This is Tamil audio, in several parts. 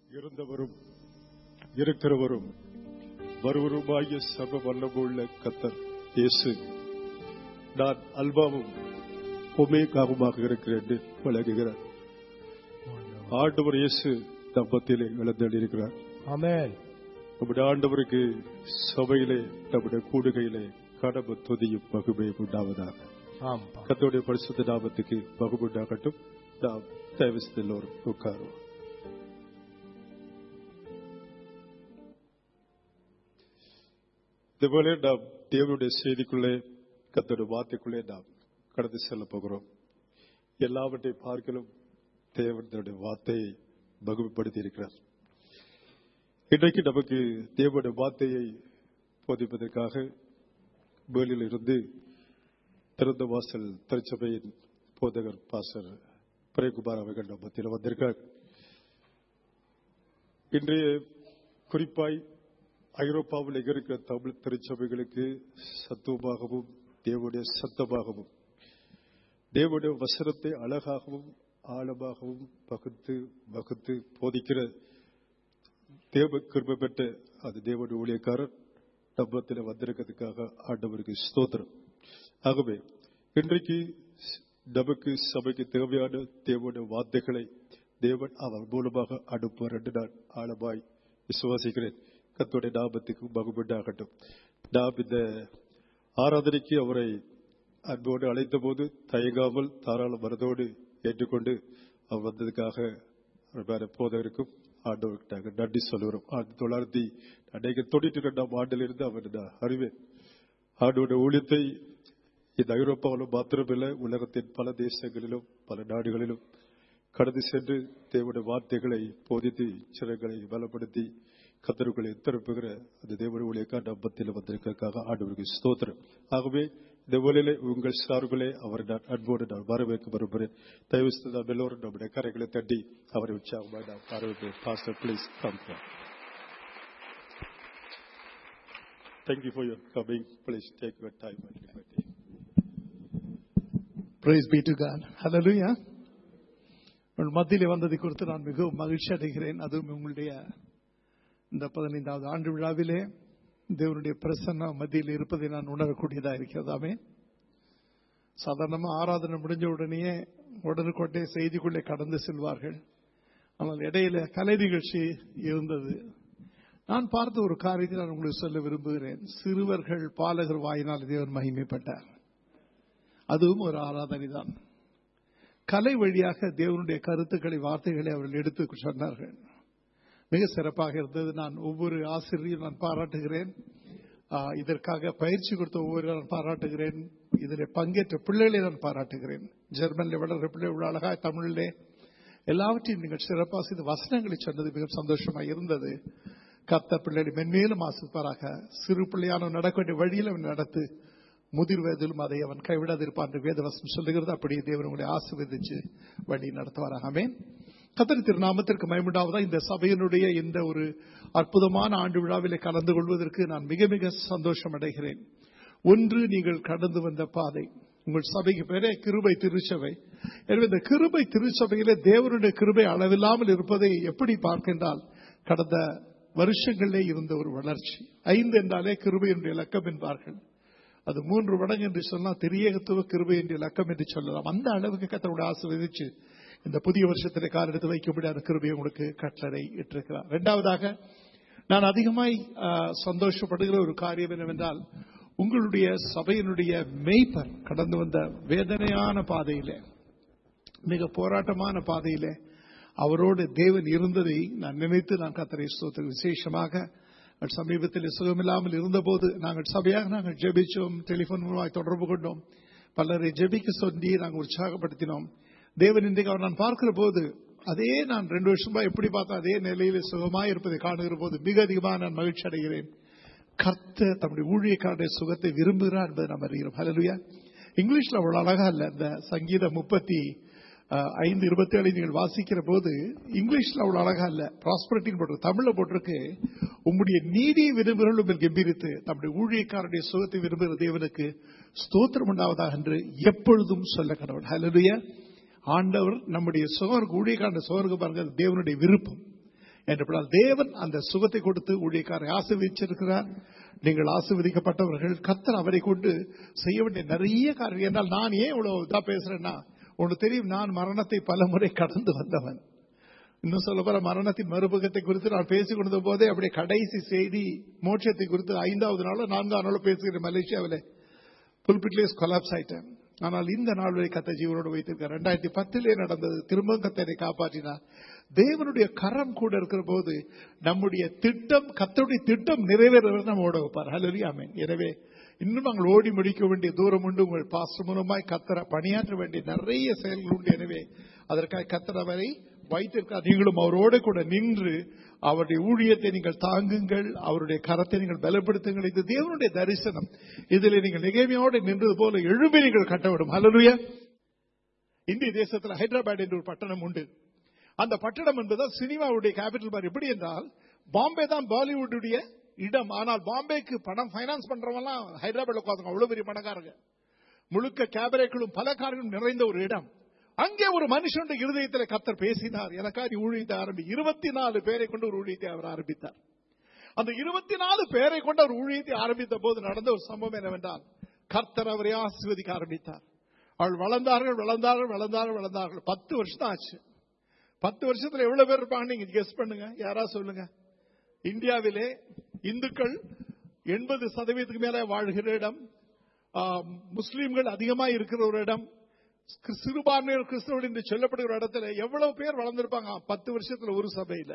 இருந்தவரும் இருக்கிறவரும் வருவருமாகிய சர்வ வல்லமுள்ள கர்த்தர் இயேசு, நான் அல்பாவும் ஒமேகாவுமாக இருக்கிறேன் என்று வழங்குகிறார். ஆண்டவர் இயேசு தம்பத்திலே எழுந்தள்ளிருக்கிறார். ஆமென். நம்முடைய ஆண்டவருக்கு சபையிலே, நம்முடைய கூடுகையிலே கடமை துதியும் மகிமையும் உண்டாவதாக. கர்த்தருடைய பரிசுத்த நாமத்துக்கு மகிமை உண்டாகட்டும். நாம் தயவு செய்து எல்லோரும் உட்காருவோம். இதுபோல நாம் தேவனுடைய செய்திக்குள்ளே, கர்த்தருடைய வார்த்தைக்குள்ளே நாம் கடந்து செல்ல போகிறோம். எல்லாவற்றையும் பார்க்கலும் தேவனுடைய வார்த்தையை மகிமைப்படுத்தி இருக்கிறார். இன்றைக்கு நமக்கு தேவனுடைய வார்த்தையை போதிப்பதற்காக வேலில் இருந்து திறந்த வாசல் திருச்சபையின் போதகர் பாஸ்டர் பிரேம்குமார் அவர்கள் நம்ம மத்தியில் வந்திருக்கார். இன்றைய குறிப்பாய் ஐரோப்பாவில் இருக்கிற தமிழ் திருச்சபைகளுக்கு சத்துவமாகவும் தேவனுடைய சத்தமாகவும் தேவனுடைய வசனத்தை அழகாகவும் ஆழமாகவும் வகுத்து போதிக்கிற தேவ கிருபை பெற்ற அது தேவனுடைய ஊழியக்காரர் நம்மத்தில் வந்திருக்கிறதுக்காக ஆண்டவருக்கு ஸ்தோத்திரம். ஆகவே இன்றைக்கு நமக்கு சபைக்கு தேவையான தேவனுடைய வார்த்தைகளை தேவன் அவர் மூலமாக அனுப்புவார் என்று நான் ஆழமாய் விசுவாசிக்கிறேன். கர்த்தருடைய நாமத்துக்கு மகிமையுண்டாகட்டும். நாம் இந்த ஆராதனைக்கு அவரை அன்போடு அழைத்த போது தயங்காமல் தாராள மனதோடு ஏற்றுக்கொண்டு அவர் வந்ததுக்காக போதகருக்கும் ஆண்டவருக்கு நாங்கள் நன்றி சொல்லுகிறோம். 1992 ஆண்டிலிருந்து அவர் நான் அறிவேன். ஆண்டோட ஊழியத்தை இந்த ஐரோப்பாவிலும் மாத்திரமில்லை, உலகத்தின் பல தேசங்களிலும் பல நாடுகளிலும் கடந்து சென்று தேவனுடைய வார்த்தைகளை போதித்து சிறங்களை பலப்படுத்தி கர்த்தருக்குள்ளே திருப்புகிற அந்த தேவனுடைய ஊழியக்காரர் நம்பத்தில் வந்திருக்கிறதுக்காக ஆண்டவருக்கு ஸ்தோத்திரம். ஆகவே இந்த வேளையிலே உங்கள் சார்பிலே அவரை நான் அன்போடு நான் வரவேற்க விரும்புகிறேன். தயவு செய்து நாம் எல்லோரும் நம்முடைய கரைகளை தட்டி அவரை உற்சாகமாக நாம் வரவேற்போம். Pastor, please come. Thank you for your coming. Please take your time and liberty. Praise be to God. Hallelujah. உங்கள் மத்தியிலே வந்ததை குறித்து நான் மிகவும் மகிழ்ச்சி அடைகிறேன். அதுவும் உங்களுடைய இந்த 15வது ஆண்டு விழாவிலே தேவனுடைய பிரசன்னம் மத்தியில் இருப்பதை நான் உணரக்கூடியதாக இருக்கிறது. ஆமென். சாதாரணமாக ஆராதனை முடிஞ்ச உடனே உடனுக்கொண்டே செய்திக்குள்ளே கடந்து செல்வார்கள். ஆனால் இடையில கலை நிகழ்ச்சி இருந்தது. நான் பார்த்த ஒரு காரியத்தை நான் உங்களுக்கு சொல்ல விரும்புகிறேன். சிறுவர்கள் பாலகர் வாயினால் தேவன் மகிமைப்பட்டார். அதுவும் ஒரு ஆராதனை தான். கலை வழியாக தேவனுடைய கருத்துக்களை, வார்த்தைகளை அவர்கள் எடுத்து சொன்னார்கள். மிக சிறப்பாக இருந்தது. நான் ஒவ்வொரு ஆசிரியரையும் நான் பாராட்டுகிறேன். இதற்காக பயிற்சி கொடுத்த ஒவ்வொரு நான் பாராட்டுகிறேன். இதில் பங்கேற்ற பிள்ளைகளை நான் பாராட்டுகிறேன். ஜெர்மனில் வளர்ற பிள்ளை இவ்வளவு அழகா தமிழிலே எல்லாவற்றையும் நீங்கள் சிறப்பாக செய்த வசனங்களை சொன்னது மிக சந்தோஷமாக இருந்தது. கர்த்தர் பிள்ளைகளை மென்மேலும் ஆசிர்ப்பாராக. சிறு பிள்ளையான நடக்க வேண்டிய வழியில் அவன் நடத்து, முதிர் வயதிலும் அதை அவன் கைவிடாதிருப்பான் என்று வேதவசனம் சொல்லுகிறது. அப்படியே தேவன் உங்களை ஆசீர்வதிச்சு வழி நடத்துவாராக. ஆமென். கர்த்தர் திருநாமத்திற்கு மகிமையுண்டாவதா. இந்த சபையினுடைய இந்த ஒரு அற்புதமான ஆண்டு விழாவிலே கலந்து கொள்வதற்கு நான் மிக மிக சந்தோஷம் அடைகிறேன். ஒன்று, நீங்கள் கடந்து வந்த பாதை. உங்கள் சபைக்கு பேரே கிருபை திருச்சபை. எனவே இந்த கிருபை திருச்சபையிலே தேவனுடைய கிருபை அளவில்லாமல் இருப்பதை எப்படி பார்க்கின்றால், கடந்த வருஷங்களிலே இருந்த ஒரு வளர்ச்சி. 5 என்றாலே கிருபையினுடைய இலக்கம் என்பார்கள். அது 3 மடங்கு என்று சொன்னால் திரியேகத்துவ கிருபை என்ற இலக்கம் என்று சொல்லலாம். அந்த அளவுக்கு கர்த்தருடைய ஆசீர்வதிச்சு இந்த புதிய வருஷத்திலே கால் எடுத்து வைக்கும்படியான கிருபையை உங்களுக்கு கட்டளை இட்டிருக்கிறார். 2வதாக, நான் அதிகமாய் சந்தோஷப்படுகிற ஒரு காரியம் என்னவென்றால், உங்களுடைய சபையினுடைய மேய்ப்பர் கடந்து வந்த வேதனையான பாதையிலே, மிக போராட்டமான பாதையிலே அவரோடு தேவன் இருந்ததை நான் நினைத்து நான் கர்த்தரை ஸ்தோத்திரம். விசேஷமாக சமீபத்தில் சுகமில்லாமல் இருந்தபோது நாங்கள் சபையாக நாங்கள் ஜெபிச்சோம், டெலிபோன் மூலமாக தொடர்பு கொண்டோம், பலரை ஜெபிக்க சொல்லி நாங்கள் உற்சாகப்படுத்தினோம். தேவன் இன்றைக்கு அவர் நான் பார்க்கிற போது, அதே நான் 2 வருஷமா எப்படி பார்த்தா அதே நிலையில் சுகமாய் இருப்பதை காணுகிற போது மிக அதிகமாக நான் மகிழ்ச்சி அடைகிறேன். கர்த்தர் தம்முடைய ஊழியக்காரருடைய சுகத்தை விரும்புகிறார் என்பதை நாம் அறிகிறோம். ஹல்லேலூயா. இங்கிலீஷ்ல அவ்வளவு அழகா இல்ல. இந்த சங்கீதம் 35:27 நீங்கள் வாசிக்கிற போது இங்கிலீஷ்ல அவ்வளவு அழகா இல்ல. ப்ராஸ்பரிட்டி போட்டிருக்கு, தமிழ்ல போட்டிருக்கு, உம்முடைய நீதியை விரும்புகிறவர்கள் உங்கள் கெம்பீரித்து தம்முடைய ஊழியக்காரருடைய சுகத்தை விரும்புகிற தேவனுக்கு ஸ்தோத்திரம் உண்டாவதாக என்று எப்பொழுதும் சொல்ல கடவுள். ஹல்லேலூயா. ஆண்டவர் நம்முடைய சுகருக்கு ஊழியக்காரருடைய சுகருக்கு பாருங்க, தேவனுடைய விருப்பம். என்றால் தேவன் அந்த சுகத்தை கொடுத்து ஊழியக்காரை ஆசீர்வதிச்சிருக்கிறார். நீங்கள் ஆசீர்வதிக்கப்பட்டவர்கள். கர்த்தர் அவரை கொண்டு செய்ய வேண்டிய நிறைய காரியம். என்றால் நான் ஏன் இவ்வளவு இதா பேசுறேன்னா, உனக்கு தெரியும், நான் மரணத்தை பல முறை கடந்து வந்தவன். இன்னும் சொல்ல போற மரணத்தின் மறுபக்கத்தை குறித்து நான் பேசிக் கொண்ட போதே அப்படியே கடைசி செய்தி மோட்சத்தை குறித்து 5வது நாளோ 4வது நாளோ பேசுகிறேன். மலேசியாவில் புல்பிட்லேஸ் கொலாப்ஸ் ஆயிட்டேன். ஆனால் இந்த நாள் வரை கர்த்தர் ஜீவனோடு வைத்திருக்கார். 2010 நடந்தது. திரும்பவும் கர்த்தரை காப்பாற்றினார். தேவனுடைய கரம் கூட இருக்கிற போது நம்முடைய திட்டம், கர்த்தருடைய திட்டம் நிறைவேற நம்ம ஓட வைப்பார். ஹல்லேலூயா, ஆமென். எனவே இன்னும் நாங்கள் ஓடி முடிக்க வேண்டிய தூரம் உண்டு. உங்கள் பாஸ்டர் மூலமாய் கர்த்தரை பணியாற்ற வேண்டிய நிறைய செயல்கள் உண்டு. எனவே அதற்காக கர்த்தர் அவரை வைத்திருக்கிறார். நீங்களும் அவரோடு கூட நின்று அவருடைய ஊழியத்தை நீங்கள் தாங்குங்கள். அவருடைய கரத்தை நீங்கள் பலப்படுத்துங்கள். இது தேவனுடைய தரிசனம். இதில் நீங்கள் நிகழ்மையோடு நின்றது போல எழுப்பி நீங்கள் கட்டவிடும். ஹல்லேலூயா. இந்திய தேசத்தில் ஹைதராபாத் என்று ஒரு பட்டணம் உண்டு. அந்த பட்டணம் என்பதால் சினிமாவுடைய கேபிட்டல் பார். எப்படி என்றால், பாம்பே தான் பாலிவுட்டுடைய இடம். ஆனால் பாம்பேக்கு பணம் பைனான்ஸ் பண்றவங்க ஹைதராபாத்ல உட்காந்து அவ்வளவு பெரிய பணக்காரங்க. முழுக்க கேபரேக்களும் பல கார்களும் நிறைந்த ஒரு இடம். அங்கே ஒரு மனுஷனுடைய இருதயத்தில் கர்த்தர் பேசினார். எனக்காக ஊழியத்தை ஆரம்பி 24 பேரை கொண்டு ஒரு ஊழியத்தை அவர் ஆரம்பித்தார். அந்த 24 பேரை கொண்டு அவர் ஊழியத்தை ஆரம்பித்த போது நடந்த ஒரு சம்பவம் என்னவென்றால், கர்த்தர் அவரை ஆசீர்வதிக்க ஆரம்பித்தார். அவள் வளர்ந்தார்கள் வளர்ந்தார்கள் வளர்ந்தார்கள் வளர்ந்தார்கள். 10 வருஷம் தான் ஆச்சு. 10 வருஷத்துல எவ்வளவு பேர் இருப்பாங்க நீங்க கெஸ் பண்ணுங்க. யாரா சொல்லுங்க. இந்தியாவிலே இந்துக்கள் 80% மேல வாழ்கிற இடம், முஸ்லீம்கள் அதிகமாக இருக்கிற ஒரு இடம், சிறுபான்மையினர் கிறிஸ்தவர்கள் என்று சொல்லப்படுகிற இடத்துல எவ்வளவு பேர் வளர்ந்திருப்பாங்க 10 வருஷத்துல? ஒரு சபையில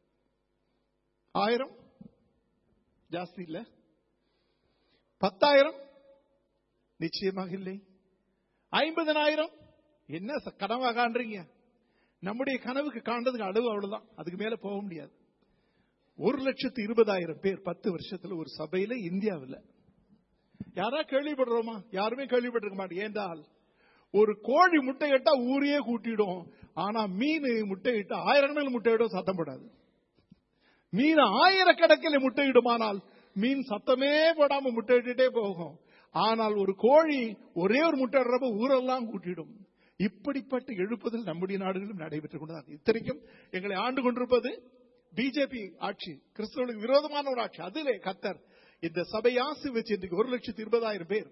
1000 ஜாஸ்தி இல்ல, 10,000 நிச்சயமாக இல்லை, 50,000 என்ன கனவா காண்றீங்க? நம்முடைய கனவுக்கு காண்றதுக்கு அளவு அவ்வளவுதான், அதுக்கு மேல போக முடியாது. 1,20,000 பேர் 10 வருஷத்துல ஒரு சபையில இந்தியாவில். யாரா கேள்விப்படுறோமா? யாருமே கேள்விப்பட்டிருக்க மாட்டோம். ஏன்றால் ஒரு கோழி முட்டையிட்டா ஊரையே கூட்டிடும். ஆனா மீன் முட்டையிட்டா 1000 முட்டையிடும், சத்தம் போடாது. மீன் 1000கணக்கில் முட்டையிடுமானால் மீன் சத்தமே போடாம முட்டையிட்டே போகும். ஆனால் ஒரு கோழி ஒரே ஒரு முட்டையிடுறப்ப ஊரெல்லாம் கூட்டிடும். இப்படிப்பட்ட எழுப்புதல் நம்முடைய நாடுகளிலும் நடைபெற்றுக் கொண்டுதான். இத்தனைக்கும் எங்களை ஆண்டு கொண்டிருப்பது பிஜேபி ஆட்சி, கிறிஸ்தவர்களுக்கு விரோதமான ஒரு ஆட்சி. அதிலே கர்த்தர் இந்த சபை ஆசீர்வதித்து இன்றைக்கு 1,20,000 பேர்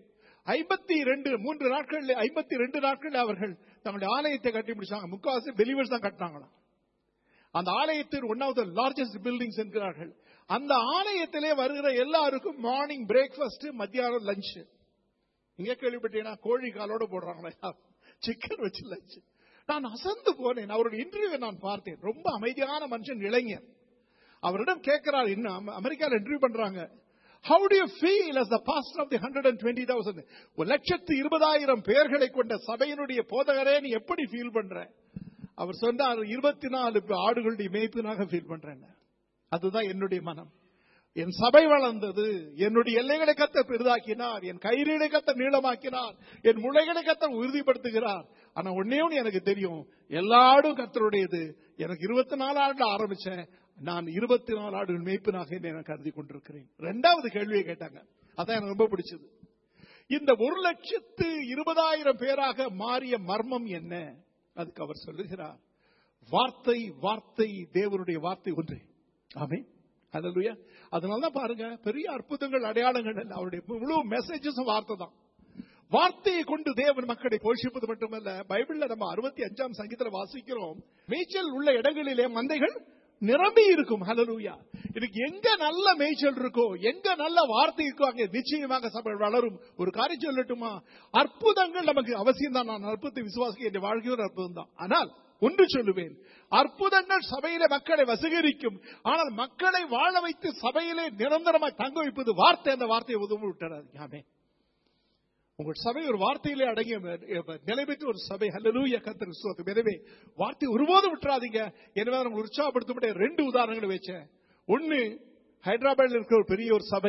52 நாட்கள் அவர்கள் தங்களுடைய ஆலயத்தை கட்டி முடிச்சாங்க. முக்காவாசி பெலிவர்ஸ் தான் கட்டினாங்களாம். அந்த ஆலயத்தில் one of the largest buildings என்கிறார்கள். அந்த ஆலயத்திலே வருகிற எல்லாருக்கும் மார்னிங் பிரேக்ஃபாஸ்ட், மத்தியானம் லஞ்ச். இங்க கேள்விப்பட்டீங்கன்னா கோழி காலோட போடுறாங்களா, சிக்கன் வச்சு லஞ்ச். நான் அசந்து போனேன். அவருடைய இன்டர்வியூ நான் பார்த்தேன். ரொம்ப அமைதியான மனுஷன், இளைஞர். அவரிடம் கேட்கிறார், இன்னும் அமெரிக்காவில் இன்டர்வியூ பண்றாங்க, how do you feel as the pastor of the 120,000 1,20,000 பேர்களை கொண்ட சபையினுடைய போதகரே, நீ எப்படி ஃபீல் பண்ற? அவர் சொன்னார், 24 ஆடுகளுடைய மேய்ப்பனாக ஃபீல் பண்றேன். அதுதான் என்னுடைய மனம். என் சபை வளர்ந்தது, என்னுடைய எல்லைகளை கர்த்தர் பெரிதாக்கினார், என் கயிறுகளை கர்த்தர் நீளமாக்கினார், என் முளைகளை கர்த்தர் உறுதிப்படுத்துகிறார். ஆனா ஒன்னே ஒன்று எனக்கு தெரியும், எல்லா ஆடும் கர்த்தருடையது. எனக்கு 24 ஆண்டுல ஆரம்பிச்சேன், நான் 24 ஆடுகள் மேய்ப்பனாக நான் கருதி கொண்டிருக்கிறேன். 2வது கேள்வியை கேட்டாங்க, அதான் எனக்கு ரொம்ப பிடிச்சது. இந்த 1,20,000 பேராக மாறிய மர்மம் என்ன? அதுக்கு அவர் சொல்லுகிறார், வார்த்தை, வார்த்தை, தேவனுடைய வார்த்தை ஒன்றே. ஆமென், ஹல்லேலூயா. அதனாலதான் பாருங்க, பெரிய அற்புதங்கள், அடையாளங்கள் அல்ல, அவருடைய முழு மெசேஜஸ் வார்த்தை தான். வார்த்தையை கொண்டு தேவன் மக்களை போஷிப்பது மட்டுமல்ல, பைபிள்ல நம்ம 65ஆம் சங்கீதத்தில் வாசிக்கிறோம், மேய்ச்சல் உள்ள இடங்களிலே மந்தைகள் நிரம்பி இருக்கும். ஹல்லேலூயா. இதுக்கு எங்க நல்ல மேய்ச்சல் இருக்கோ, எங்க நல்ல வார்த்தை இருக்கோ, அங்கே நிச்சயமாக சபை வளரும். ஒரு காரியம் சொல்லட்டுமா, அற்புதங்கள் நமக்கு அவசியம் தான். நான் அற்புதத்தை விசுவாசிக்க என் வாழ்க்கையில் அற்புதம் தான். ஆனால் ஒன்று சொல்லுவேன், அற்புதங்கள் சபையிலே மக்களை வசீகரிக்கும். ஆனால் மக்களை வாழ வைத்து சபையிலே நிரந்தரமாக தங்க வைப்பது வார்த்தை. அந்த வார்த்தையை உதவி விட்டுறாது. உங்கள் சபை ஒரு வார்த்தையிலே அடங்கிய நிலை பெற்ற ஒரு சபை. ஹல்லேலூயா, கர்த்தர் விசுவாசம். எனவே வார்த்தை ஒருபோதும் விட்டுறாதீங்க. எனவே உங்களை உற்சாகப்படுத்த 2 உதாரணங்களை வச்சேன். ஒன்னு, ஹைதராபாத்ல இருக்கிற ஒரு பெரிய ஒரு சபை.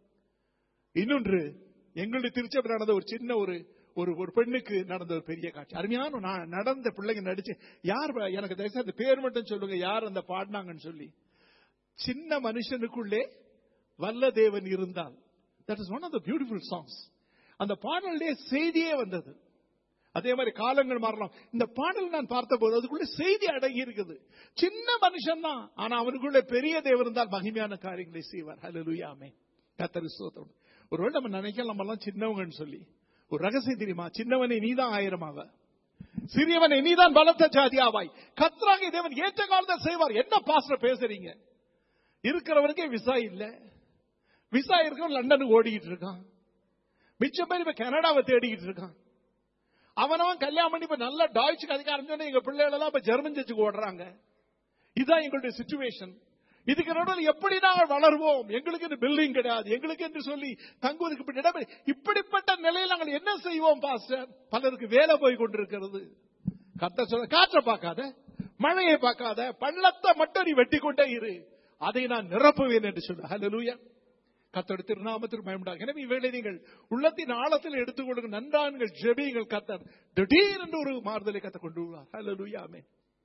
இன்னொன்று, எங்களுடைய திருச்சபை நடந்த ஒரு சின்ன ஒரு பெண்ணுக்கு நடந்த ஒரு பெரிய காட்சி. அருமையான நடந்த பிள்ளைங்க நடிச்சு, யார் எனக்கு தயவுசெய்து பேர் மட்டும் சொல்லுங்க, யார் அந்த பாடினாங்கன்னு சொல்லி. சின்ன மனுஷனுக்குள்ளே வல்ல தேவன் இருந்தால். That is one of the beautiful songs. அந்த பாடலே செய்தியே வந்தது. அதே மாதிரி காலங்கள் மாறலாம். இந்த பாடல் நான் பார்த்தபோது அதுக்குள்ள செய்தி அடங்கி இருக்குது. சின்ன மனுஷன் தான், ஆனா அவனுக்குள்ள பெரிய தேவன் இருந்தால் மகிமையான காரியங்களை செய்வார். ஹல்லேலூயா, ஆமென். கர்த்தருக்கு ஸ்தோத்திரம். ஒருவேளை நம்ம நினைக்கலாம் நம்ம எல்லாம் சின்னவங்கன்னு சொல்லி. ஒரு ரகசியம் தெரியுமா? சின்னவனை நீதான் ஆயிரமாவ, சிறியவனை நீதான் பலத்த ஜாதியாவாய். கர்த்தராகிய தேவன் ஏற்ற காலத்தை செய்வார். என்ன பாஸ்டர் பேசுறீங்க? இருக்கிறவனுக்கே விசா இல்ல, விசா இருக்க லண்டனுக்கு ஓடிக்கிட்டு இருக்கான், மிச்சம் பேர் இப்ப கனடாவை தேடிக்கிட்டு இருக்கான். அவனவன் கல்யாணம் பண்ணி இப்ப நல்ல டாய்ச்சு கதைக்க ஆரம்பிச்சோன்னா எங்க பிள்ளைகள் எல்லாம் இப்ப ஜெர்மன் சர்ச்சுக்கு ஓடுறாங்க. இதுதான் எங்களுடைய சிச்சுவேஷன். இதுக்கு நடுவில் எப்படி நாங்கள் வளர்வோம்? எங்களுக்கு இந்த பில்டிங் கிடையாது, எங்களுக்கு என்று சொல்லி தங்குவதற்கு இடம். இப்படிப்பட்ட நிலையில் நாங்கள் என்ன செய்வோம் பாஸ்டர்? பலருக்கு வேலை போய் கொண்டிருக்கிறது. கர்த்தர் சொல்ல, காற்றை பார்க்காத, மழையை பார்க்காத, பள்ளத்தை மட்டும் நீ வெட்டி கொண்டே இரு, அதை நான் நிரப்புவேன் என்று சொல்ல. ஹல்லேலூயா, கர்த்தருடைய திருநாமத்திற்கு மகிமை. எனவே இவைகளை நீங்கள் உள்ளத்தின் ஆழத்தில் எடுத்துக்கொள்ளுங்க, நன்றாக ஜெபியுங்கள். கர்த்தர் திடீரென்று ஒரு மாறுதலை கர்த்தர் கொண்டு வருவார். ஹல்லேலூயா, ஆமென்.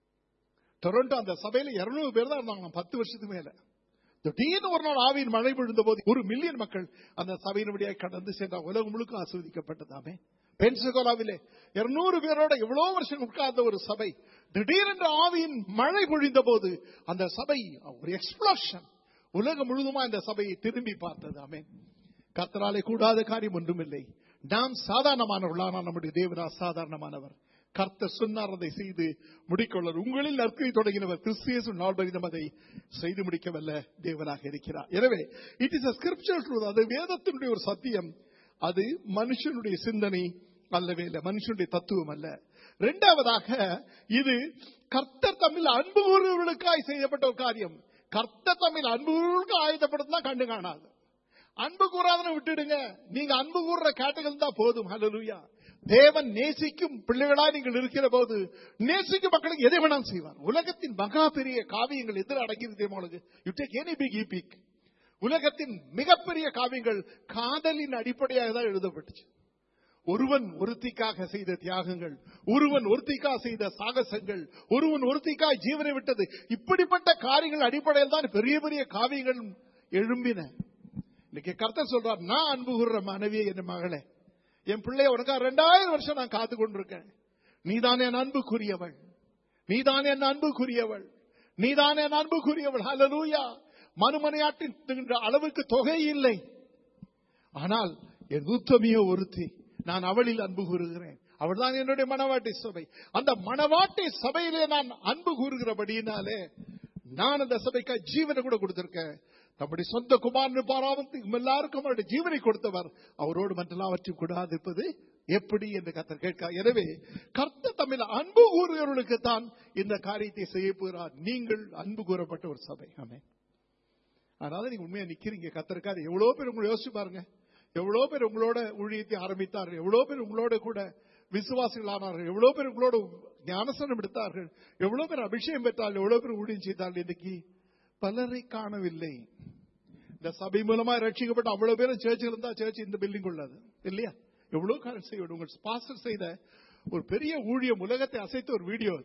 டொரண்டோ அந்த சபையில 200 பேர் தான் இருந்தாங்க 10 வருஷத்துக்கு மேல. திடீர்னு ஒரு நாள் ஆவியின் மழை விழுந்த போது 1 மில்லியன் மக்கள் அந்த சபையினுடைய கடந்து சென்றார். உலகம் முழுக்க ஆசீர்வதிக்கப்பட்டதாமே. பென்சகோலாவிலே 200 பேரோட எவ்வளவு வருஷம் உட்கார்ந்த ஒரு சபை திடீரென்று ஆவியின் மழை பொழிந்த போது அந்த சபை ஒரு எக்ஸ்ப்ளோஷன், உலகம் முழுதுமா இந்த சபையை திரும்பி பார்த்தது. ஆமென். கர்த்தராலே கூடாத காரியம் ஒன்றுமில்லை. நாம் சாதாரணமானவர்கள், ஆனால் நம்முடைய தேவன் அசாதாரணமானவர். கர்த்தர் சொன்னார், அதை செய்து முடிக்கொள்ளார். உங்களில் நற்கிரியை தொடங்கினவர் கிறிஸ்து இயேசு நாள்வரையிலும் அதை செய்து முடிக்கவல்ல தேவனாக இருக்கிறார். எனவே it is a scriptural truth. அது வேதத்தினுடைய ஒரு சத்தியம். அது மனுஷனுடைய சிந்தனை அல்லவே இல்லை, மனுஷனுடைய தத்துவம் அல்ல. இரண்டாவதாக, இது கர்த்தர் தம்மில் அன்பு கூறுவர்களுக்காய் செய்யப்பட்ட ஒரு காரியம். கர்த்தர் தம்மில் அன்பு கூறுவர்களுக்கு ஆயத்தப்படுத்தினா கண்டு காணாது. அன்பு கூறாதன விட்டுடுங்க, நீங்க அன்பு கூறுற கேட்டகரி தான் போதும். ஹல்லேலூயா. தேவன் நேசிக்கும் பிள்ளைகளா நீங்கள் இருக்கிற போது நேசிக்கும் மக்களுக்கு எதை வேணாலும் செய்வார். உலகத்தின் மகா பெரிய காவியங்கள் எதிர அடங்கியிருந்தே you take any big epic. உலகத்தின் மிகப்பெரிய காவியங்கள் காதலின் அடிப்படையாக தான் எழுதப்பட்டுச்சு. ஒருவன் ஒருத்திக்காக செய்த தியாகங்கள், ஒருவன் ஒருத்திக்காக செய்த சாகசங்கள், ஒருவன் ஒருத்திக்காக ஜீவனை விட்டது, இப்படிப்பட்ட காரியங்கள் அடிப்படையில் தான் பெரிய பெரிய காவியங்கள் எழும்பின. இன்னைக்கு கர்த்தர் சொல்றார், நான் அன்பு கூறுற மனைவியே, என் மகளே, என் பிள்ளைய உனக்கா 2000 வருஷம் நான் காத்து கொண்டிருக்கேன். நீதான் என் அன்புக்குரியவள், நீதான் என் அன்புக்குரியவள், நீதான் என் அன்புக்குரியவள். ஹல்லேலூயா. மனுமனையாட்டின் அளவுக்கு தொகை இல்லை, ஆனால் என் உத்தமியோ ஒருத்தி, நான் அவளில் அன்பு கூறுகிறேன். அவள் தான் என்னுடைய மணவாட்டி சபை. அந்த மணவாட்டி சபையிலே நான் அன்பு கூறுகிறபடியினாலே நான் அந்த சபைக்கு ஜீவனை கூட கொடுத்திருக்கேன். நம்முடைய சொந்த குமாரன் பாராமத்து எல்லாருக்கும் அவருடைய ஜீவனை கொடுத்தவர், அவரோடு மற்றெல்லாவற்றையும் கூடாதிருப்பது எப்படி என்று கர்த்தர் கேட்க. எனவே கர்த்தர் தம்மில் அன்பு கூறுகிறவர்களுக்கு தான் இந்த காரியத்தை செய்ய போகிறார். நீங்கள் அன்பு கூறப்பட்ட ஒரு சபை. ஆமென். அதனால நீங்க உண்மையா நிக்கிறீங்க கர்த்தருக்காக. எவ்வளவு பேர் உங்களை யோசிச்சு பாருங்க, எவ்வளவு பேர் உங்களோட ஊழியத்தை ஆரம்பித்தார்கள், எவ்வளவு பேர் உங்களோட கூட விசுவாசிகள் ஆனார்கள், எவ்வளவு பேர் உங்களோட ஞானஸ்நானம் எடுத்தார்கள், எவ்வளவு பேர் அபிஷேகம் பெற்றார்கள், எவ்வளவு பேர் ஊழியம் செய்தார்கள். இன்னைக்கு பலரை காணவில்லை. இந்த சபை மூலமா ரட்சிக்கப்பட்ட அவ்வளவு பேரும் சர்ச்சில் இருந்தா சர்ச் இந்த பில்டிங் உள்ளது இல்லையா? எவ்வளவு காரியம் செய்ய வேண்டும். உங்கள் பாஸ்டர் செய்த ஒரு பெரிய ஊழியம், உலகத்தை அசைத்த ஒரு வீடியோ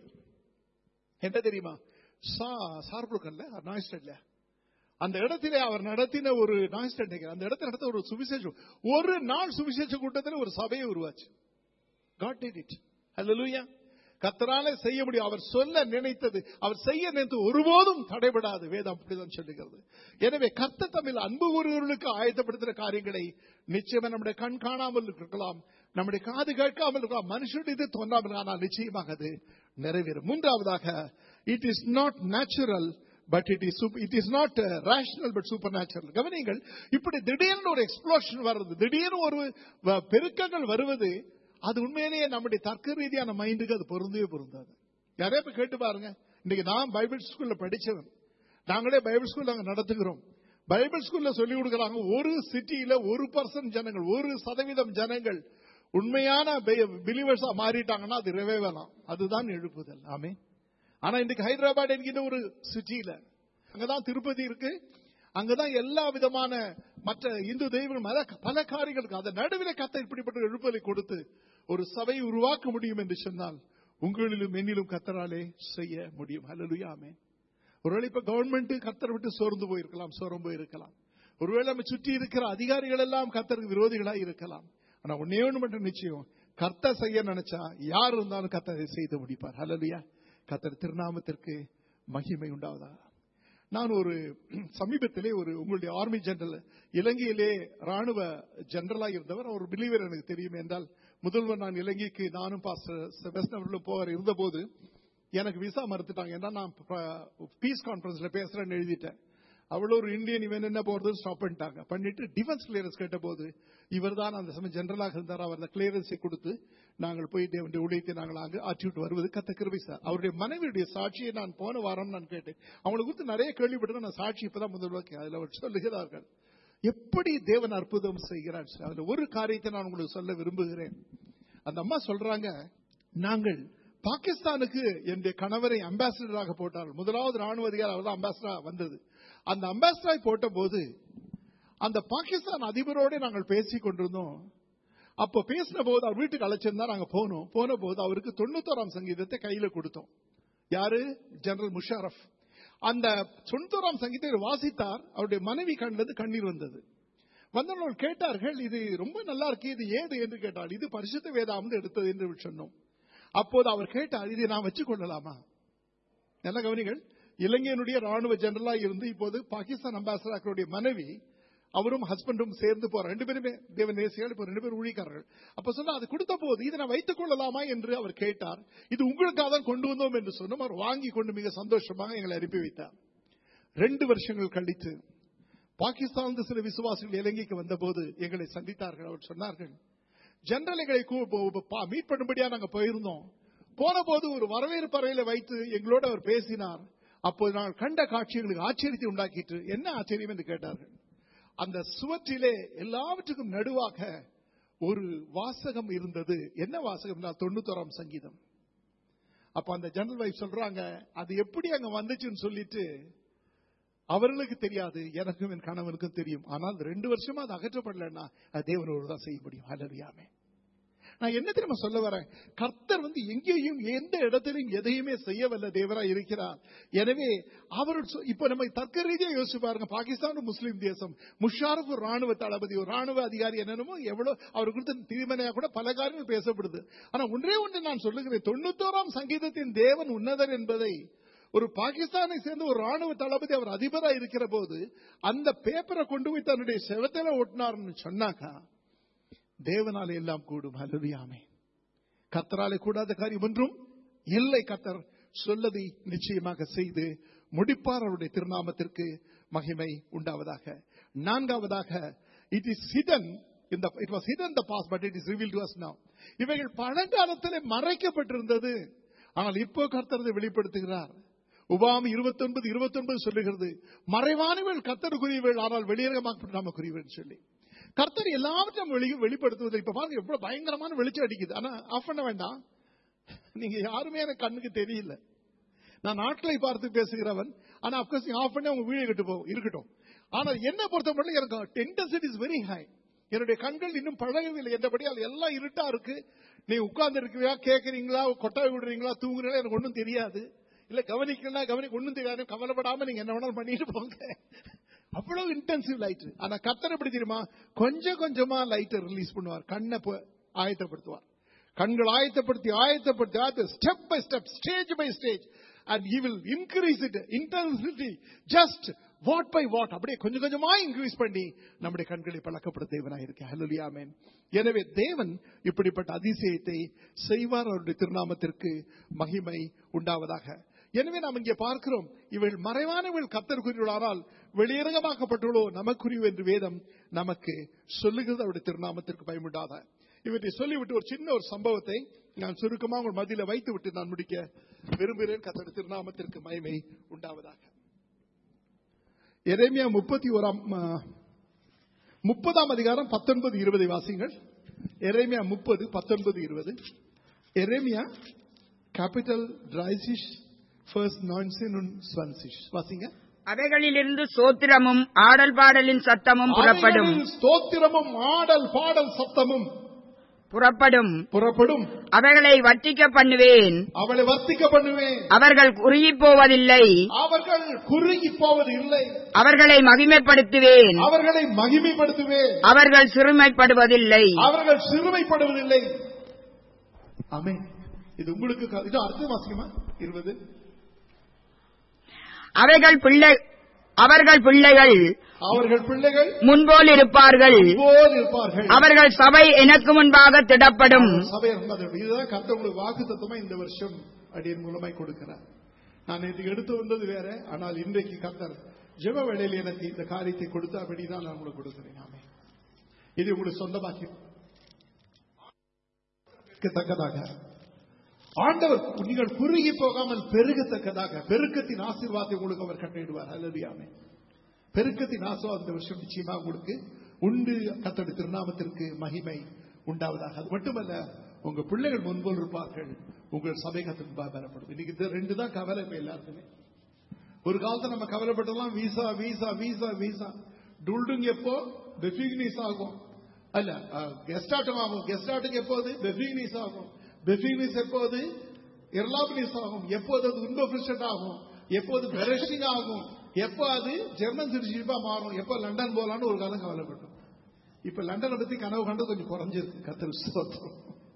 என்ன தெரியுமா? சார்புக்கல்ல நாய்ஸ்டட்ல அந்த இடத்திலே அவர் நடத்தின ஒரு நாய்ஸ்டட், அந்த இடத்துல நடத்த ஒரு சுவிசேஷம், ஒரு நாள் சுவிசேஷ கூட்டத்தில் ஒரு சபையை உருவாச்சு. God did it. Hallelujah. கர்த்தராலே செய்ய முடியும். அவர் சொல்ல நினைத்தது, அவர் செய்ய நினைத்து ஒருபோதும் தடைபடாது. வேதம் அப்படிதான் சொல்லுகிறது. எனவே கர்த்தர் தம்மில் அன்பு கூறுகிறவர்களுக்கு ஆயத்தப்படுத்துகிற காரியங்களை நிச்சயமா நம்முடைய கண் காணாமல் இருக்கலாம், நம்முடைய காது கேட்காமல் இருக்கலாம், மனுஷனுடைய இது தோன்றாமல், ஆனால் நிச்சயமாக அது நிறைவேறும். மூன்றாவதாக, it is not natural but it is not rational but supernatural. கவனிங்கள், இப்படி திடீர்னு ஒரு எக்ஸ்ப்ளோஷன் வருது, திடீர்னு ஒரு பெருக்கங்கள் வருவது, அது உண்மையிலேயே நம்முடைய தர்க்க ரீதியான மைண்டுக்கு அது பொருந்தவே பொருந்தாது. யாரே இப்ப கேட்டு பாருங்க. இன்னைக்கு நான் பைபிள் ஸ்கூல்ல படிச்சவன், நாங்களே பைபிள் ஸ்கூல் நாங்க நடத்துகிறோம். பைபிள் ஸ்கூல்ல சொல்லி கொடுக்கறாங்க, ஒரு சிட்டியில 1% ஜனங்கள், 1% ஜனங்கள் உண்மையான பிலீவர்ஸா மாறிட்டாங்கன்னா அது ரிவைவலாம், அதுதான் எழுப்புதல். ஆமே. ஆனா இன்னைக்கு ஹைதராபாத் என்கிற ஒரு சிட்டியில, அங்கதான் திருப்பதி இருக்கு, அங்கதான் எல்லா விதமான மற்ற இந்து தெய்வங்கள் பல காரியங்களுக்கு அந்த நடுவில் கர்த்தர் இப்படிப்பட்ட எழுப்புதலை கொடுத்து ஒரு சபையை உருவாக்க முடியும் என்று சொன்னால் உங்களிலும் என்னிலும் கர்த்தராலே செய்ய முடியும். ஹல்லேலூயா, ஆமென். ஒருவேளை இப்ப கவர்மெண்ட் கர்த்தரை விட்டு சோர்ந்து போயிருக்கலாம், சோரம் போயிருக்கலாம். ஒருவேளை நம்ம சுற்றி இருக்கிற அதிகாரிகள் எல்லாம் கர்த்தருக்கு விரோதிகளாக இருக்கலாம். ஆனா ஒன்னே ஒன்று மட்டும் நிச்சயம், கர்த்தர் செய்ய நினைச்சா யார் இருந்தாலும் கர்த்தரை செய்து முடிப்பார். ஹல்லேலூயா. கர்த்தர் திருநாமத்திற்கு மகிமை உண்டாவதா. நான் ஒரு சமீபத்திலே உங்களுடைய ஆர்மி ஜெனரல், இலங்கையிலே ராணுவ ஜெனரலாக இருந்தவர், ஒரு பிலீவர் எனக்கு தெரியும் என்றால், முதல்வர் நான் இலங்கைக்கு நானும் பாஸ்டர் செபஸ்டியன் அவர்களும் போவார் இருந்தபோது எனக்கு விசா மறுத்துட்டாங்க. ஏன்னா நான் பீஸ் கான்ஃபரன்ஸ்ல பேசுறேன்னு எழுதிட்டேன். அவ்வளோ ஒரு இந்தியன் இவன் என்ன போறது ஸ்டாப் பண்ணிட்டாங்க. பண்ணிட்டு டிஃபென்ஸ் கிளியரன்ஸ் கேட்ட போது இவர் தான் அந்த சமயம் ஜெனரலாக இருந்தார். அவர் அந்த கிளியரன்ஸை கொடுத்து நாங்கள் போய் தேவனுடைய ஊழியத்தை நாங்கள் அங்கு ஆற்றிவிட்டு வருவது கர்த்தர் கிருபை சார். அவருடைய மனைவியுடைய சாட்சியை நான் போன வாரம் நான் கேட்டேன். அவங்களை குறித்து நிறைய கேள்விப்பட்டேன். நான் சாட்சி இப்பதான் முதல்வர் அதில் அவர் சொல்லுகிறார்கள் எப்படி தேவன் அற்புதம் செய்கிறார். அதுல ஒரு காரியத்தை நான் உங்களுக்கு சொல்ல விரும்புகிறேன். அந்த அம்மா சொல்றாங்க, நாங்கள் பாகிஸ்தானுக்கு என்னுடைய கணவரை அம்பாசிடராக போட்டார்கள். முதலாவது ராணுவ அதிகாரி அவர் தான் அம்பாசிடரா வந்தது. அந்த அம்பாசிடராய் போட்ட போது அந்த பாகிஸ்தான் அதிபரோடு நாங்கள் பேசிக் கொண்டிருந்தோம். அப்போ பேசின போது அவர் வீட்டுக்கு அழைச்சிருந்தா நாங்க போனோம். போன போது அவருக்கு 91ஆம் சங்கீதத்தை கையில கொடுத்தோம். யாரு? ஜெனரல் முஷாரப். அந்த 91ஆம் சங்கீதத்தை வாசித்தார். அவருடைய மனைவி கண்டது கண்ணீர் வந்தது. வந்தவர்கள் கேட்டார்கள், இது ரொம்ப நல்லா இருக்கு, இது ஏது என்று கேட்டார். இது பரிசுத்த வேதாகமம் எடுத்தது என்று சொன்னோம். அப்போது அவர் கேட்டார், இதை நான் வச்சுக் கொள்ளலாமா? நல்ல கவனிகள். இலங்கையினுடைய ராணுவ ஜெனரலா இருந்து இப்போது பாகிஸ்தான் அம்பாசிடருடைய மனைவி, அவரும் ஹஸ்பண்டும் சேர்ந்து போற 2 பேருமே தேவ நேசிகள், இப்போ 2 பேரும் ஊழியக்காரர்கள். அப்ப சொன்னா அது கொடுத்த போது இதை நான் வைத்துக் கொள்ளலாமா என்று அவர் கேட்டார். இது உங்களுக்காக தான் கொண்டு வந்தோம் என்று சொன்னோம். அவர் வாங்கி கொண்டு மிக சந்தோஷமாக எங்களை அனுப்பி வைத்தார். 2 வருஷங்கள் கழித்து பாகிஸ்தான் சில விசுவாசிகள் இலங்கைக்கு வந்த போது எங்களை சந்தித்தார்கள். அவர் சொன்னார்கள், ஜெனரல் எங்களை மீட் பண்ணும்படியா நாங்க போயிருந்தோம். போன போது ஒரு வரவேற்பு அறையில வைத்து எங்களோட அவர் பேசினார். அப்போது நாங்கள் கண்ட காட்சி எங்களுக்கு ஆச்சரியத்தை உண்டாக்கிட்டு, என்ன ஆச்சரியம் என்று கேட்டார்கள். அந்த சுவற்றிலே எல்லாவற்றுக்கும் நடுவாக ஒரு வாசகம் இருந்தது. என்ன வாசகம்? 91ஆம் சங்கீதம். அப்ப அந்த ஜெனரல் வைஃப் சொல்றாங்க, அது எப்படி அங்க வந்துச்சுன்னு சொல்லிட்டு அவர்களுக்கு தெரியாது, எனக்கும் என் கணவனுக்கும் தெரியும். ஆனால் 2 வருஷமா அது அகற்றப்படலன்னா அது தேவனோடு தான் செய்ய முடியும். ஹல்லேலூயா. நான் என்ன தெரியுமா சொல்ல வரேன்? கர்த்தர் எங்கேயும் எந்த இடத்திலும் எதையுமே செய்ய வல்ல தேவரா இருக்கிறார். எனவே அவர் இப்ப நம்ம தர்க்க ரீதியா யோசிச்சு பாருங்க. பாகிஸ்தான் முஸ்லீம் தேசம், முஷாரப் ஒரு ராணுவ தளபதி, ஒரு ராணுவ அதிகாரி, என்னென்னமோ எவ்வளவு அவர் குறித்த தீர்மானியா கூட பல காரியங்கள் பேசப்படுது. ஆனா ஒன்றே ஒன்று நான் சொல்லுகிறேன், 91ஆம் சங்கீதத்தின் தேவன் உன்னதர் என்பதை ஒரு பாகிஸ்தானை சேர்ந்த ஒரு ராணுவ தளபதி அவர் அதிபரா இருக்கிற போது அந்த பேப்பரை கொண்டு போய் தன்னுடைய செவத்தில ஒட்டினார்னு சொன்னாக்கா தேவனாலே எல்லாம் கூடும். ஹல்லேலூயா. கர்த்தராலே கூடாத காரியம் ஒன்றும் இல்லை. கர்த்தர் சொல்லதை நிச்சயமாக செய்து முடிப்பார். அவருடைய திருநாமத்திற்கு மகிமை உண்டாவதாக. 4வதாக, it was hidden in the past but it is revealed to us now. இவைகள் பழங்காலத்திலே மறைக்கப்பட்டிருந்தது, ஆனால் இப்போ கர்த்தர் வெளிப்படுத்துகிறார். உபாகமம் 29:29 சொல்லுகிறது, மறைவானவள் கர்த்தருக்குரியவள், ஆனால் வெளியரங்கமாக நமக்குரியவள் சொல்லி கர்த்தர் எல்லாவற்றையும் வெளிப்படுத்துவது. இப்ப பாருங்க எவ்வளவு பயங்கரமான வெளிச்சம் அடிக்குது. ஆனா ஆஃப் பண்ண வேண்டாம். நீங்க யாருமே எனக்கு கண்ணுக்கு தெரியல. நான் நாட்களை பார்த்து பேசுகிறவன். ஆனா அப்கோர்ஸ் நீங்க ஆஃப் பண்ணி அவங்க வீடியோ கட்டு போகும் இருக்கட்டும். ஆனா என்ன பொறுத்த மட்டும் எனக்கு இன்டென்சிட்டி இஸ் வெரி ஹை. என்னுடைய கண்கள் இன்னும் பழகவில்லை. என்றபடி அது எல்லாம் இருட்டா இருக்கு. நீ உட்கார்ந்து இருக்கிறீங்களா, கேட்கறீங்களா, கொட்டாய் விடுறீங்களா, தூங்குறீங்களா, எனக்கு ஒன்றும் தெரியாது. இல்ல கவனிக்கலாம், ஒன்றும் தெரியாது. கவலைப்படாம நீங்க என்ன வேணாலும் பண்ணிட்டு போங்க. அவ்வளவு இன்டென்சிவ் லைட். ஆனா கர்த்தர் எப்படி தெரியுமா, கொஞ்சம் கொஞ்சமா லைட்டை ரிலீஸ் பண்ணுவார். கண்ணை ஆயத்தப்படுத்துவார். கண்கள் ஆயத்தப்படுத்தி step by step, stage by stage, and he will increase it intensity just watt by watt. அப்படியே கொஞ்சம் கொஞ்சமா இன்க்ரீஸ் பண்ணி நம்முடைய கண்களை பழக்கப்படுத்த தேவனாக இருக்க. ஹல்லேலூயா. ஆமென். எனவே தேவன் இப்படிப்பட்ட அதிசயத்தை செய்வார். அவருடைய திருநாமத்திற்கு மகிமை உண்டாவதாக. எனவே நாம் இங்கே பார்க்கிறோம், இவள் மறைவானவள் கர்த்தருக்குரியவளானால் வெளியரங்கமாக்கப்பட்டுள்ளோ நமக்குரிய என்று வேதம் நமக்கு சொல்லுகிறது. அவருடைய திருநாமத்திற்கு பயமுண்டாத. இவற்றை சொல்லிவிட்டு ஒரு சின்ன ஒரு சம்பவத்தை நான் சுருக்கமாக உங்கள் மத்தியில வைத்து விட்டு நான் முடிக்க விரும்புகிறேன். கர்த்தருடைய திருநாமத்திற்கு மகிமை உண்டாவதாக. எரேமியா 30ஆம் அதிகாரம் 19-20 வாசிங்கள். எரேமியா 30:19-20. எரேமியா கேபிட்டல் 30 Vers 19 und 20 வாசிங்க. அவைகளிலிருந்து ஸ்தோத்திரமும் ஆடல் பாடலின் சத்தமும் புறப்படும். ஸ்தோத்திரமும் ஆடல் பாடல் சத்தமும் புறப்படும். அவைகளை வர்த்திக்க பண்ணுவேன். அவர்கள் குறுகி போவதில்லை. அவர்களை மகிமைப்படுத்துவேன். அவர்கள் சிறுமைப்படுவதில்லை. ஆமென். இது உங்களுக்கு இது அர்த்தம் வாசிக்குமா? 20 அவர்கள் பிள்ளைகள் முன்போல் இருப்பார்கள். அவர்கள் சபை எனக்கு முன்பாக திடப்படும். சபை இதுதான் கர்த்தர் உங்களுக்கு வாக்குத்தத்தமா இந்த வருஷம் அடியின் மூலமாய் கொடுக்கிறார். நான் இதுக்கு எடுத்து வந்தது வேற, ஆனால் இன்றைக்கு கர்த்தர் ஜெப வேளையில் எனக்கு இந்த காரியத்தை கொடுத்தபடிதான் நான் உங்களுக்கு கொடுக்கிறேன். ஆமென். இது உங்களுக்கு சொந்தமாக்கி தக்கதாக ஆண்டவர் நீங்கள் குறுகி போகாமல் பெருகத்தக்கதாக பெருக்கத்தின் ஆசீர்வாதத்தை உங்களுக்கு அவர் கட்டிடுவார். அல்லேலூயா. பெருக்கத்தின் ஆசீர்வாதம் இந்த வருஷம் நிச்சயமாக உங்களுக்கு உண்டு. கர்த்தருடைய திருநாமத்திற்கு மகிமை உண்டாவதாக. அது மட்டுமல்ல, உங்க பிள்ளைகள் முன்போல் இருப்பார்கள். உங்கள் சபை கர்த்தருக்கு பெறப்படும். இன்னைக்கு இந்த 2 தான் கவலை எல்லாருக்குமே. ஒரு காலத்துல நம்ம கவலைப்பட்டலாம், வீசா வீசா வீசா வீசா டுல்டுங் எப்போ பெஃபிக்னிஸ் ஆகும், அல்ல கெஸ்டாட்டம் ஆகும். கெஸ்டாட்டுக்கு எப்போது பெஃபிக்னிஸ் ஆகும், பெஃபிக்னிஸ் எப்போது எர்லாபினிஸ் ஆகும், எப்போது அது உன்பஃபிஷன் ஆகும், எப்போது பெரஷிங் ஆகும், எப்போ அது ஜெர்மன் சிட்டிசன்ஷிப்பா மாறும், எப்போ லண்டன் போலான்னு ஒரு காலம் கவலைப்பட்டோம். இப்ப லண்டனை பத்தி கனவு கண்டு கொஞ்சம் குறைஞ்சிருக்கு. கர்த்தர் ஸ்தோத்திரம்.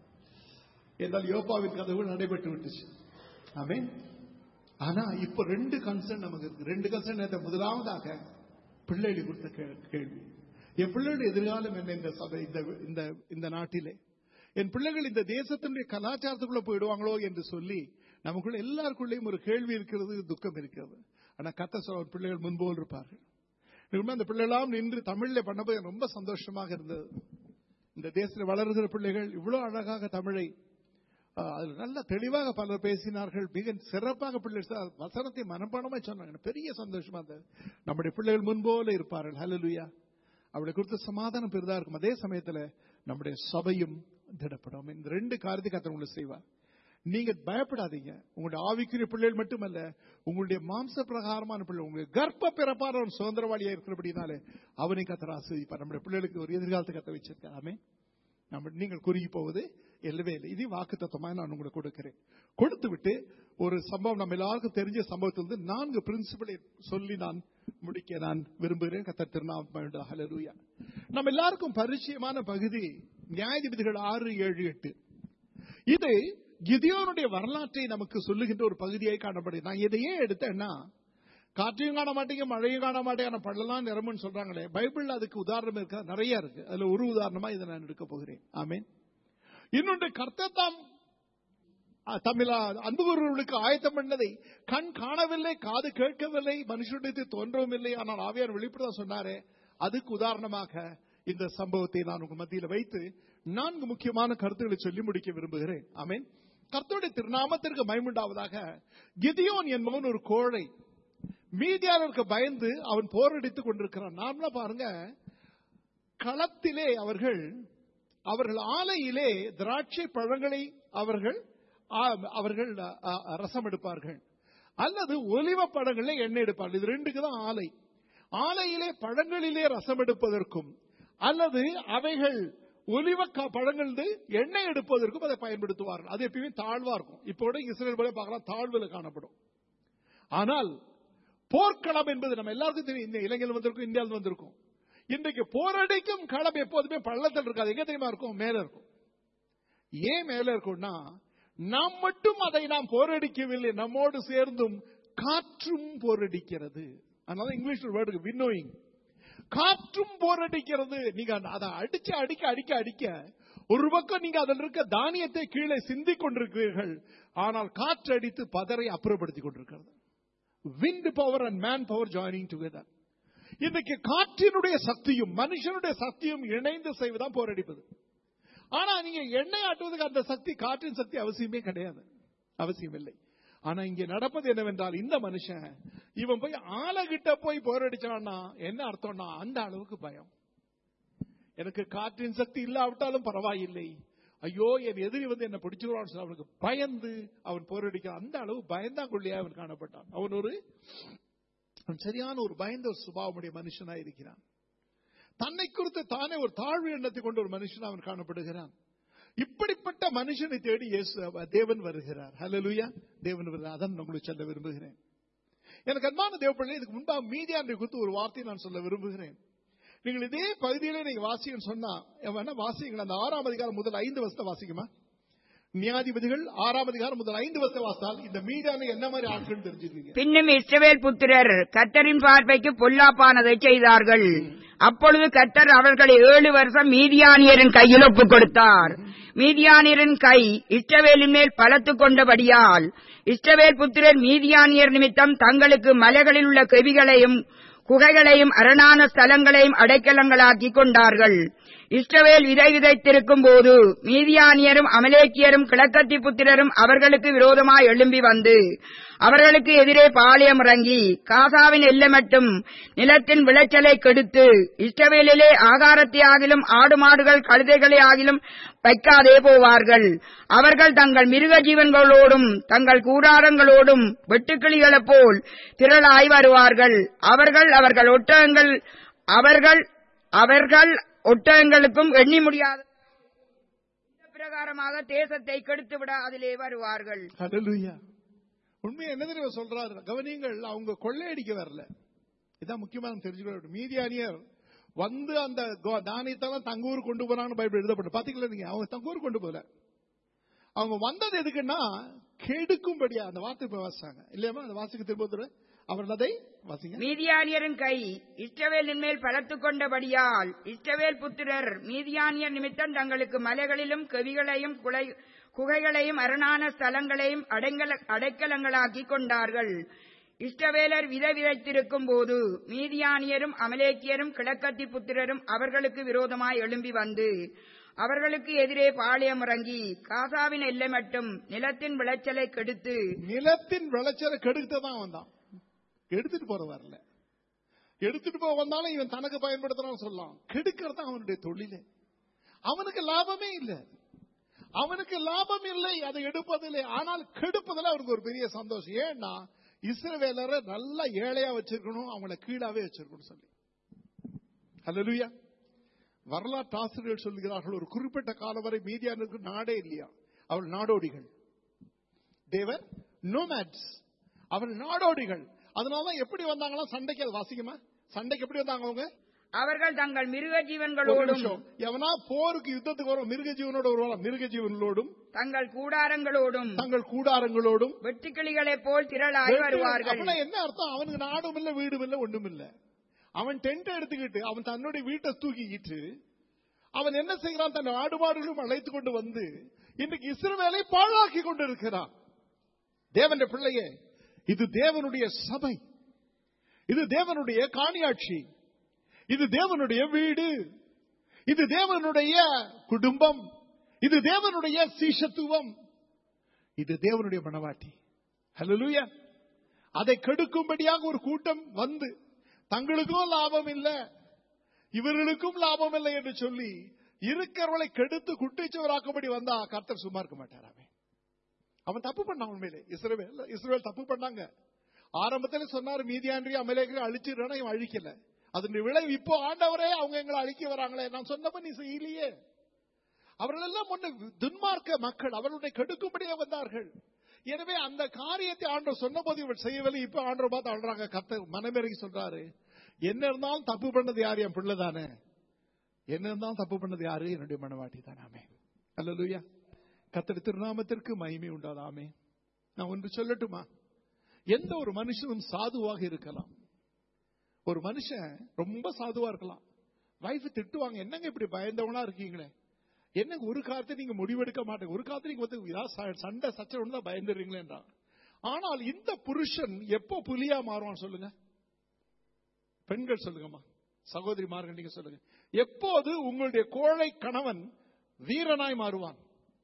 என்றால் யோப்பாவின் கதவு நடைபெற்று விட்டுச்சு. ஆமென். ஆனா இப்ப 2 கன்சர்ன் நமக்கு இருக்கு. 2 கன்சர்ன். முதலாவதாக பிள்ளைகளை கொடுத்த கேள்வி, என் பிள்ளைகளுடைய எதிர்காலம் என்ன இந்த சபை இந்த நாட்டிலே? என் பிள்ளைகள் இந்த தேசத்தினுடைய கலாச்சாரத்துக்குள்ள போயிடுவாங்களோ என்று சொல்லி நமக்குள்ள எல்லாருக்குள்ளேயும் ஒரு கேள்வி இருக்கிறது, துக்கம் இருக்கிறது. ஆனா கர்த்தர் சொல்ற பிள்ளைகள் முன்போல் இருப்பார்கள். அந்த பிள்ளைகளாம் நின்று தமிழ்ல பண்ண ரொம்ப சந்தோஷமாக இருந்தது. இந்த தேசத்தில் வளர்கிற பிள்ளைகள் இவ்வளவு அழகாக தமிழை அதுல நல்ல தெளிவாக பலர் பேசினார்கள். மிக சிறப்பாக பிள்ளைகள் வசனத்தை மனப்பாடமா சொன்னாங்க. பெரிய சந்தோஷமா இருந்தது. நம்முடைய பிள்ளைகள் முன்போல இருப்பார்கள். ஹல்லேலூயா. அவளை குறித்த சமாதானம் பெரிதா இருக்கும். அதே சமயத்துல நம்முடைய சபையும் திடப்படும். இந்த 2 காரியத்தை கர்த்தர் உங்களுக்கு செய்வார். நீங்க பயப்படாதீங்க. உங்களுடைய ஆவிக்குரிய பிள்ளைகள் மட்டுமல்ல, உங்களுடைய மாம்ச பிரகாரமான பிள்ளை, உங்களுக்கு கர்ப்ப பிறப்பான ஒரு சுதந்திரவாளியா இருக்கிறபடினாலே அவனை கர்த்தர் ஆசீர்வதிப்பார். நம்முடைய பிள்ளைகளுக்கு ஒரு எதிர்காலத்தை கர்த்தர் வச்சிருக்கார். ஆமென். நீங்கள் குறுகி போவது இல்லவே இல்லை. இது வாக்குத்தத்தமாக நான் உங்களுக்கு கொடுக்கிறேன். கொடுத்து விட்டு ஒரு சம்பவம் நம்ம எல்லாருக்கும் தெரிஞ்ச சம்பவத்திலிருந்து 4 பிரின்சிபலை சொல்லி நான் முடிக்க நான் விரும்புகிறேன். கர்த்தர் திருநாமம். ஹல்லேலூயா. நம்ம எல்லாருக்கும் பரிச்சயமான பகுதி நியாயாதிபதிகள் 6, 7, 8. இது கிதியோனுடைய வரலாற்றை நமக்கு சொல்லுகின்ற ஒரு பகுதியாய் காணப்படுது. நான் இதையே எடுத்தேன்னா, காற்றையும் காண மாட்டேங்க, மழையும் காண மாட்டேங்க, பள்ளலாம் நிறம்னு சொல்றாங்களே, பைபிள்ல அதுக்கு உதாரணம் இருக்க நிறைய இருக்கு. அதுல ஒரு உதாரணமா இதை நான் எடுக்க போகிறேன். ஆமென். இன்னொன்று, கர்த்தர் தாம் தமிழ் அன்பு கூறுவர்களுக்கு ஆயத்தம் பண்ணதை கண் காணவில்லை, காது கேட்கவில்லை, மனுஷனுடைய தோன்றவும் இல்லை, ஆனால் ஆவியார் வெளிப்பட சொன்னாரே, அதுக்கு உதாரணமாக இந்த சம்பவத்தை நான் உங்க மத்தியில் வைத்து 4 முக்கியமான கருத்துக்களை சொல்லி முடிக்க விரும்புகிறேன். ஆமென். கர்த்தருடைய திருநாமத்திற்கு மகிமையுண்டாவதாக. கிதியோன் என்பவன் ஒரு கோழை. மீதியாளருக்கு பயந்து அவன் போரடித்துக் கொண்டிருக்கிறான். நார்மலா பாருங்க, களத்திலே அவர்கள் ஆலையிலே திராட்சை பழங்களை அவர்கள் ரசம் எடுப்பார்கள், அல்லது ஒலிவ பழங்களிலே எண்ணெய் எடுப்பார்கள். இது 2க்கு தான் ஆலை. ஆலையிலே பழங்களிலே ரசம் எடுப்பதற்கும் அல்லது அவைகள் ஒலிவ பழங்கள் எண்ணெய் எடுப்பதற்கும் அதை பயன்படுத்துவார்கள். அது எப்பயுமே தாழ்வா இருக்கும். இப்போ இஸ்ரேல் போல பார்க்கலாம், தாழ்வுல காணப்படும். ஆனால் போர்க்களம் என்பது நம்ம எல்லாருக்கும் தெரியும். இந்த இலங்கையில் வந்திருக்கும், இந்தியாவில் வந்திருக்கும். இன்றைக்கு போரடிக்கும் களம் எப்போதுமே பள்ளத்தில் இருக்காது. எங்க தெரியுமா இருக்கும்? மேல இருக்கும். ஏன் மேல இருக்கும்னா, நாம் மட்டும் அதை நாம் போரடிக்கவில்லை, நம்மோடு சேர்ந்தும் காற்றும் போரடிக்கிறது. அதனால இங்கிலீஷ் ஒரு வேர்டு வின்னோயிங். காற்றும் போரடிக்கிறது. நீங்க அதை அடிக்க அடிக்க அடிக்க அடிக்க ஒரு பக்கம் நீங்க அதில் இருக்க தானியத்தை கீழே சிந்திக் கொண்டிருக்கிறீர்கள், ஆனால் காற்று அடித்து பதரை அப்புறப்படுத்திக் கொண்டிருக்கிறது. wind power and man power joining together. இன்னைக்கு காற்றினுடைய சக்தியும் மனுஷனுடைய சக்தியும் இணைந்து செய்வதுதான் போரடிப்பது. ஆனா நீங்க எண்ணெய் ஆட்டுவதற்கு அந்த சக்தி, காற்றின் சக்தி அவசியமே கிடையாது, அவசியம் இல்லை. ஆனா இங்க நடப்பது என்னவென்றால், இந்த மனுஷன் இவன் போய் ஆளகிட்ட போய் போரடிச்சான்னா என்ன அர்த்தம்னா, அந்த அளவுக்கு பயம். எனக்கு காற்றின் சக்தி இல்லாவிட்டாலும் பரவாயில்லை, ஐயோ என் எதிரி வந்து என்ன பிடிச்சிருவான்னு சொல்லி அவனுக்கு பயந்து அவன் போரடிக்க, அந்த அளவு பயந்தாங்குள்ளியா அவன் காணப்பட்டான். அவன் சரியான ஒரு பயந்த ஒரு சுபாவமுடைய மனுஷனா இருக்கிறான். தன்னை குறித்து தானே ஒரு தாழ்வு எண்ணத்தை கொண்ட ஒரு மனுஷன் அவன் காணப்படுகிறான். இப்படிப்பட்ட மனுஷனை தேடி தேவன் வருகிறார். ஹல்லேலூயா. தேவன் வருகிறார். அதான் உங்களுக்கு சொல்ல விரும்புகிறேன். எனக்கு அன்பான தேவப்பிள்ளை, இதுக்கு முன்பாக மீதியானை குறித்து ஒரு வார்த்தை நான் சொல்ல விரும்புகிறேன். நீங்கள் இதே பகுதியிலே நீங்க வாசிங்கன்னு சொன்னா வாசிங்க. அந்த 6ஆம் அதிகாரம் முதல் 5 வசனத்தை வாசிக்குமா? நியாயாதிபதிகள் 6ஆம் அதிகாரம் முதல் 5 வசனம் வாசித்தால் இந்த மீதியான என்ன மாதிரி ஆட்கள் தெரிஞ்சுக்கீங்க. பின்னும் இஸ்ரவேல் புத்திரர் கர்த்தரின் பார்வைக்கு பொல்லாப்பானதை செய்தார்கள். அப்பொழுது கர்த்தர் அவர்களை 7 வருஷம் மீதியானியரின் கையில் ஒப்புக் கொடுத்தார். மீதியானியரின் கை இஸ்ரவேலின் மேல் பலத்து கொண்டபடியால் இஸ்ரவேல் புத்திரர் மீதியானியர் நிமித்தம் தங்களுக்கு மலைகளில் உள்ள கெவிகளையும் குகைகளையும் அரணான ஸ்தலங்களையும் அடைக்கலங்களாக்கி கொண்டார்கள். இஸ்ரவேல் விதை விதைத்திருக்கும் போது மீதியானியரும் அமலேக்கியரும் கிழக்கத்தி புத்திரரும் அவர்களுக்கு விரோதமாய் எழும்பி வந்து அவர்களுக்கு எதிரே பாளையம் இறங்கி காசாவின் எல்லை மட்டும் நிலத்தின் விளைச்சலை கெடுத்து இஸ்ரவேலிலே ஆகாரத்தை ஆகிலும் ஆடு மாடுகள் கழுதைகளை ஆகிலும் வைக்காதே போவார்கள். அவர்கள் தங்கள் மிருக ஜீவன்களோடும் தங்கள் கூடாரங்களோடும் வெட்டுக்கிளிகளைப் போல் திரளாய் வருவார்கள். அவர்கள் ஒட்டகங்களுக்கும் எண்ணி முடியாத பிரகாரமாக தேசத்தை கெடுத்துவிட அதிலே வருவார்கள். ஹல்லேலூயா. உண்மை என்ன தெரியுமா சொல்றாரு? கவனிங்கள், அவங்க கொள்ளையடிக்க வரல. இதான் முக்கியமான தெரிஞ்சுக்க. மீதியானியர் வந்து அந்த தானியத்தெல்லாம் தங்கூர் கொண்டு போனான்னு பைபிள் எழுதப்பட்டு பாத்தீங்களா நீங்க? அவங்க தங்கூர் கொண்டு போல. அவங்க வந்தது எதுக்குன்னா கெடுக்கும்படியா. அந்த வார்த்தை வாசிச்சாங்க இல்லையா? அந்த வாசிக்கு திரும்ப அவர்கள் அதை வாசிங்க. மீதியானியரின் கை இஸ்ரவேலின் மேல் பலத்துக் கொண்டபடியால் இஸ்ரவேல் புத்திரர் மீதியானியர் நிமித்தம் தங்களுக்கு மலைகளிலும் கெவிகளையும் குகைகளையும் அரணான ஸ்தலங்களையும் அடைக்கலங்களாக்கி கொண்டார்கள். இஸ்ரவேலர் விதை விதைத்திருக்கும் போது மீதியானியரும் அமலேக்கியரும் கிழக்கத்தி புத்திரரும் அவர்களுக்கு விரோதமாய் எழும்பி வந்து அவர்களுக்கு எதிரே பாளையம் இறங்கி காசாவின் எல்லை மட்டும் நிலத்தின் விளைச்சலை கெடுத்து கெடுத்துதான் வந்தான். எடுத்துட்டு போற வரல. எடுத்துட்டு போக வந்தாலும் இவன் தனக்கு பயன்படுத்தணும் சொல்லலாம். கெடுக்கிறது அவனுடைய தொழிலே. அவனுக்கு லாபமே இல்லை. அவனுக்கு லாபம் இல்லை அதை எடுப்பதில்லை. ஆனால் கெடுப்பதில் அவனுக்கு ஒரு பெரிய சந்தோஷம். ஏன்னா இஸ்ரவேலரை நல்லா ஏழையா வச்சிருக்கணும், அவங்களை கீழாவே வச்சிருக்கணும் சொல்லி. ஹல்லேலூயா. வரலாற்று ஆசிரியர்கள் சொல்லுகிறார்கள், ஒரு குறிப்பிட்ட காலம் வரை மீதியானுக்கு நாடே இல்லையா. அவள் நாடோடிகள். தேவர் நோமேட்ஸ். அவள் நாடோடிகள். அதனாலதான் எப்படி வந்தாங்களா சண்டைக்கு? அது வாசிக்குமா? சண்டைக்கு எப்படி வந்தாங்க அவங்க? அவர்கள் தங்கள் மிருக ஜீவன்களோடும். எவனா போருக்கு யுத்தத்துக்கு வரும் மிருக ஜீவனோட வருவாங்க. மிருக ஜீவனோடும் தங்கள் கூடாரங்களோடும் வெட்டுக்கிளிகளைப் போல் திரளாய் வருவார்கள். என்ன அர்த்தம்? அவனுக்கு நாடும் இல்ல வீடும் இல்ல ஒண்ணும் இல்ல. அவன் டென்ட் எடுத்துக்கிட்டு அவன் தன்னுடைய வீட்டை தூக்கிக்கிட்டு அவன் என்ன செய்கிறான்? தன் ஆடு மாடுகளும் அழைத்துக் கொண்டு வந்து இன்றைக்கு இஸ்ரவேலை பாழாக்கி கொண்டு இருக்கிறான். தேவனுடைய பிள்ளையே, இது தேவனுடைய சபை, இது தேவனுடைய காணியாட்சி, இது தேவனுடைய வீடு, இது தேவனுடைய குடும்பம், இது தேவனுடைய சீஷத்துவம், இது தேவனுடைய மனவாட்டி. ஹல்லேலூயா. அதை கெடுக்கும்படியாக ஒரு கூட்டம் வந்து தங்களுக்கும் லாபம் இல்லை இவர்களுக்கும் லாபம் இல்லை என்று சொல்லி இருக்கிறவர்களை கெடுத்து குட்டிச்சவராக்கும்படி வந்தா கர்த்தர் சும்மா இருக்க மாட்டாராமே. அவன் தப்பு பண்ணான். உண்மையிலே இஸ்ரவேல் தப்பு பண்ணாங்க. ஆரம்பத்தில் சொன்னார் மீதியானியரை அமலேக்கியரை அழிச்சிடறான். இவன் அழிக்கல. அதனுடைய விளைவு இப்போ ஆண்டவரே அவங்க எங்களை அழிக்க வராங்களே, நான் சொன்னப்ப நீ செய்யலையே. அவர்கள் எல்லாம் முன்ன துன்மார்க்க மக்கள், அவர்களுடைய கெடுக்கும்படியே வந்தார்கள். எனவே அந்த காரியத்தை ஆண்டவர் சொன்ன போது இவள் செய்யவில்லை. இப்ப ஆண்டவர் பார்த்து அழுறாங்க. கர்த்தர் மனமிறங்கி சொல்றாரு, என்ன இருந்தாலும் தப்பு பண்ணது யாரு? என் பிள்ளை தானே. என்ன இருந்தாலும் தப்பு பண்ணது யாரு? என்னுடைய மனவாட்டி தானாமே. அல்லேலூயா. கர்த்தர் திருநாமத்திற்கு மகிமை உண்டாதாமே. நான் ஒன்று சொல்லட்டுமா? எந்த ஒரு மனுஷனும் சாதுவாக இருக்கலாம். ஒரு மனுஷன் ரொம்ப சாதுவா இருக்கலாம். வைஃப் திட்டுவாங்க, என்னங்க இப்படி பயந்தவங்களா இருக்கீங்களே, என்னங்க ஒரு காலத்தை நீங்க முடிவெடுக்க மாட்டேங்க, ஒரு காலத்தை நீங்க வந்து சண்டை சச்சரவு தான் பயந்துடுறீங்களேன்றா. ஆனால் இந்த புருஷன் எப்போ புலியா மாறுவான் சொல்லுங்க? பெண்கள் சொல்லுங்கம்மா, சகோதரிமார்கள் நீங்க சொல்லுங்க. எப்போது உங்களுடைய கோழை கணவன் வீரனாய் மாறுவான்?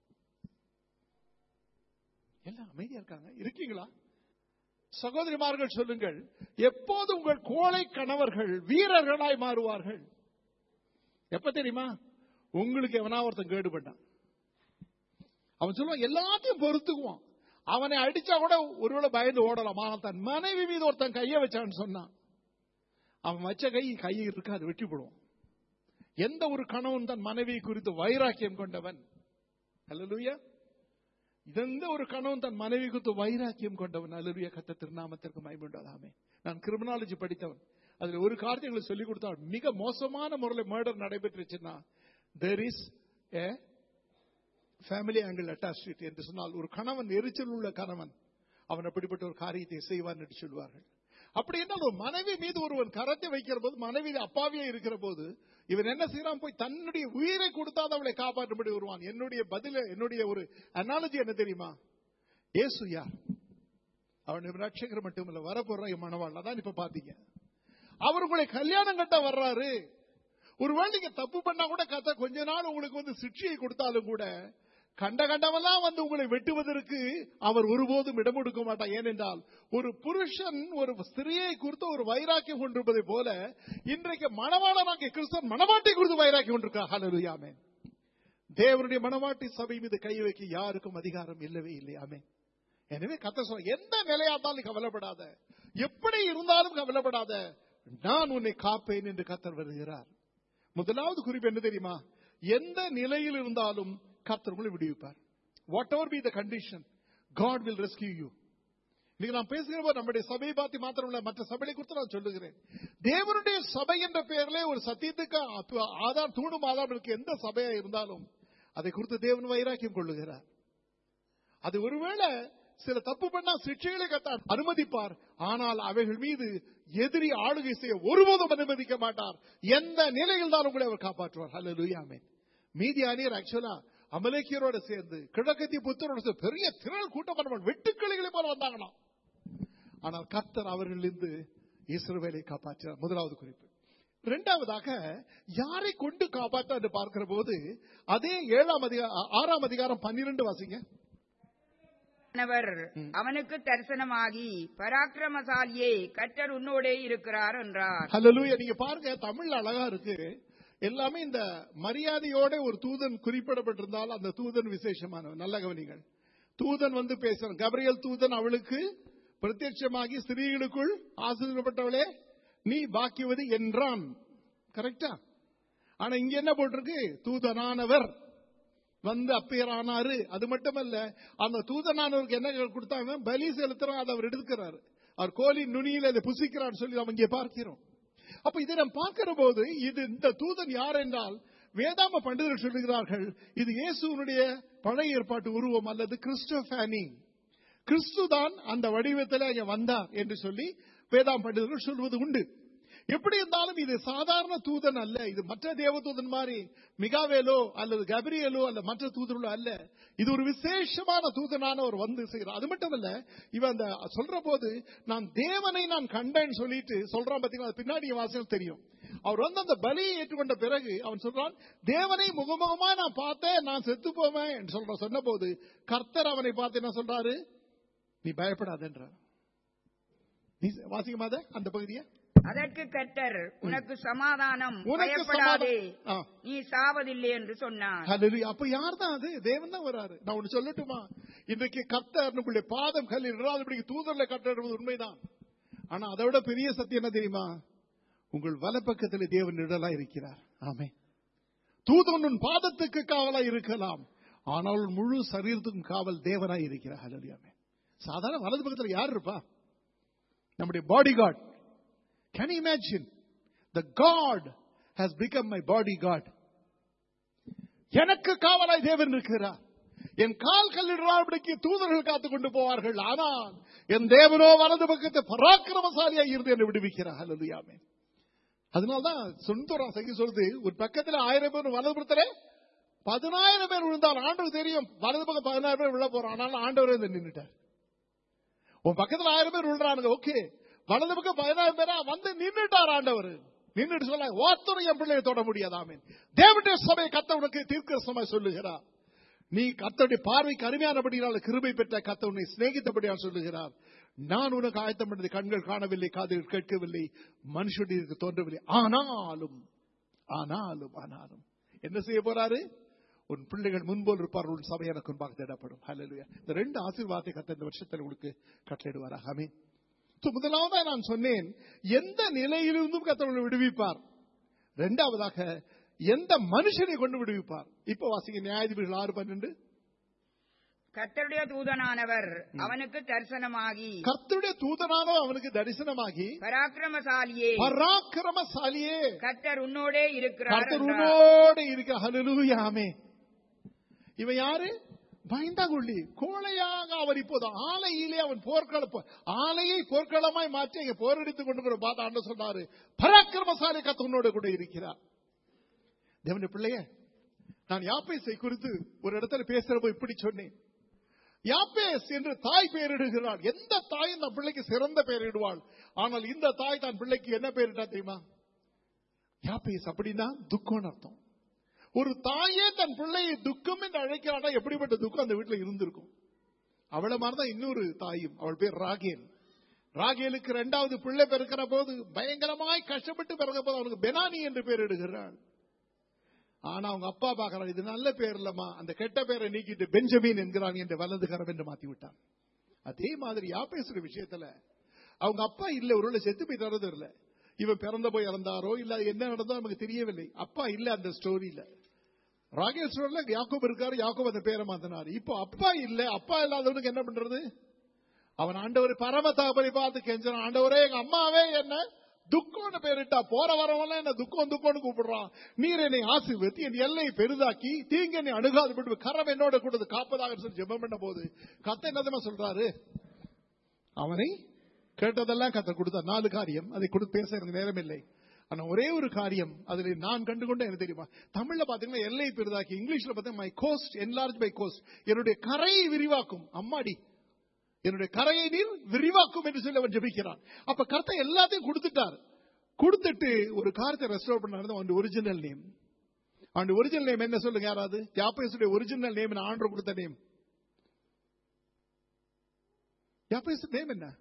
எல்லாம் அமைதியா இருக்காங்க, இருக்கீங்களா? சகோதரிமார்கள் சொல்லுங்கள், எப்போது உங்கள் கோழை கணவர்கள் வீரர்களாய் மாறுவார்கள்? எப்ப தெரியுமா? உங்களுக்கு எவனா ஒருத்தன் கேடு பண்ணான், அவன் சொல்லுவான் எல்லாத்தையும் பொறுத்துக்குவான். அவனை அடிச்சா கூட ஒருவேளை பயந்து ஓடலாம். ஆனால் தன் மனைவி மீது ஒருத்தன் கையை வச்சான்னு சொன்னான், அவன் வச்ச கை இருக்காது, வெட்டி போடுவான். எந்த ஒரு கணவன் தன் மனைவி குறித்து வைராக்கியம் கொண்டவன்? அல்லேலூயா. எந்த ஒரு கணவன் தன் மனைவி குறித்து வைராக்கியம் கொண்டவன்? அல்லேலூயா. கர்த்தர் திருநாமத்திற்கு மகிமை உண்டாதாமே. நான் கிரிமினாலஜி படித்தவன். அதுல ஒரு காரியங்களை சொல்லிக் கொடுத்தால், மிக மோசமான முறையில் மர்டர் நடைபெற்றுச்சுன்னா there is a family angle attached என்று சொன்னால், ஒரு கணவன், எரிச்சல் உள்ள கணவன் அவன் அப்படிப்பட்ட ஒரு காரியத்தை செய்வான் என்று சொல்வார்கள். அப்படி என்ன, ஒரு மனைவி மீது ஒருவன் கரத்தை வைக்கிற போது, மனைவி அப்பாவியா இருக்கிற போது இவன் என்ன செய்யறான், போய் தன்னுடைய உயிரை கொடுத்தாத அவளை காப்பாற்றும்படி வருவான். என்னுடைய ஒரு அனாலஜி என்ன தெரியுமா? இயேசு யார்? அவன் ரட்சகர் மட்டுமல்ல, வரப்போற மணவாள். அதான் இப்ப பாத்தீங்க, அவர் உங்களை கல்யாணம் கட்ட வர்றாரு. ஒருவேளை நீங்க தப்பு பண்ணா கூட கத்த கொஞ்ச நாள் உங்களுக்கு வந்து சிக்ஷையை கொடுத்தாலும் கூட, கண்டவெல்லாம் வந்து உங்களை வெட்டுவதற்கு அவர் ஒருபோதும் இடம் கொடுக்க மாட்டார். ஏனென்றால் ஒரு புருஷன் ஒரு ஸ்திரியை குறித்து ஒரு வைராக்கியம் கொண்டிருப்பதை போல, இன்றைக்கு மணவாளனாகிய கிறிஸ்தவன் மணவாட்டை குறித்து வைராக்கியம் கொண்டிருக்கிறார். ஹல்லேலூயா, ஆமென். தேவனுடைய மணவாட்டி சபை மீது கை வைக்க யாருக்கும் அதிகாரம் இல்லவே இல்லை. ஆமென். எனவே கர்த்தர் சொல்றார், எந்த நிலையாத்தாலும் கவலைப்படாத, எப்படி இருந்தாலும் கவலைப்படாத, நான் உன்னை காப்பேன் என்று கர்த்தர் வருகிறார். முதலாவது குறிப்பு என்ன தெரியுமா? எந்த நிலையில் இருந்தாலும் கர்த்தர் உங்களை விடுவிப்பார். Whatever be the condition, God will rescue you. நீங்க நான் பேசுகிற போது நம்முடைய சபையை பார்த்து மாத்திரமல்ல, மற்ற சபையை குறித்து நான் சொல்லுகிறேன். தேவனுடைய சபை என்ற பெயரிலே ஒரு சத்தியத்துக்கு ஆதாரம், தூணும் ஆதாரம் இருக்கு. எந்த சபையா இருந்தாலும் அதை குறித்து தேவன் வைராக்கியம் கொள்ளுகிறார். அது ஒருவேளை சில தப்பு பண்ணா சிக்ஷைகளை கத்த அனுமதிப்பார். ஆனால் அவைகள் மீது எதிரி ஆளுகை செய்ய ஒருபோதும் அனுமதிக்க மாட்டார். எந்த நிலையில் தான் உங்களை அவர் காப்பாற்றுவார். ஹல்லேலூயா, ஆமென். மீதியானியர் ஆக்சுவலா அமலேக்கியரோட சேர்ந்து கிழக்கத்திய புத்தரோட சேர்ந்து பெரிய திரள் கூட்டம் பண்ண வெட்டுக்கிளிகளை போல வந்தாங்களாம். ஆனால் கர்த்தர் அவர்களிலிருந்து இஸ்ரவேலை காப்பாற்றினார். முதலாவது குறிப்பு. இரண்டாவதாக, யாரை கொண்டு காப்பாற்ற என்று பார்க்கிற போது, அதே 6ஆம் அதிகாரம் 12 வாசிங்க. அவனுக்கு தரிசனமாகி, பராக்கிரமசாலியே, கர்த்தர் உன்னோடே இருக்கிறார் என்றார். ஹல்லேலூயா. நீங்க பாருங்க, தமிழ் அழகா இருக்கு. எல்லாமே இந்த மரியாதையோட ஒரு தூதன் குறிப்பிடப்பட்டிருந்தால் அந்த தூதன் விசேஷமானவன். நல்ல கவனிங்கள். தூதன் வந்து பேசுறான். கபிரியேல் தூதன் அவளுக்கு பிரத்யட்சமாகி, ஸ்திரீகளுக்குள் ஆசீர்வதிக்கப்பட்டவளே நீ பாக்கியவதி என்றான். கரெக்டா? ஆனா இங்க என்ன போட்டிருக்கு? தூதனானவர் வந்து அப்பேர் ஆனாரு. அது மட்டுமல்ல, அந்த தூதனானவருக்கு என்ன கொடுத்தாங்க? பலி செலுத்துறான். அதை அவர் எடுக்கிறார். அவர் கோலின் நுனியில் அதை புசிக்கிறார் சொல்லி நம்ம இங்கே பார்க்கிறோம். அப்ப இதை நாம் பார்க்கிற போது, இது இந்த தூதன் யார் என்றால், வேதாம பண்டிதர்கள் சொல்லுகிறார்கள், இது இயேசுனுடைய பழைய ஏற்பாட்டு உருவம் அல்லது கிறிஸ்டோபானி. கிறிஸ்துதான் அந்த வடிவத்தில் அங்கே வந்தார் என்று சொல்லி வேதாம பண்டிதர்கள் சொல்வது உண்டு. எப்படி இருந்தாலும் இது சாதாரண தூதன் அல்ல. இது மற்ற தேவதூதன் மாதிரி மிகாவேலோ அல்லது கபிரியேலோ அல்ல மற்ற தூதர்களோ அல்ல. இது ஒரு விசேஷமான தூதனான ஒரு வந்து செய்கிறார். அது மட்டும் இல்ல, இவன் அந்த சொல்ற போது நான் தேவனை நான் கண்டேன்னு சொல்லிட்டு சொல்றான். பாத்தீங்கன்னா பின்னாடி வாசல் தெரியும். அவர் வந்து அந்த பலியை ஏற்றுக்கொண்ட பிறகு அவன் சொல்றான், தேவனை முகமுகமா நான் பார்த்தேன், நான் செத்து போவேன் என்று சொன்ன போது கர்த்தர் அவனை பார்த்து என்ன சொல்றாரு? நீ பயப்படாதன்றார். நீ வாசிக்கமாத அந்த பகுதியை. அதற்கு கர்த்தர், உனக்கு சமாதானம், பயப்படாதே, நீ சாவதில்லை என்று சொன்னார். அப்ப யார் தான் அது? தேவன் தான் வராரு. நான் ஒன்னு சொல்லட்டுமா? இன்றைக்கு கர்த்தர் உங்களுடைய பாதம் கல்லில் இடாதபடி தூதர்ல கட்டுறது உண்மைதான். ஆனா அதை விட பெரிய சத்தியம் என்ன தெரியுமா? உங்கள் வலப்பக்கத்தில் தேவன் நிழலா இருக்கிறார். ஆமென். தூதன் உன் பாதத்துக்கு காவலா இருக்கலாம், ஆனால் முழு சரீரத்துக்கும் காவல் தேவனாய் இருக்கிறார். ஹல்லேலூயா. சாதாரண வலது பக்கத்தில் யார் இருப்பா? நம்முடைய bodyguard. Can you imagine? The God has become my bodyguard. எனக்கு காவலாய் தேவன் இருக்கிறார். என் கால் கல்லிடாதபடிக்கு தூதர்கள் காத்துக் கொண்டு போவார்கள். ஆனால் என் தேவனோ வலது பக்கத்தை பராக்கிரமசாலியாக இருந்து என்னை விடுவிக்கிறார். ஹல்லேலூயா. அதனால்தான் சொந்தோரா சகி சொல்லுது, ஒரு பக்கத்தில் 1000 பேர், வலது பக்கத்துல 10,000 பேர் விழுந்தால் ஆண்டவர் தெரியும் வலது பக்கம் 10,000 பேர் விழ போறோம். ஆனாலும் ஆண்டவரே நின்றுட்டார். உன் பக்கத்தில் 1000 பேர் விழுறானுங்க, ஓகே. வலது பக்கம் 10,000 பேரா வந்து நின்றுட்டார் ஆண்டவர். நின்றுட்டு சொல்ல, ஒருத்தரும் என் பிள்ளையை தொட முடியாதாமே. தேவனுடைய சபையை கர்த்தர் உனக்கு தீர்க்கதரிசனமாய் சொல்லுகிறார். நீ கர்த்தருடைய பார்வைக்கு அருமையானபடியால் கிருபை பெற்ற கர்த்தர் உன்னை சிநேகித்தபடியால் சொல்லுகிறார். நான் உனக்கு ஆயத்தம் பண்ணது கண்கள் காணவில்லை, காதுகள் கேட்கவில்லை, மனுஷனுக்கு தோன்றவில்லை. ஆனாலும் ஆனாலும் ஆனாலும் என்ன செய்ய போறாரு? உன் பிள்ளைகள் முன்போல் இருப்பார், உன் சபை எனக்கு முன்பாக தேடப்படும். ஹல்லேலூயா. இந்த 2 ஆசீர்வாதத்தை கர்த்தர் இந்த வருஷத்தில் உங்களுக்கு கட்டளையிடுவாராக. ஆமென். முதலாவதாக நான் சொன்னேன், எந்த நிலையிலிருந்தும் கர்த்தர் விடுவிப்பார். இரண்டாவதாக எந்த மனுஷனை கொண்டு விடுவிப்பார். இப்ப வாசிங்க நியாயாதிபதிகள் 6:12. கர்த்தருடைய தூதனானவர் அவனுக்கு தரிசனமாகி, கர்த்தருடைய தூதனானவர் அவனுக்கு தரிசனமாகி, பராக்கிரமசாலியே, பராக்கிரமசாலியே, கர்த்தர் உன்னோடே இருக்கிறார். கர்த்தர் உன்னோடே இருக்கிறார். ஹல்லேலூயா. ஆமென். இவன் யாரு? பயந்தாங்கொள்ளி. கோழையாக அவர் இப்போது ஆலையிலே அவன் ஆலையை போர்க்களமாய் மாற்றி இங்க போரடித்துக் கொண்டு பார்த்து ஆண்டவர் சொன்னாரு, பராக்கிரமசாலி கர்த்தர் கூட இருக்கிறார். தேவனுடைய பிள்ளையே, நான் யாப்பேசை குறித்து ஒரு இடத்துல பேசுறப்போ இப்படி சொன்னேன். யாப்பேஸ் என்று தாய் பெயரிடுகிறாள். எந்த தாயும் தன் பிள்ளைக்கு சிறந்த பெயரிடுவாள். ஆனால் இந்த தாய் தன் பிள்ளைக்கு என்ன பெயரிட்டா தெரியுமா? யாப்பேஸ். அப்படின்னா துக்கம் அர்த்தம். ஒரு தாயே தன் பிள்ளையை துக்கம் என்று அழைக்கிறானா எப்படிப்பட்ட துக்கம் அந்த வீட்டில் இருந்திருக்கும். அவளை மாதிரிதான் இன்னொரு தாயும், அவள் பேர் ராகேல். ராகேலுக்கு 2வது பிள்ளை பிறக்கிற போது பயங்கரமாய் கஷ்டப்பட்டு பிறந்த போது அவனுக்கு பெனானி என்று பெயரிடுகிறாள். ஆனா அவங்க அப்பா பாக்கிறான், இது நல்ல பேர் இல்லமா, அந்த கெட்ட பேரை நீக்கிட்டு பெஞ்சமின் என்கிறான் என்று வலதுகரம் என்று மாத்தி விட்டான். அதே மாதிரி யாப்பேசுற விஷயத்துல அவங்க அப்பா இல்ல, ஒருவேளை செத்து போய் தரது இல்ல, இவன் பிறந்த போய் இறந்தாரோ இல்ல என்ன நடந்தோ நமக்கு தெரியவில்லை. அப்பா இல்ல அந்த ஸ்டோரியில. ராகேல் ஸ்டோரியில யாக்கோப் இருக்காரு, யாக்கோப் அந்த பேரை மாத்தினாரு. இப்போ அப்பா இல்ல, அப்பா இல்லாதவனுக்கு என்ன பண்றது? அவன் ஆண்டவர் பரம தகப்பனை பார்த்து கெஞ்சான், ஆண்டவரே எங்க அம்மாவே என்ன துக்கம்னு பேரிட்டா, போற வரவெல்லாம் என்ன துக்கம் துக்கம்னு கூப்பிடுறான். நீர் என்னை ஆசீர்வதித்து என் எல்லையை பெரிதாக்கி தீங்கு என்னை அணுகாது விட்டு கரம் என்னோட கொடுத்து காப்பதாக சொல்லி ஜெபம் பண்ண போது கர்த்தர் என்னதமா சொல்றாரு? அவனை கேட்டதெல்லாம் கர்த்தர் கொடுத்தார். 4 காரியம், அதை கொடுத்து பேச எனக்கு நேரம் இல்லை. ஆனா ஒரே ஒரு காரியம் அதில் நான் கண்டுகொண்ட என்ன தெரியுமா? தமிழ்ல பாத்தீங்கன்னா எல்லை பெரிதாக்கி, இங்கிலீஷ்ல பாத்தீங்கன்னா my coast enlarge by coast, என்னுடைய கரையை விரிவாக்கும். அம்மாடி, என்னுடைய கரையை நீர் விரிவாக்கும் என்று சொல்லி அவன் ஜெபிக்கிறான். அப்ப கர்த்தர் எல்லாத்தையும் கொடுத்துட்டார். கொடுத்துட்டு ஒரு காரியத்தை ரெஸ்டோர் பண்ணாரு. அவன் ஒரிஜினல் நேம், அவன் ஒரிஜினல் நேம் என்ன சொல்லுங்க யாராவது? யாப்பேசுடைய ஒரிஜினல் நேம் ஆண்டவர் கொடுத்த நேம். யாப்பேசு நேம் என்ன?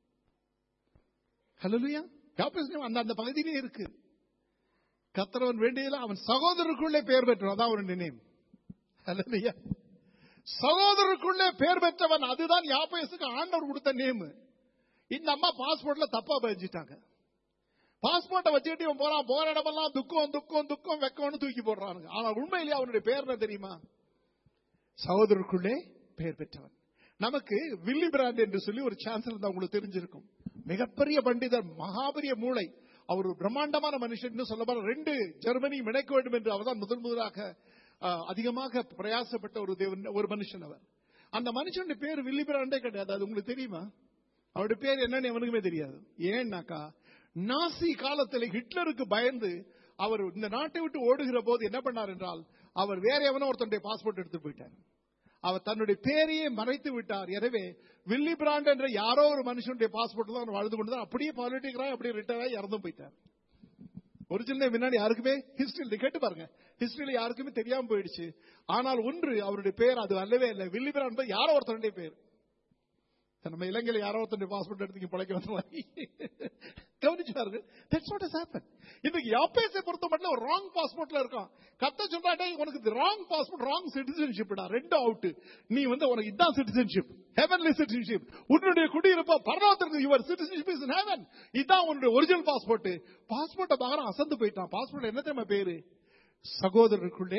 ஹல்லேலூயா. யாப்பேசு நேம் அந்த பகுதியிலே இருக்கு. கர்த்தரவன் வேண்டியதில்லை, அவன் சகோதரருக்குள்ளே பெயர் பெற்றவன், அதான் அவனுடைய நேம். ஹல்லேலூயா. சகோதரருக்குள்ளே பெயர் பெற்றவன், அதுதான் யாப்பேசுக்கு ஆண்டவர் கொடுத்த நேம். இந்த அம்மா பாஸ்போர்ட்ல தப்பா பதிஞ்சிட்டாங்க. பாஸ்போர்ட்டை வச்சுக்கிட்டு இவன் போறான், போற இடமெல்லாம் துக்கம் துக்கம் துக்கம் வெக்கம்னு தூக்கி போடுறானுங்க. ஆனா உண்மையிலேயே அவனுடைய பேர் என்ன தெரியுமா? சகோதரருக்குள்ளே பெயர் பெற்றவன். நமக்கு வில்லி பிராண்ட் என்று சொல்லி ஒரு சான்சலர் இருந்தா உங்களுக்கு தெரிஞ்சிருக்கும். மிகப்பெரிய பண்டிதர், மகாபெரிய மூளை, அவர் ஒரு பிரம்மாண்டமான மனுஷன் சொல்ல போற. 2 ஜெர்மனியும் இணைக்க வேண்டும் என்று அவர் தான் முதலாக அதிகமாக பிரயாசப்பட்ட ஒரு மனுஷன். அவர் அந்த மனுஷனுடைய பேர் வில்லி பிராண்டே கிடையாது. அது உங்களுக்கு தெரியுமா? அவருடைய பேர் என்னன்னு எவனுக்குமே தெரியாது. ஏன்னாக்கா நாசி காலத்தில் ஹிட்லருக்கு பயந்து அவர் இந்த நாட்டை விட்டு ஓடுகிற போது என்ன பண்ணார் என்றால், அவர் வேற எவனோ ஒருத்தனுடைய பாஸ்போர்ட் எடுத்து போயிட்டார். அவர் தன்னுடைய பேரையே மறைத்து விட்டார். எனவே வில்லி பிராண்ட் என்ற யாரோ ஒரு மனுஷனுடைய பாஸ்போர்ட் தான் வாழ்ந்து கொண்டு அப்படியே பாலிட்டிக்ராய் அப்படியே ரிட்டையர் ஆகி இறந்து போயிட்டார். ஒரிஜினல் முன்னாடி யாருக்குமே ஹிஸ்டரியில் கேட்டு பாருங்க, ஹிஸ்டரியில யாருக்குமே தெரியாம போயிடுச்சு. ஆனால் ஒன்று, அவருடைய பேர் அது அல்லவே இல்லை. வில்லி பிராண்ட் யாரோ ஒருத்தனுடைய பேர். நம்ம இலங்கையில் யாரோ ஒருத்தருடைய பாஸ்போர்ட் எடுத்து பிழைக்க வந்த மாதிரி கவனிச்சு பாருங்க. That's what has happened. இன்னைக்கு யாப்பேசை பொறுத்த மட்டும் ஒரு ராங் பாஸ்போர்ட்ல இருக்கான். கத்த சொல்றாட்டே உனக்கு ராங் பாஸ்போர்ட், ராங் சிட்டிசன்ஷிப்டா, 2 அவுட். நீ உனக்கு இதான் சிட்டிசன்ஷிப், ஹெவன்லி சிட்டிசன்ஷிப். உன்னுடைய குடியிருப்ப பரலோகத்திற்கு, your citizenship is in heaven. இதான் உன்னுடைய ஒரிஜினல் பாஸ்போர்ட். பாஸ்போர்ட்டை பாக்குறான், அசந்து போயிட்டான். பாஸ்போர்ட் என்ன தெரியுமா பேரு? சகோதரருக்குள்ளே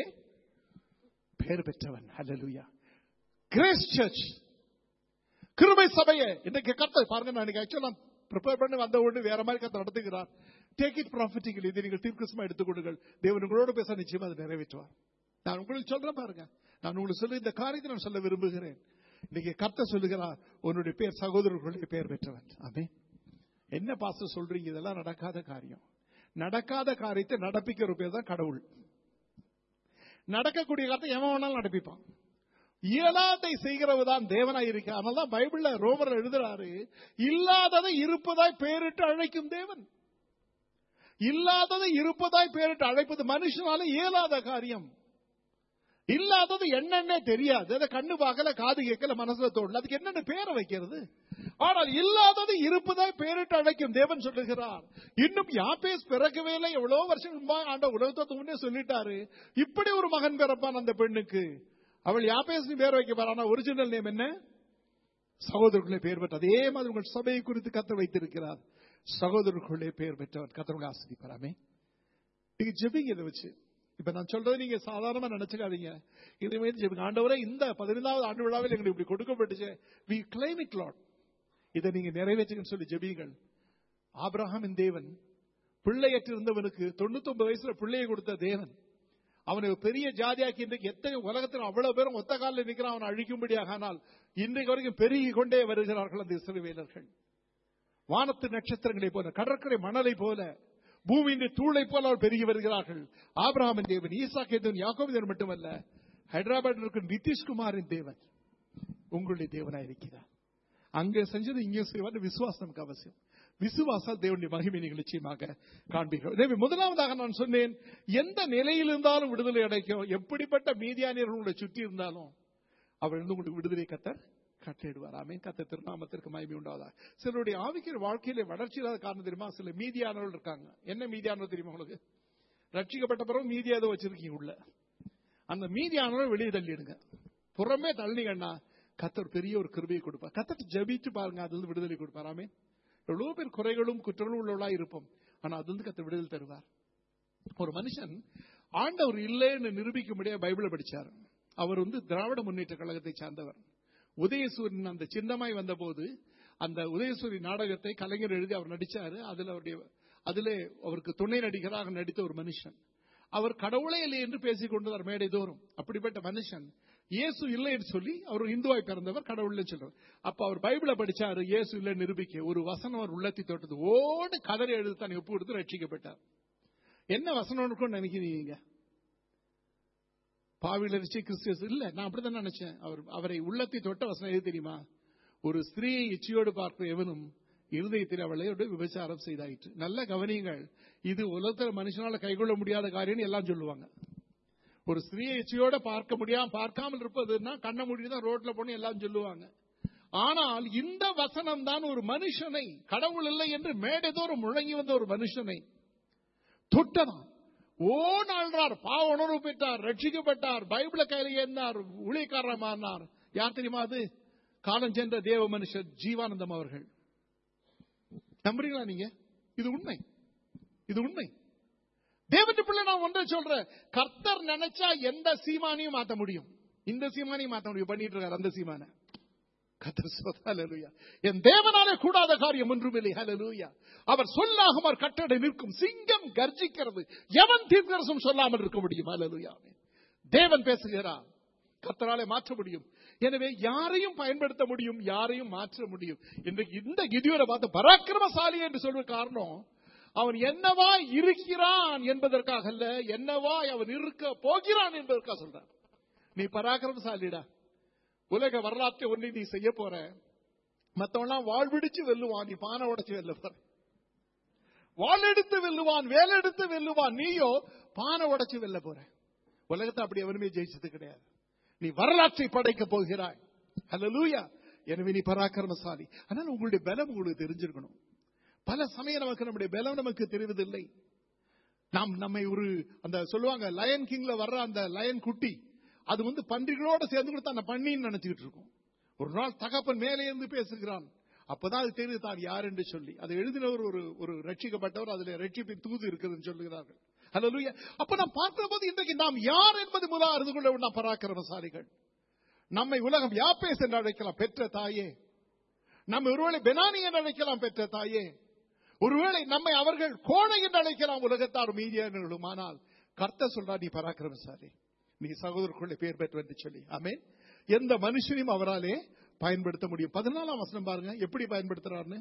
பெயர் பெற்றவன். ஹல்லேலூயா. கிரேஸ் சர்ச், கிருபை சபையை இன்னைக்கு கர்த்தர் பாருங்க. நான் ஆக்சுவலா ப்ரிப்பேர் பண்ணி வந்த உடனே வேற மாதிரி கர்த்தர் நடத்துகிறார். Take it prophetically. இதை நீங்கள் தீர்க்கமா எடுத்துக்கொள்ளுங்கள். தேவன் உங்களோட பேச நிச்சயமா அதை நிறைவேற்றுவார். நான் உங்களுக்கு சொல்றேன் பாருங்க. நான் உங்களுக்கு சொல்ல இந்த காரியத்தை நான் சொல்ல விரும்புகிறேன். இன்னைக்கு கர்த்தர் சொல்லுகிறார், உன்னுடைய பேர் சகோதரர்களுடைய பேர் பெற்றவன். ஆமென். என்ன பாஸ்டர் சொல்றீங்க? இதெல்லாம் நடக்காத காரியம். நடக்காத காரியத்தை நடப்பிக்கிற பேர் தான் கடவுள். நடக்கக்கூடிய காரியத்தை எவன் வேணாலும் நடப்பிப்பான். இயலாதை செய்கிறவதான் தேவனாய் இருக்க. அதனால்தான் பைபிள்ல ரோமர் எழுதுறாரு, இல்லாததை இருப்பதாய் பெயரிட்டு அழைக்கும் தேவன். இல்லாததை இருப்பதாய் பெயரிட்டு அழைப்பது மனுஷனால இயலாத காரியம். இல்லாதது என்னன்னே தெரியாது. அதை கண்ணு பார்க்கல, காது கேட்கல, மனசுல தோணல, அதுக்கு என்னென்ன பேரை வைக்கிறது? ஆனால் இல்லாதது இருப்பதாய் பெயரிட்டு அழைக்கும் தேவன் சொல்லுகிறார். இன்னும் யாப்பேஸ் பிறக்கவே இல்லை. எவ்வளவு வருஷம் முன்பாக ஆண்ட உலகத்துக்கு முன்னே சொல்லிட்டாரு, இப்படி ஒரு மகன் பிறப்பான் அந்த பெண்ணுக்கு. அவள் யாப்பேஸ் பேர் வைக்க பாரு. ஒரிஜினல் நேம் என்ன? சகோதரர்களே பேர் பெற்ற. அதே மாதிரி உங்கள் சபையை குறித்து கர்த்தர் வைத்திருக்கிறார். சகோதரர்களே பேர் பெற்றவர். கர்த்தர் ஆசீர்வதிப்பாராமே. நீங்க ஜெபிங்க இதை வச்சு. இப்ப நான் சொல்றது நீங்க சாதாரணமா நினைச்சுக்காதீங்க. இதை ஜெபிங்க. ஆண்டவரே, இந்த 15வது ஆண்டு விழாவில் எங்களுக்கு இப்படி கொடுக்கப்பட்டுச்சு. We claim it, Lord. இதை நீங்க நிறைவேற்றுங்கன்னு சொல்லி ஜெபிங்கள். ஆபிரகாமின் தேவன் பிள்ளையற்று இருந்தவனுக்கு 99 வயசுல பிள்ளையை கொடுத்த தேவன். அவனை பெரிய ஜாதியாக்கி இன்றைக்கு எத்தனை உலகத்தில் அவ்வளவு பேரும் ஒத்த காலில் நிற்கிறான் அவனை அழிக்கும்படியாக. ஆனால் இன்றைக்கு வரைக்கும் பெருகி கொண்டே வருகிறார்கள் அந்த இஸ்ரவேலர்கள். வானத்து நட்சத்திரங்களை போல, கடற்கரை மணலை போல, பூமியின் தூளை போல அவர் பெருகி வருகிறார்கள். ஆபிரகாமின் தேவன், ஈசாக்கின் தேவன், யாக்கோபின் தேவன் மட்டுமல்ல, ஹைதராபாத்தில் இருக்கும் நிதிஷ்குமாரின் தேவன் உங்களுடைய தேவனாய் இருக்கிறார். அங்கே செஞ்சது இங்கே செய்வார். விசுவாசம் நமக்கு அவசியம். விசுவாசால் தேவனுடைய மகிமை நீங்கள் நிச்சயமாக காண்பீர்கள். முதலாவதாக நான் சொன்னேன், எந்த நிலையில் இருந்தாலும் விடுதலை அடைக்கும். எப்படிப்பட்ட மீதியானியர்கள் உங்களை சுற்றி இருந்தாலும் அவர்கள் உங்களுக்கு விடுதலை கர்த்தர் கட்டளையிடுவார். ஆமென். கர்த்தர் திருநாமத்திற்கு மகிமை உண்டாவதாக. சிலருடைய ஆவிக்குரிய வாழ்க்கையில வளர்ச்சி இல்லாத காரணம் தெரியுமா? சில மீதியானவர்கள் இருக்காங்க. என்ன மீதியானவர் தெரியுமா உங்களுக்கு? ரட்சிக்கப்பட்ட பிறகு மீதியா ஏதோ வச்சிருக்கீங்க உள்ள. அந்த மீதியானவர்கள் வெளியே தள்ளிடுங்க. புறமே தள்ளிங்கன்னா கர்த்தர் பெரிய ஒரு கிருபையை கொடுப்பார். கர்த்தர் ஜெபிச்சு பாருங்க, அது வந்து விடுதலை கொடுப்பார். ஆமென். எவ்வளவு பேர் குறைகளும் குற்றங்களும் உள்ளவளா இருப்போம், ஆனா அது வந்து கர்த்தர் விடுதலை தருவார். ஒரு மனுஷன் ஆண்டவர் இல்லைன்னு நிரூபிக்க முடியாது பைபிளை படிச்சார். அவர் வந்து திராவிட முன்னேற்ற கழகத்தை சார்ந்தவர். உதயசூரியன் அந்த சின்னமாய் வந்த போது அந்த உதயசூரி நாடகத்தை கலைஞர் எழுதி அவர் நடிச்சாரு. அதிலே அவருக்கு துணை நடிகராக நடித்த ஒரு மனுஷன். அவர் கடவுளே இல்லை என்று பேசிக் கொண்டார் மேடை தோறும். அப்படிப்பட்ட மனுஷன் இயேசு இல்லை என்று சொல்லி, அவர் இந்துவாய் பிறந்தவர், கடவுள் சொல்றார். அப்ப அவர் பைபிளை படிச்சாரு, இயேசு இல்லை நிரூபிக்க. ஒரு வசனம் அவர் உள்ளத்தி தொட்டது, ஓடு கதறி எழுதி தான் ஒப்பு கொடுத்து ரட்சிக்கப்பட்டார். என்ன வசனம் இருக்கும்னு நினைக்கிறீங்க? பாவில ரிச்சி கிறிஸ்டியஸ் இல்ல, நான் அப்படித்தான் நினைச்சேன். அவரை உள்ளத்தை தொட்ட வசனம் எது தெரியுமா? ஒரு ஸ்திரீயை இச்சையோடு பார்க்க எவனும் இருதயத்தில் அவளையோடு விபச்சாரம் செய்தாயிற்று. நல்ல கவனியுங்கள், இது உலகத்தில் மனுஷனால கைகொள்ள முடியாத காரியம் எல்லாம் சொல்லுவாங்க. ஒரு ஸ்திரீயை இச்சையோட பார்க்காமல் இருப்பதுன்னா கண்ண முடிதான் ரோட்ல போன எல்லாம் சொல்லுவாங்க. ஆனால் இந்த வசனம் தான் ஒரு மனுஷனை, கடவுள் இல்லை என்று மேடைதோறும் முழங்கி வந்த ஒரு மனுஷனை தொட்டதான். நாள்றார், பாவ உணர்வு பெற்றார், ரட்சிக்கப்பட்டார், பைபிள கையில ஏறினார், ஊழியக்காரமானார். யார் தெரியுமா? அது காலம் சென்ற தேவ மனுஷர் ஜீவானந்தம் அவர்கள். நம்புறீங்களா நீங்க? இது உண்மை, இது உண்மை. தேவனுடைய பிள்ளை நான் ஒன்றை சொல்றேன், கர்த்தர் நினைச்சா எந்த சீமானையும் மாத்த முடியும். இந்த சீமானையும் மாத்த முடியும், பண்ணிட்டு இருக்காரு அந்த சீமான. கர்த்தர் ஹல்லேலூயா. என் தேவனாலே கூடாத காரியம் ஒன்றுமில்லை. ஹல்லேலூயா. அவர் சொல்லாகும் அவர் கட்டளை நிற்கும். சிங்கம் கர்ஜிக்கிறது, எவன் தீர்க்கதரிசனம் சொல்லாமல் இருக்க முடியும்? ஹல்லேலூயா. தேவன் பேசுகிறார், கர்த்தராலே மாற்ற முடியும். எனவே யாரையும் பயன்படுத்த முடியும், யாரையும் மாற்ற முடியும். இன்றைக்கு இந்த கிதியோனை பார்த்து பராக்கிரமசாலி என்று சொல்ற காரணம், அவன் என்னவா இருக்கிறான் என்பதற்காக அல்ல, என்னவா அவன் இருக்க போகிறான் என்பதற்காக சொல்றான். நீ பராக்கிரமசாலிடா. உலக வரலாற்றை ஒன்றை நீ செய்ய போற. மத்தவெல்லாம் வாழ்விடிச்சு வெல்லுவான், நீ பானை உடைச்சு வெல்ல போற. வாழ் எடுத்து வெல்லுவான், வேலை எடுத்து வெல்லுவான், நீயோ பானை உடைச்சு வெல்ல போற. உலகத்தை அப்படி எவனுமே ஜெயிச்சது கிடையாது. நீ வரலாற்றை படைக்க போகிறாய். ஹல்லேலூயா. எனவே நீ பராக்கிரமசாலி. ஆனால் உங்களுடைய பலம் உங்களுக்கு தெரிஞ்சிருக்கணும். பல சமயம் நம்முடைய பலம் நமக்கு தெரிவதில்லை. நம்மை ஒரு அந்த சொல்லுவாங்க லயன் கிங்ல வர்ற அந்த லயன் குட்டி, அது வந்து பன்றிகளோட சேர்ந்து கொடுத்தா அந்த பண்ணின்னு நினைச்சுக்கிட்டு இருக்கும். ஒரு நாள் தகப்பன் மேலே இருந்து பேசுகிறான். அப்பதான் அது தெரியுது தான் யார் என்று சொல்லி. அதை எழுதினவர் ஒரு ரட்சிக்கப்பட்டவர், அதுல ரட்சிப்பின் தூது இருக்குதுன்னு சொல்லுகிறார்கள். ஹல்லேலூயா. அப்ப நாம் பார்க்கிற போது இன்றைக்கு நாம் யார் என்பது முதல் அறிந்து கொள்ள வேண்டும். பராக்கிரமசாலிகள். நம்மை உலகம் யாப்பேஸ் என்று அழைக்கலாம், பெற்ற தாயே. நம்மை ஒருவேளை பெனானி என்று அழைக்கலாம், பெற்ற தாயே. ஒருவேளை நம்மை அவர்கள் கோணை என்று அழைக்கலாம், உலகத்தார் மீதியானவர்களும். ஆனால் கர்த்தர் சொல்றார், நீ பராக்கிரமசாலி, நீ சகோதரர்களுடைய பேர் பெற்று என்று சொல்லி. ஆமென். எந்த மனுஷனையும் அவராலே பயன்படுத்த முடியும். 14ஆம் வசனம் பாருங்க, எப்படி பயன்படுத்துறாருன்னு.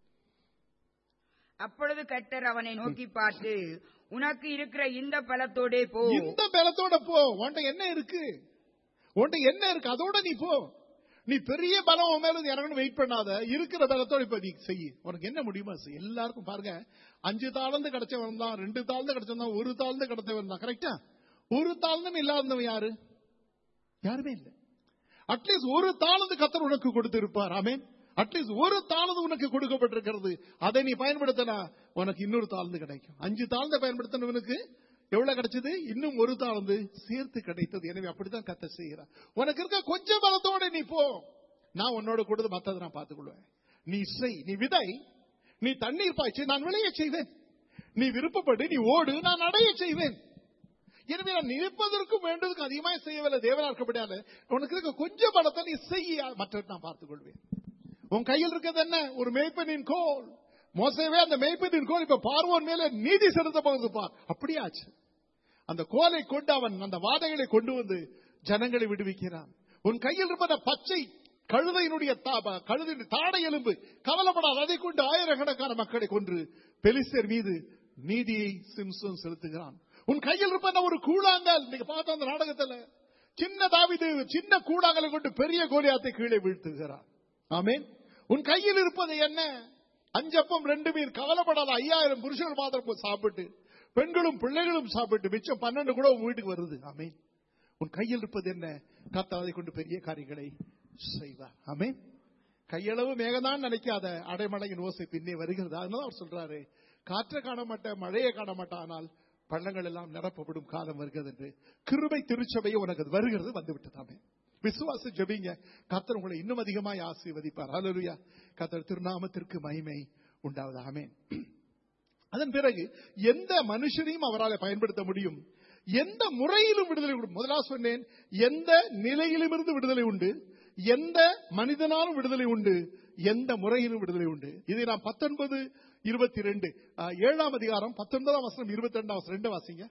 அப்பொழுது கர்த்தர் அவனை நோக்கி பார்த்து, உனக்கு இருக்கிற இந்த பலத்தோட போ. இந்த பலத்தோட போ. உன்ட என்ன இருக்கு? உன்ட என்ன இருக்கு? அதோட நீ போ. நீ பெரிய பலம் உன் மேல இறங்கணும் வெயிட் பண்ணாத. இருக்கிற பலத்தோட இப்ப நீ செய்ய. உனக்கு என்ன முடியுமா? எல்லாருக்கும் பாருங்க, 5 தாளந்து கிடைச்சவன் தான், 2 தாளந்து கிடைச்சவன் தான், 1 தாளந்து கிடைச்சவன் தான். கரெக்டா? 1 தாளந்தும் இல்லாதவன் யாரு? யாருமே இல்லை. அட்லீஸ்ட் 1 தாளந்து கர்த்தர் உனக்கு கொடுத்திருப்பார். ஆமென். அட்லீஸ்ட் 1 தாளந்து உனக்கு கொடுக்கப்பட்டிருக்கிறது. அதை நீ பயன்படுத்தினா உனக்கு இன்னொரு தாளந்து கிடைக்கும். 5 தாளந்தை பயன்படுத்தினவனுக்கு எவ்வளவு கிடைச்சது? இன்னும் 1 தாளந்து சேர்த்து கிடைத்தது. எனவே அப்படித்தான் கர்த்தர் செய்கிறார். உனக்கு இருக்க கொஞ்சம் பலத்தோட நீ போ, நான் உன்னோட கொடுத்து மத்ததை நான் பார்த்துக் கொள்வேன். நீ செய், நீ விதை, நீ தண்ணீர் பாய்ச்சி, நான் விளைய செய்வேன். நீ விருப்பப்பட்டு நீ ஓடு, நான் அடைய செய்வேன். எனவே நான் நினைப்பதற்கும் வேண்டதுக்கு அதிகமாக செய்யவில்லை. தேவனா இருக்கப்படாது. உனக்கு இருக்க கொஞ்சம் பலத்தை நீ செய்ய, மற்றதை நான் பார்த்துக் கொள்வேன். உன் கையில் இருக்கிறது என்ன? ஒரு மேய்ப்பனின் கோல். மோசேவே அந்த மேய்ப்பனின் கோல் இப்ப பார்வோன் மேல நீதி செலுத்த போகுது பார். அப்படியாச்சு. அந்த கோலை கொண்டு அவன் அந்த வாதைகளை கொண்டு வந்து ஜனங்களை விடுவிக்கிறான். உன் கையில் இருப்பத பச்சை கழுதையினுடைய தாடை எலும்பு, கவலைப்படாத, அதை கொண்டு ஆயிரக்கணக்கான மக்களை கொன்று பெலிஸ்தர் மீது நீதியை சிம்சோன் செலுத்துகிறான். உன் கையில் இருப்பத ஒரு கூழாங்கல். நீங்க பார்த்த அந்த நாடகத்துல சின்ன தாவீது சின்ன கூழாங்கலை கொண்டு பெரிய கோலியாத்தை கீழே வீழ்த்துகிறான். ஆமென். உன் கையில் இருப்பது என்ன? 5 அப்பம் 2 மீன். கவலைப்படாத, 5000 புருஷர்கள் மாத்திரம் சாப்பிட்டு, பெண்களும் பிள்ளைகளும் சாப்பிட்டு, மிச்சம் 12 கூட உங்க வீட்டுக்கு வருது. ஆமென். உன் கையில் இருப்பது என்ன? கர்த்தர் அதை கொண்டு பெரிய காரியங்களை செய்வார். ஆமென். கையளவு மேகதான் நினைக்காத, அடைமழையின் ஓசை பின்னே வருகிறது. அதனால அவர் சொல்றாரு, காற்றை காண மாட்டேன், மழையை காண மாட்டேன், ஆனால் பள்ளங்கள் எல்லாம் நிரப்பப்படும் காலம் வருகிறது என்று. கிருபை திருச்சபையை உனக்கு வருகிறது, வந்துவிட்டதாமே. விசுவாச ஜெபிங்க, கர்த்தர் உங்களை இன்னும் அதிகமாய் ஆசீர்வதிப்பார். ஹல்லேலூயா. கர்த்தர் திருநாமத்திற்கு மகிமை உண்டாவது. ஆமென். அதன் பிறகு எந்த மனுஷனையும் அவரால் பயன்படுத்த முடியும், எந்த முறையிலும் விடுதலை உண்டு. முதலாக சொன்னேன், எந்த நிலையிலும் இருந்து விடுதலை உண்டு, எந்த மனிதனாலும் விடுதலை உண்டு, எந்த முறையிலும் விடுதலை உண்டு. இதை நாம் 19:22 7ஆம் அதிகாரம் 19ஆம் வசனம் 22ஆம் வசனம் 2 வாசிங்க.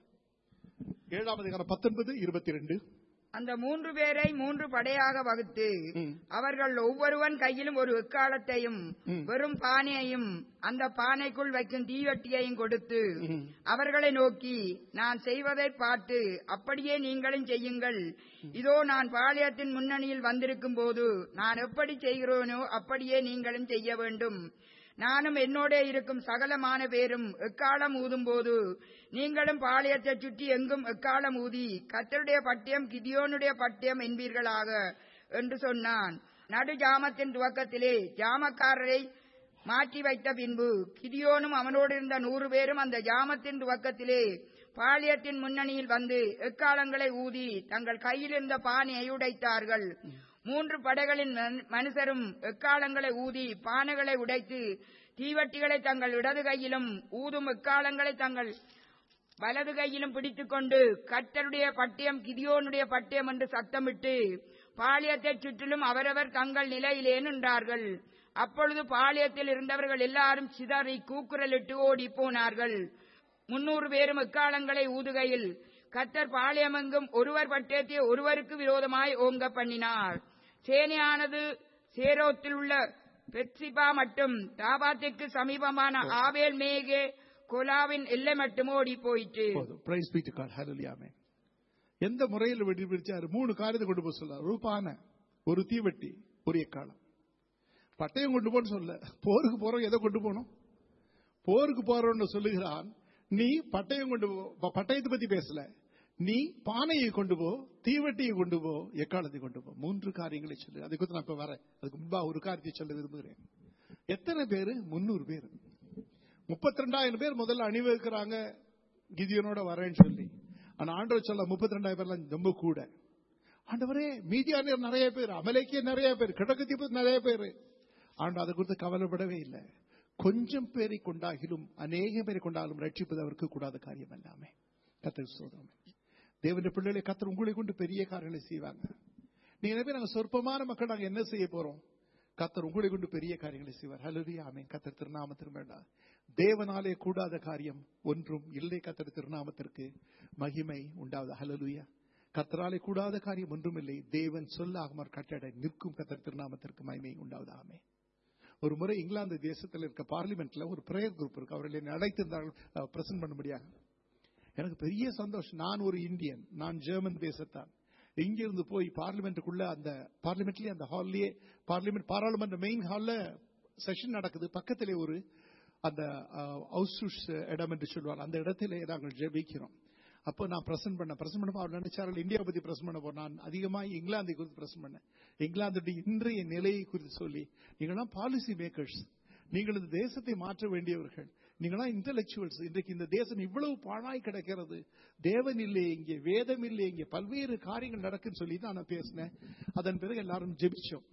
7ஆம் அதிகாரம் 19:22. அந்த 3 பேரை 3 படையாக வகுத்து அவர்கள் ஒவ்வொருவன் கையிலும் ஒரு எக்காலத்தையும் வெறும் பானையையும் அந்த பானைக்குள் வைக்கும் தீவட்டியையும் கொடுத்து அவர்களை நோக்கி, நான் செய்வதை பார்த்து அப்படியே நீங்களும் செய்யுங்கள். இதோ நான் பாளையத்தின் முன்னணியில் வந்திருக்கும் போது நான் எப்படி செய்கிறேனோ அப்படியே நீங்களும் செய்ய வேண்டும். நானும் என்னோட இருக்கும் சகலமான பேரும் எக்காலம் ஊதும் போது நீங்களும் பாளையத்தை சுற்றி எங்கும் எக்காலம் ஊதி கர்த்தருடைய பட்டயம் கிதியோனுடைய பட்டயம் என்பீர்களாக என்று சொன்னான். நடு ஜாமத்தின் துவக்கத்திலே ஜாமக்காரரை மாற்றி வைத்த பின்பு கிதியோனும் அவனோடு இருந்த 100 பேரும் அந்த ஜாமத்தின் துவக்கத்திலே பாளையத்தின் முன்னணியில் வந்து எக்காலங்களை ஊதி தங்கள் கையில் இருந்த பானையை உடைத்தார்கள். 3 படைகளின் மனுஷரும் எக்காலங்களை ஊதி பானைகளை உடைத்து தீவட்டிகளை தங்கள் இடது கையிலும் ஊதும் எக்காலங்களை தங்கள் வலது கையிலும் பிடித்துக் கொண்டு கர்த்தருடைய பட்டயம் கிதியோனுடைய பட்டயம் என்று சத்தமிட்டு பாளையத்தை சுற்றிலும் அவரவர் தங்கள் நிலையிலே நின்றார்கள். அப்பொழுது பாளையத்தில் இருந்தவர்கள் எல்லாரும் சிதறி கூக்குரலிட்டு ஓடி போனார்கள். 300 பேரும் எக்காலங்களை ஊதுகையில் கர்த்தர் பாளையமெங்கும் ஒருவர் பட்டயத்தை ஒருவருக்கு விரோதமாய் ஓங்க பண்ணினார். சேனையானது சேரோத்தில் உள்ள பெத்சிபா மற்றும் தாபாத்திற்கு சமீபமான ஆபேல் மேகே கோலாவின் எல்லை மட்டும் ஓடி போயிட்டு. எந்த முறையில் வெடிச்சாரு? 3 காரியத்தை கொண்டு போய் சொல்ல. ஒரு பானை, ஒரு தீவட்டி, ஒரு எக்காலம். பட்டயம் கொண்டு போன்னு சொல்ல. போருக்கு போறோம், எதை கொண்டு போனோம்? போருக்கு போறோம்னு சொல்லுகிறான். நீ பட்டயம் கொண்டு போ, பட்டயத்தை பத்தி பேசல. நீ பானையை கொண்டு போ, தீவட்டியை கொண்டு போ, எக்காலத்தை கொண்டு போ. 3 காரியங்களை சொல்லு. அதை குறித்து நான் இப்ப வரேன். அதுக்கு முன்பா ஒரு காரியத்தை சொல்ல விரும்புகிறேன். எத்தனை பேரு? 300 பேர். 32,000 பேர் முதல்ல அணிவகுக்கிறாங்க கிதியோனோட வரேன்னு சொல்லி. ஆனா ஆண்டவர் சொல்ல 32,000 பேர்லாம் ரொம்ப கூட. ஆண்டவரே, மீதியானியர் நிறைய பேர், அமலேக்கியர் நிறைய பேர், கிழக்கு நிறைய பேர். ஆண்டவர் அதை குறித்து கவலைப்படவே இல்லை. கொஞ்சம் பேரை கொண்டாகிலும் அநேக பேரை கொண்டாலும் ரட்சிப்பது அவருக்கு கூடாத காரியம் எல்லாமே. கர்த்தர் சோதனை. தேவனுடைய பிள்ளைகளை கர்த்தர் உங்களை கொண்டு பெரிய காரியங்களை செய்வாங்க. நீங்க பேர் நாங்க சொற்பமான மக்கள், நாங்க என்ன செய்ய போறோம்? கர்த்தர் உங்களை கொண்டு பெரிய காரியங்களை செய்வார். ஹல்லேலூயா, ஆமென். கர்த்தர் திருநாமத்திற்கு வேண்டாம், தேவனாலே கூடாத காரியம் ஒன்றும் இல்லை. கர்த்தர் திருநாமத்திற்கு மகிமை உண்டாவது. ஹல்லேலூயா. கர்த்தராலே கூடாத காரியம் ஒன்றும் இல்லை. தேவன் சொல்லாக கட்டளை நிற்கும். கர்த்தர் திருநாமத்திற்கு மகிமை உண்டாவது. ஆமென். ஒரு முறை இங்கிலாந்து தேசத்தில் இருக்க பார்லிமெண்ட்ல ஒரு பிரேயர் குரூப் இருக்கு. அவர்கள் என்னை அழைத்திருந்தார்கள் பிரசன்ட் பண்ண முடியாது. எனக்கு பெரிய சந்தோஷம். நான் ஒரு இந்தியன், நான் ஜெர்மன் தேசத்தான். இங்கிருந்து போய் பார்லிமெண்ட்டுக்குள்ள, அந்த பார்லிமெண்ட்லயே அந்த ஹால்லயே, பாராளுமன்ற மெயின் ஹால்ல செஷன் நடக்குது. பக்கத்திலே ஒரு அந்த ஹவுஸ் இடம் என்று சொல்வார், அந்த இடத்திலே நாங்கள் ஜெபிக்கிறோம். அப்போ நான் பிரசன்ட் பண்ண அவர் நினைச்சார்கள் இந்தியா பத்தி பிரசன்ட் பண்ண போறேன். நான் அதிகமாக இங்கிலாந்தை குறித்து பிரசன்ட் பண்ணேன். இங்கிலாந்துடைய இன்றைய நிலையை குறித்து சொல்லி, நீங்களாம் பாலிசி மேக்கர்ஸ், நீங்கள் இந்த தேசத்தை மாற்ற வேண்டியவர்கள், நீங்களாம் இன்டெலெக்சுவல்ஸ். இன்றைக்கு இந்த தேசம் இவ்வளவு பாழாய் கிடக்கிறது, தேவன் இல்லை இங்கே, வேதம் இல்லை இங்கே, பல்வேறு காரியங்கள் நடக்குன்னு சொல்லி தான் நான் பேசினேன். அதன் பிறகு எல்லாரும் ஜெபிச்சோம்.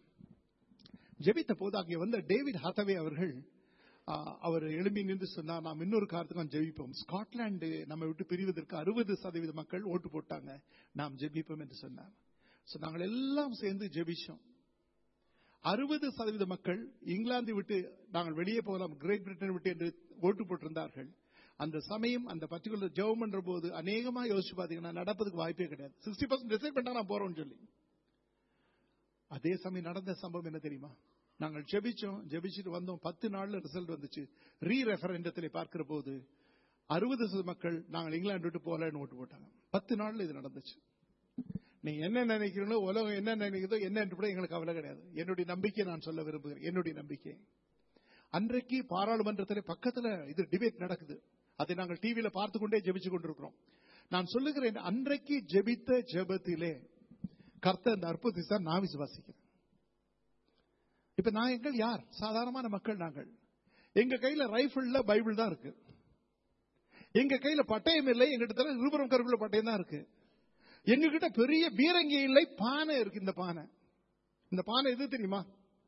ஜெபித்த போது அங்கே வந்த டேவிட் ஹாத்தவே அவர்கள் அவர் எழும்பி நின்று சொன்னார், நாம் இன்னொரு காரணத்துக்கு ஜெபிப்போம். ஸ்காட்லாந்து நம்ம விட்டு பிரிவதற்கு 60% மக்கள் ஓட்டு போட்டாங்க, நாம் ஜெபிப்போம் என்று சொன்னார். நாங்கள் எல்லாம் சேர்ந்து ஜெபிச்சோம். 60% மக்கள் இங்கிலாந்து விட்டு நாங்கள் வெளியே போகலாம், கிரேட் பிரிட்டன் விட்டு என்று ஓட்டு போட்டிருந்தார்கள். அந்த சமயம் அந்த பர்டிகுலர் ஜெபம் பண்ற போது அநேகமா யோசிச்சு பாத்தீங்கன்னா நடப்பதுக்கு வாய்ப்பே கிடையாது. 60% டிசைட் பண்ணா நான் போறோம்னு சொல்லி. அதே சமயம் நடந்த சம்பவம் என்ன தெரியுமா? நாங்கள் ஜெபிச்சுட்டு வந்தோம். 10 நாள்ல ரிசல்ட் வந்துச்சு. ரெஃபரண்டத்திலே பார்க்கிற போது 60% மக்கள் நாங்கள் இங்கிலாந்து விட்டு போலன்னு ஓட்டு போட்டாங்க. 10 நாள்ல இது நடந்துச்சு. நீங்க என்ன நினைக்கிறீங்களோ, உலகம் என்ன நினைக்கிறதோ என்ன கூட எங்களுக்கு கவலை கிடையாது. என்னுடைய நம்பிக்கை நான் சொல்ல விரும்புகிறேன். என்னுடைய நம்பிக்கை அன்றைக்கு பாராளுமன்றத்தில் பக்கத்துல இது டிபேட் நடக்குது. அதை நாங்கள் டிவியில பார்த்து கொண்டே ஜெபிச்சு கொண்டிருக்கிறோம். நான் சொல்லுகிறேன், அன்றைக்கு ஜெபித்த ஜெபத்திலே கர்த்தர் அந்த அற்புதத்தை நான் விசுவாசிக்கிறேன். இப்ப நான் எங்கள் யார்? சாதாரணமான மக்கள். நாங்கள் எங்க கையில ரைபிள்ல பைபிள் தான் இருக்கு. எங்க கையில பட்டயம் இல்லை. எங்கிட்ட இருபுறம் கருப்புல பட்டயம் தான் இருக்கு. எங்க கிட்ட பெரிய பீரங்கி இல்லை, பானை இருக்கு. இந்த பானை எது தெரியுமா?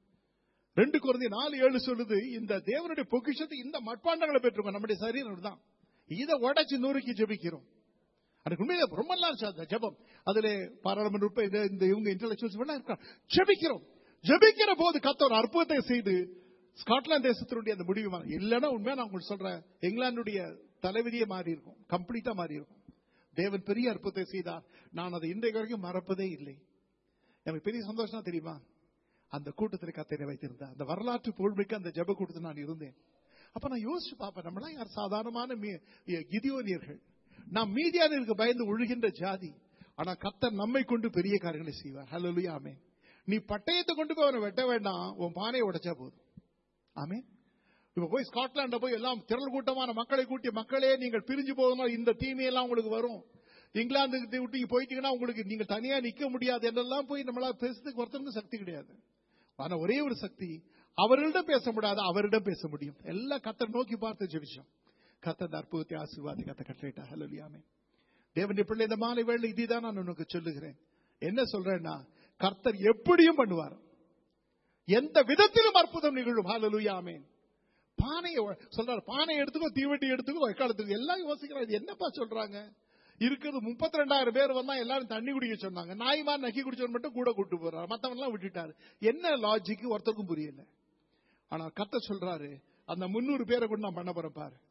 2 கொரிந்தியர் 4:7 சொல்லுது, இந்த தேவனுடைய பொக்கிஷத்தை இந்த மட்பாண்டங்களை பெற்றுக்கோம். நம்முடைய சரீரம் தான். இதை உடைச்சு நூறுக்கு ஜெபிக்கிறோம். அதுக்கு உண்மையிலே ரொம்ப நாள் ஜெபம். அதுல பாராளுமன்ற இந்த இவங்க இன்டெலக்சுவல்ஸ் இருக்காங்க. ஜெபிக்கிறோம். ஜெபிக்கிற போது கர்த்தர் அற்புதத்தை செய்து ஸ்காட்லாந்து தேசத்தினுடைய அந்த முடிவு இல்லைன்னா உண்மையா நான் உங்களுக்கு சொல்றேன், இங்கிலாந்துடைய தலைவிதியே மாறி இருக்கும். கம்ப்ளீட்டா மாறி இருக்கும். தேவன் பெரிய அற்புதத்தை செய்தார். நான் அதை இன்றைக்கு வரைக்கும் மறப்பதே இல்லை. எனக்கு பெரிய சந்தோஷம் தெரியுமா? அந்த கூட்டத்தில் கர்த்தரை வைத்திருந்தார். அந்த வரலாற்று புகழ்மிக்க அந்த ஜெப கூட்டத்தில் நான் இருந்தேன். அப்ப நான் யோசிச்சு பார்ப்பேன், நம்மளாம் யார் சாதாரணமான கிதியோனியர்கள். நாம் மீதியானருக்கு பயந்து ஒழுகின்ற ஜாதி. ஆனா கர்த்தர் நம்மை கொண்டு பெரிய காரியங்களை செய்வார். ஹல்லேலூயா, ஆமென். நீ பட்டயத்தை கொண்டு போய் அவனை வெட்ட வேண்டாம், உன் பானையை உடைச்சா போதும். ஆமென். இப்ப போய் ஸ்காட்லாண்ட போய் எல்லாம் திரள் கூட்டமான மக்களை கூட்டிய மக்களே நீங்கள் பிரிஞ்சு போகணும், இந்த தீமையெல்லாம் உங்களுக்கு வரும். இங்கிலாந்து விட்டு போயிட்டீங்கன்னா உங்களுக்கு நீங்க தனியா நிக்க முடியாது என்றெல்லாம் போய் நம்மளால பேசுறதுக்கு ஒருத்தருக்கு சக்தி கிடையாது. ஆனா ஒரே ஒரு சக்தி, அவர்களிடம் பேச முடியாது, அவரிடம் பேச முடியும். எல்லாம் கர்த்தர் நோக்கி பார்த்து ஜெபிச்சோம். கர்த்தர் அற்புதத்தை ஆசீர்வாதி கர்த்தர் கட்டளையிட்டார். ஹல்லேலூயா, ஆமென். தேவனுடைய பிள்ளை, இந்த மாலை வேளை இதுதான் நான் உனக்கு சொல்லுகிறேன். என்ன சொல்றேன்னா, கர்த்தர் எப்படியும் பண்ணுவார். எந்த விதத்திலும் அற்புதம் நிகழும். ஹல்லேலூயா, ஆமென். பானையை சொல்றாரு, பானை எடுத்துக்கோ, தீவெட்டி எடுத்துக்கோ, எக்காலத்துக்கு எல்லாம் யோசிக்கிறாங்க. என்னப்பா சொல்றாங்க? இருக்கிறது 32,000 பேர் வந்தா எல்லாரும் தண்ணி குடிக்க சொன்னாங்க. நாய்மார் நக்கி குடிச்சவன் மட்டும் கூட கூட்டு போறாரு, மத்தவன் எல்லாம் விட்டுட்டாரு. என்ன லாஜிக் ஒருத்தருக்கும் புரியல. ஆனா கர்த்தர் சொல்றாரு, அந்த 300 பேரை கூட நான் பண்ண போறேன் பாரு.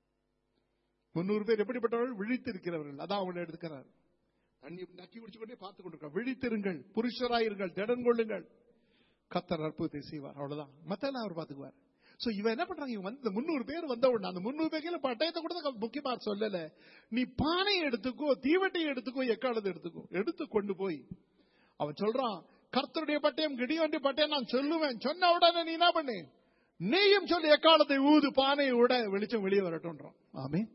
300 பேர் எப்படிப்பட்டவர்கள்? விழித்து இருக்கிறவர்கள். அதான் அவங்களை எடுத்துக்கிறார். தண்ணி நக்கி குடிச்சு கொண்டே பார்த்து கொண்டிருக்க. விழித்திருங்கள், புருஷராயிருங்கள், திடன் கொள்ளுங்கள், கர்த்தர் அற்புதத்தை செய்வார். அவ்வளவுதான். மத்தெல்லாம் அவர் பார்த்துக்குவார். சோ இவன் என்ன பண்றாங்க? இவன் வந்து 300 பேர் வந்த உடனே அந்த 300 பேர்ல பட்டயத்தை கூட முக்கியமா சொல்லல. நீ பானையை எடுத்துக்கோ, தீவெட்டியை எடுத்துக்கோ, எக்காலத்தை எடுத்துக்கோ, எடுத்து கொண்டு போய் அவன் சொல்றான், கர்த்தருடைய பட்டயம், கிடியோனுடைய பட்டயம் நான் சொல்லுவேன். சொன்ன உடனே நீ என்ன பண்ணு? நீயும் சொல்லி எக்காலத்தை ஊது, பானையை விட வெளிச்சம் வெளியே வரட்டும். ஆமென்.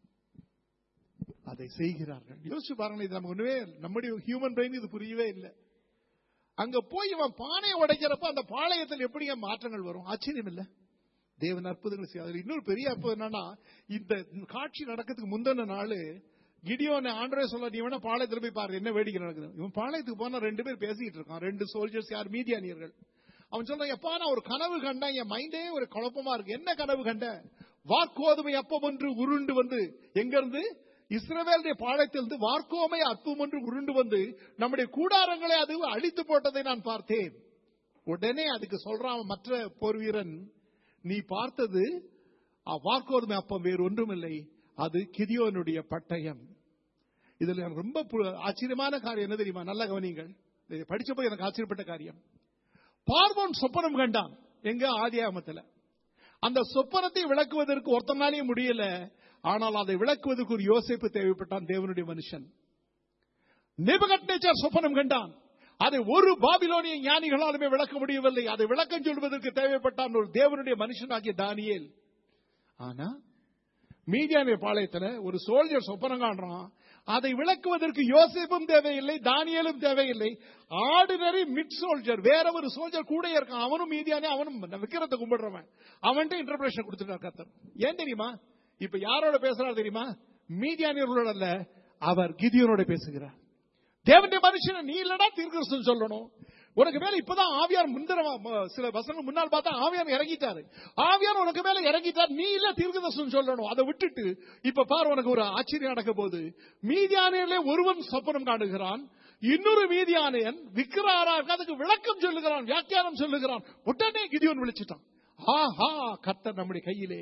அதை செய்கிறார்கள். யோசிச்சு பாருங்க, இது நம்ம ஒண்ணுமே நம்முடைய ஹியூமன் பிரெயின் இது புரியவே இல்லை. அங்க போய் இவன் பானையை உடைக்கிறப்ப அந்த பாளையத்தில் எப்படி மாற்றங்கள் வரும்? ஆச்சரியம் இல்ல? தேவன் அற்புதங்கள் செய்ய. இன்னொரு பெரிய அற்புதம் என்னன்னா, இந்த காட்சி நடக்கிறதுக்கு முந்தின நாள் கிடியோனை ஆண்டவரே சொல்ல, நீ வேணா பாளையத்தில் போய் பாரு என்ன வேடிக்கை நடக்குது. இவன் பாளையத்துக்கு போனா 2 பேர் பேசிட்டு இருக்கான். 2 சோல்ஜர்ஸ், யார்? மீதியானியர்கள். அவன் சொல்றான், எப்பா நான் ஒரு கனவு கண்டேன், என் மைண்டே ஒரு குழப்பமா இருக்கு. என்ன கனவு கண்ட? வார்கோதுமை அப்பம் ஒன்று உருண்டு வந்து, எங்க இருந்து? இஸ்ரவேலுடைய பாளையத்திலிருந்து வார்கோமை அப்பம் ஒன்று உருண்டு வந்து நம்முடைய கூடாரங்களை அது அழித்து போட்டதை நான் பார்த்தேன். உடனே அதுக்கு சொல்றான் மற்ற போர் வீரன், நீ பார்த்தது வார்கோதுமை அப்பம் வேறு ஒன்றும் இல்லை, அது கிதியோனுடைய பட்டயம். இதுல ரொம்ப ஆச்சரியமான காரியம் என்ன தெரியுமா? நல்ல கவனிங்கள். படிச்சப்போ எனக்கு ஆச்சரியப்பட்ட காரியம். பார்வோன் சொப்பனம் கண்டான். எங்க? ஆதியாகமத்துல. அந்த சொப்பனத்தை விளக்குவதற்கு ஒருத்தனாலே முடியல. ஆனால் அதை விளக்குவதற்கு ஒரு யோசேப்பு தேவைப்பட்டான், தேவனுடைய மனுஷன். நேபுகத்நேச்சார் சொப்பனம் கண்டான். அதை ஒரு பாபிலோனிய ஞானிகளாலுமே விளக்க முடியவில்லை. அதை விளக்கம் சொல்வதற்கு தேவைப்பட்டான் ஒரு தேவனுடைய மனுஷனாகிய தானியேல். ஆனா மீதியானிய பாளையத்துல ஒரு சோல்ஜர் சொப்பனம் காண்றான். அதை விளக்குவதற்கு யோசேப்பும் தேவையில்லை, தானியேலும் தேவையில்லை. ஆர்டினரி மிட் சோல்ஜர், வேற ஒரு சோல்ஜர் கூட இருக்கான். அவனும் மீதியானே, அவனும் விக்கிரத்தை கும்பிடுறவன். அவன்கிட்ட இன்டர்பிரேஷன் கொடுத்துட்டார் கர்த்தர். ஏன் தெரியுமா? இப்ப யாரோட பேசுறாரு தெரியுமா? மீதியானியர்களோட அல்ல, அவர் கிதியோனோட பேசுகிறார். தேவனுடைய மனுஷன் நீ இல்லடா தீர்க்கதரிசனம் சொல்லணும். உனக்கு மேல இப்பதான் ஆவியார் சில வசனங்கள் முன்னால் பார்த்தா ஆவியார் இறங்கிட்டாரு. ஆவியார் உனக்கு மேல இறங்கிட்டார், நீ இல்ல தீர்க்கதரிசனம் சொல்லணும். அதை விட்டுட்டு இப்ப பாரு, உனக்கு ஒரு ஆச்சரியம் நடக்க போது. மீதியானியர்களே ஒருவன் சொப்பனம் காணுகிறான், இன்னொரு மீதியானியன் விக்கிரஹாராக அதுக்கு விளக்கம் சொல்லுகிறான், வியாக்கியானம் சொல்லுகிறான். உடனே கிதியோன் விழிச்சிட்டான். ஆஹா, கர்த்தர் நம்முடைய கையிலே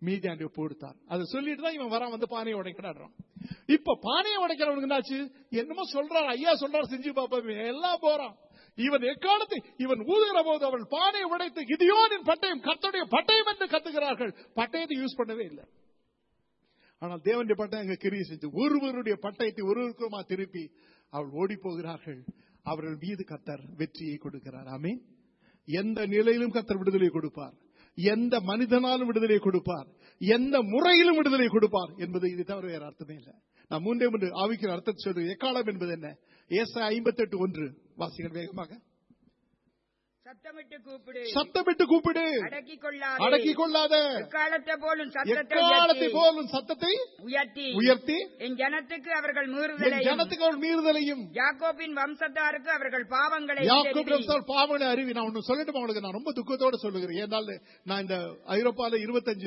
மீதியாண்டி ஒப்பு கொடுத்தார். அதை சொல்லிட்டு தான் இவன் வரான் வந்து பானையை உடைக்கிறான். இப்ப பானையை உடைக்கிறவனுக்கு என்னாச்சு? என்னமோ சொல்றாரு, ஐயா சொல்றாரு, செஞ்சு பாப்பா எல்லாம் போறான். இவன் எக்காலத்தை இவன் ஊதுகிற போது அவள் பானையை உடைத்து கிதியோனின் பட்டயம் கர்த்தருடைய பட்டயம் என்று கத்துகிறார்கள். பட்டயத்தை யூஸ் பண்ணவே இல்லை. ஆனால் தேவனுடைய பட்டயம் அங்க கிரியை செஞ்சு ஒருவருடைய பட்டயத்தை ஒருவருக்குமா திருப்பி அவள் ஓடி போகிறார்கள். அவர்கள் மீது கர்த்தர் வெற்றியை கொடுக்கிறார். ஆமென். எந்த நிலையிலும் கர்த்தர் விடுதலை கொடுப்பார். எந்த மனிதனாலும் விடுதலை கொடுப்பார். எந்த முறையிலும் விடுதலை கொடுப்பார் என்பது இது தவிர வேற அர்த்தமே இல்லை. நான் மூன்றே ஆவிக்கிற அர்த்தத்தை சொல்றேன். எக்காலம் என்பது என்ன? ஏசாயா 58:1 வாசிகள் வேகமாக. சத்தமிட்டு கூப்பிடு, அடக்கிக் கொள்ளாத, எக்காலத்தை போலும் சத்தத்தை உயர்த்தி என் ஜனத்துக்கு அவர்கள் மீறுதலையும் யாக்கோபின் வம்சத்தாருக்கு அவர்கள் பாவங்களை அறிவி. நான் ஒன்னு சொல்லட்டும் உங்களுக்கு, நான் ரொம்ப துக்கத்தோட சொல்லுகிறேன். ஏனால் நான் இந்த ஐரோப்பால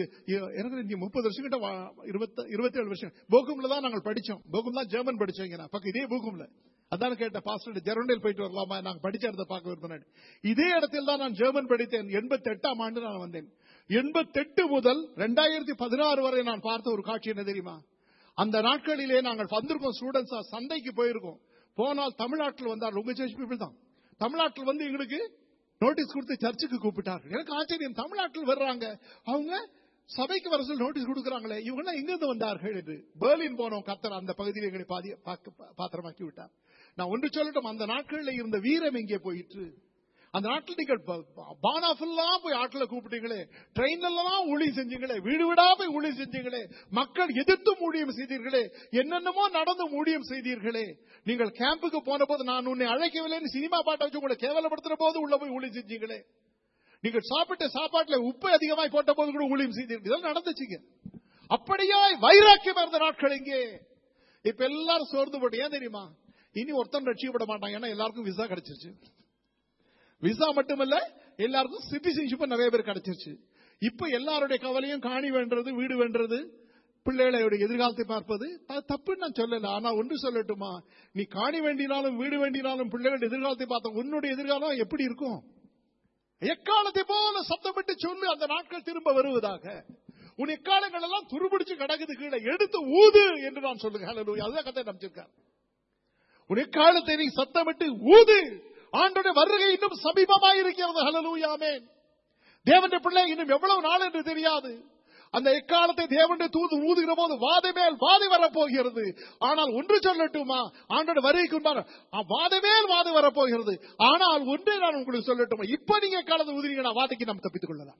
30 வருஷம் கிட்ட 27 வருஷம் போகும்ல தான் நாங்கள் படிச்சோம். போகும் தான் ஜெர்மன் படிச்சோங்க. பக்கம் இதே போகும்ல. அதான் கேட்ட பாஸ்டர் ஜெர்மனில் போயிட்டு வரலாமா, நாங்க படிச்ச இடத்தை பார்க்க விரும்பினேன். இதே இடத்தில் தான் நான் ஜெர்மன் படித்தேன். 88ஆம் ஆண்டு நான் வந்தேன். 88 முதல் 2016 வரை நான் பார்த்த ஒரு காட்சி என்ன தெரியுமா? அந்த நாட்களிலே நாங்கள் வந்திருக்கோம், ஸ்டூடெண்ட்ஸா சந்தைக்கு போயிருக்கோம். போனால் தமிழ்நாட்டில் வந்தார், உங்க சர்ச் பீப்புள் தான். தமிழ்நாட்டில் வந்து எங்களுக்கு நோட்டீஸ் கொடுத்து சர்ச்சுக்கு கூப்பிட்டார்கள். எனக்கு ஆச்சரியம், தமிழ்நாட்டில் வர்றாங்க, அவங்க சபைக்கு வர சொல்லி நோட்டீஸ் கொடுக்கறாங்களே, இவங்க எங்கிருந்து வந்தார்கள் என்று. பெர்லின் போனோம். கர்த்தர் அந்த பகுதியில் எங்களை பாத்திரமாக்கி விட்டார். நான் ஒன்று சொல்லட்டும், அந்த நாட்களில் இருந்த வீரம் எங்கே போயிற்று? அந்த நாட்டில் நீங்கள் பானாஃபுல்லாம் போய் ஆட்களை கூப்பிட்டீங்களே, ட்ரெயின்ல எல்லாம் ஊழி செஞ்சீங்களே, வீடு வீடா போய் ஊழி செஞ்சீங்களே, மக்கள் எதிர்த்து ஊழியம் செய்தீர்களே, என்னென்னமோ நடந்து ஊழியம் செய்தீர்களே. நீங்கள் கேம்புக்கு போன போது நான் உன்னை அழைக்கவில்லைன்னு சினிமா பாட்டை வச்சு உங்களை கேவலப்படுத்துற போது உள்ள போய் ஊழி செஞ்சீங்களே. நீங்கள் சாப்பிட்ட சாப்பாட்டுல உப்பு அதிகமாய் போட்ட போது கூட ஊழியம் செய்தீர்கள். இதெல்லாம் நடந்துச்சுங்க. அப்படியாய் வைராக்கியம் இருந்த நாட்கள் எங்கே? இப்ப எல்லாரும் சோர்ந்து போட்டு. ஏன் தெரியுமா? இனி ஒருத்தன் ரட்சிக்கப்பட மாட்டாங்க. ஏன்னா எல்லாருக்கும் விசா கிடைச்சிருச்சு. விசா மட்டுமல்ல, எல்லாருக்கும் சிட்டிசன்ஷிப் நிறைய பேர் கிடைச்சிருச்சு. இப்ப எல்லாருடைய கவலையும் காணி வேண்டது, வீடு வேண்டது, பிள்ளைகளுடைய எதிர்காலத்தை பார்ப்பது. தப்புன்னு நான் சொல்லல. ஆனா ஒன்று சொல்லட்டுமா, நீ காணி வேண்டினாலும் வீடு வேண்டினாலும் பிள்ளைகளுடைய எதிர்காலத்தை பார்த்த உன்னுடைய எதிர்காலம் எப்படி இருக்கும்? எக்காலத்தை போல சத்தமிட்டு சொல்லு, அந்த நாட்கள் திரும்ப வருவதாக. உன் எக்காலங்கள் எல்லாம் துருபிடிச்சு கிடக்குது, கீழே எடுத்து ஊது என்று நான் சொல்லுங்க. அதுதான் கதை நம்பிச்சிருக்கார். உன் எக்காலத்தை நீ சத்தமிட்டு ஊது, ஆண்டோடைய வருகை இன்னும் சமீபமாயிருக்கிறது. ஹல்லேலூயா, ஆமென். தேவனுடைய பிள்ளை இன்னும் எவ்வளவு நாள் என்று தெரியாது. அந்த எக்காலத்தை தேவனுடைய தூது ஊதுகிற போது வாதை மேல் வாதை வரப்போகிறது. ஆனால் ஒன்று சொல்லட்டுமா, ஆண்டோட வருகைக்கு வாதை மேல் வாதை வரப்போகிறது. ஆனால் ஒன்றே நான் உங்களுக்கு சொல்லட்டுமா, இப்ப நீங்க எக்காலத்தை ஊதுறீங்கன்னா வாதைக்கு நாம் தப்பித்துக் கொள்ளலாம்.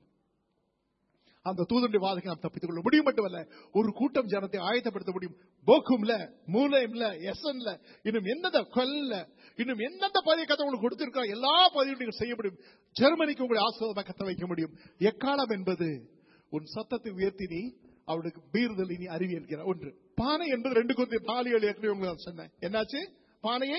அந்த தூதனுடைய வாதைக்கு நாம் தப்பித்துக் கொள்ள முடியும். மட்டுமல்ல, ஒரு கூட்டம் ஜனத்தை ஆயத்தப்படுத்த முடியும். போக்கும்ல, மூலைம்ல, எஸ்என்ல, இன்னும் எந்தெந்த கொல்ல, இன்னும் எந்தெந்த பதவியை கத்த உங்களுக்கு கொடுத்திருக்கா எல்லா பதவியும் நீங்கள் செய்ய முடியும். ஜெர்மனிக்கு உங்களை ஆசீர்வாதமாக கத்த வைக்க முடியும். எக்காலம் என்பது உன் சத்தத்தை உயர்த்தி நீ அவளுக்கு பீறுதல் நீ அறிவி என்கிறார். ஒன்று பானை என்பது 2 Corinthians 4:7 ஏற்கனவே உங்களுக்கு சொன்னேன். என்னாச்சு? பானை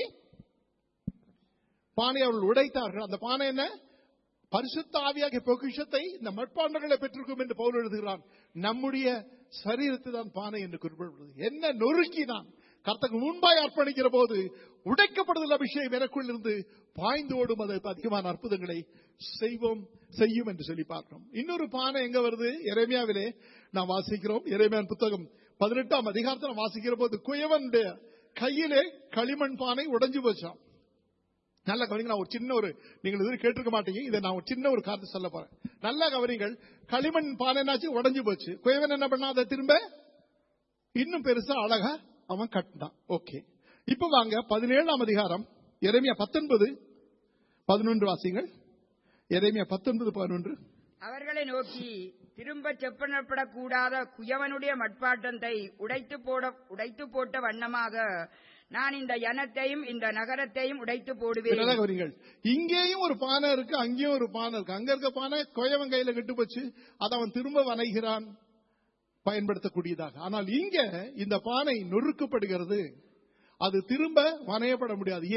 அவர்கள் உடைத்தார்கள். அந்த பானை என்ன? பரிசுத்த ஆவியாகிய பொக்கிஷத்தை இந்த மட்பாண்டங்களை பெற்றிருக்கும் என்று பவுல் எழுதுகிறான். நம்முடைய சரீரத்தை தான் பானை என்று குறிப்பிடப்படுகிறது. என்ன நொறுக்கினான் கர்த்தருக்கு முன்பாய் அர்ப்பணிக்கிற போது உடைக்கப்படுதல் அபிஷேகம் எனக்குள் இருந்து பாய்ந்தோடும். அதற்கு அதிகமான அற்புதங்களை செய்யும் என்று சொல்லி பார்க்கிறோம். இன்னொரு பானை எங்க வருது? எரேமியாவிலே நாம் வாசிக்கிறோம். எரேமியாவின் புத்தகம் 18ஆம் அதிகாரத்தில் வாசிக்கிற போது குயவனுடைய கையிலே களிமண் பானை உடைஞ்சு போச்சான். நல்ல கவனிங்க. நான் நீங்கள் இது கேட்டிருக்க மாட்டீங்க. இதை நான் ஒரு சின்ன ஒரு காரணத்தை சொல்ல போறேன். நல்ல கவனிங்கள். களிமண் பானை என்னாச்சு? உடைஞ்சு போச்சு. குயவன் என்ன பண்ணா? அதை திரும்ப இன்னும் பெருசா அழகா அவன் கட்டினான். ஓகே, இப்ப வாங்க 17ஆம் அதிகாரம் எரேமியா 19:11 வாசிங்கள். எரேமியா 19:11. அவர்களை நோக்கி, திரும்ப செப்பனப்படக்கூடாத குயவனுடைய மட்பாட்டத்தை உடைத்து போட்ட வண்ணமாக நான் இந்த ஜனத்தையும் இந்த நகரத்தையும் உடைத்து போடுவேன். இங்கேயும் ஒரு பானை இருக்கு, அங்கேயும் ஒரு பானை இருக்கு. அங்க இருக்க பானை குயவன் கையில கெட்டு போச்சு, அதை அவன் திரும்ப வணைகிறான் பயன்படுத்தக்கூடியதாக. ஆனால் இங்க இந்த பானை நொறுக்கப்படுகிறது, அது திரும்ப வணையப்பட முடியாது.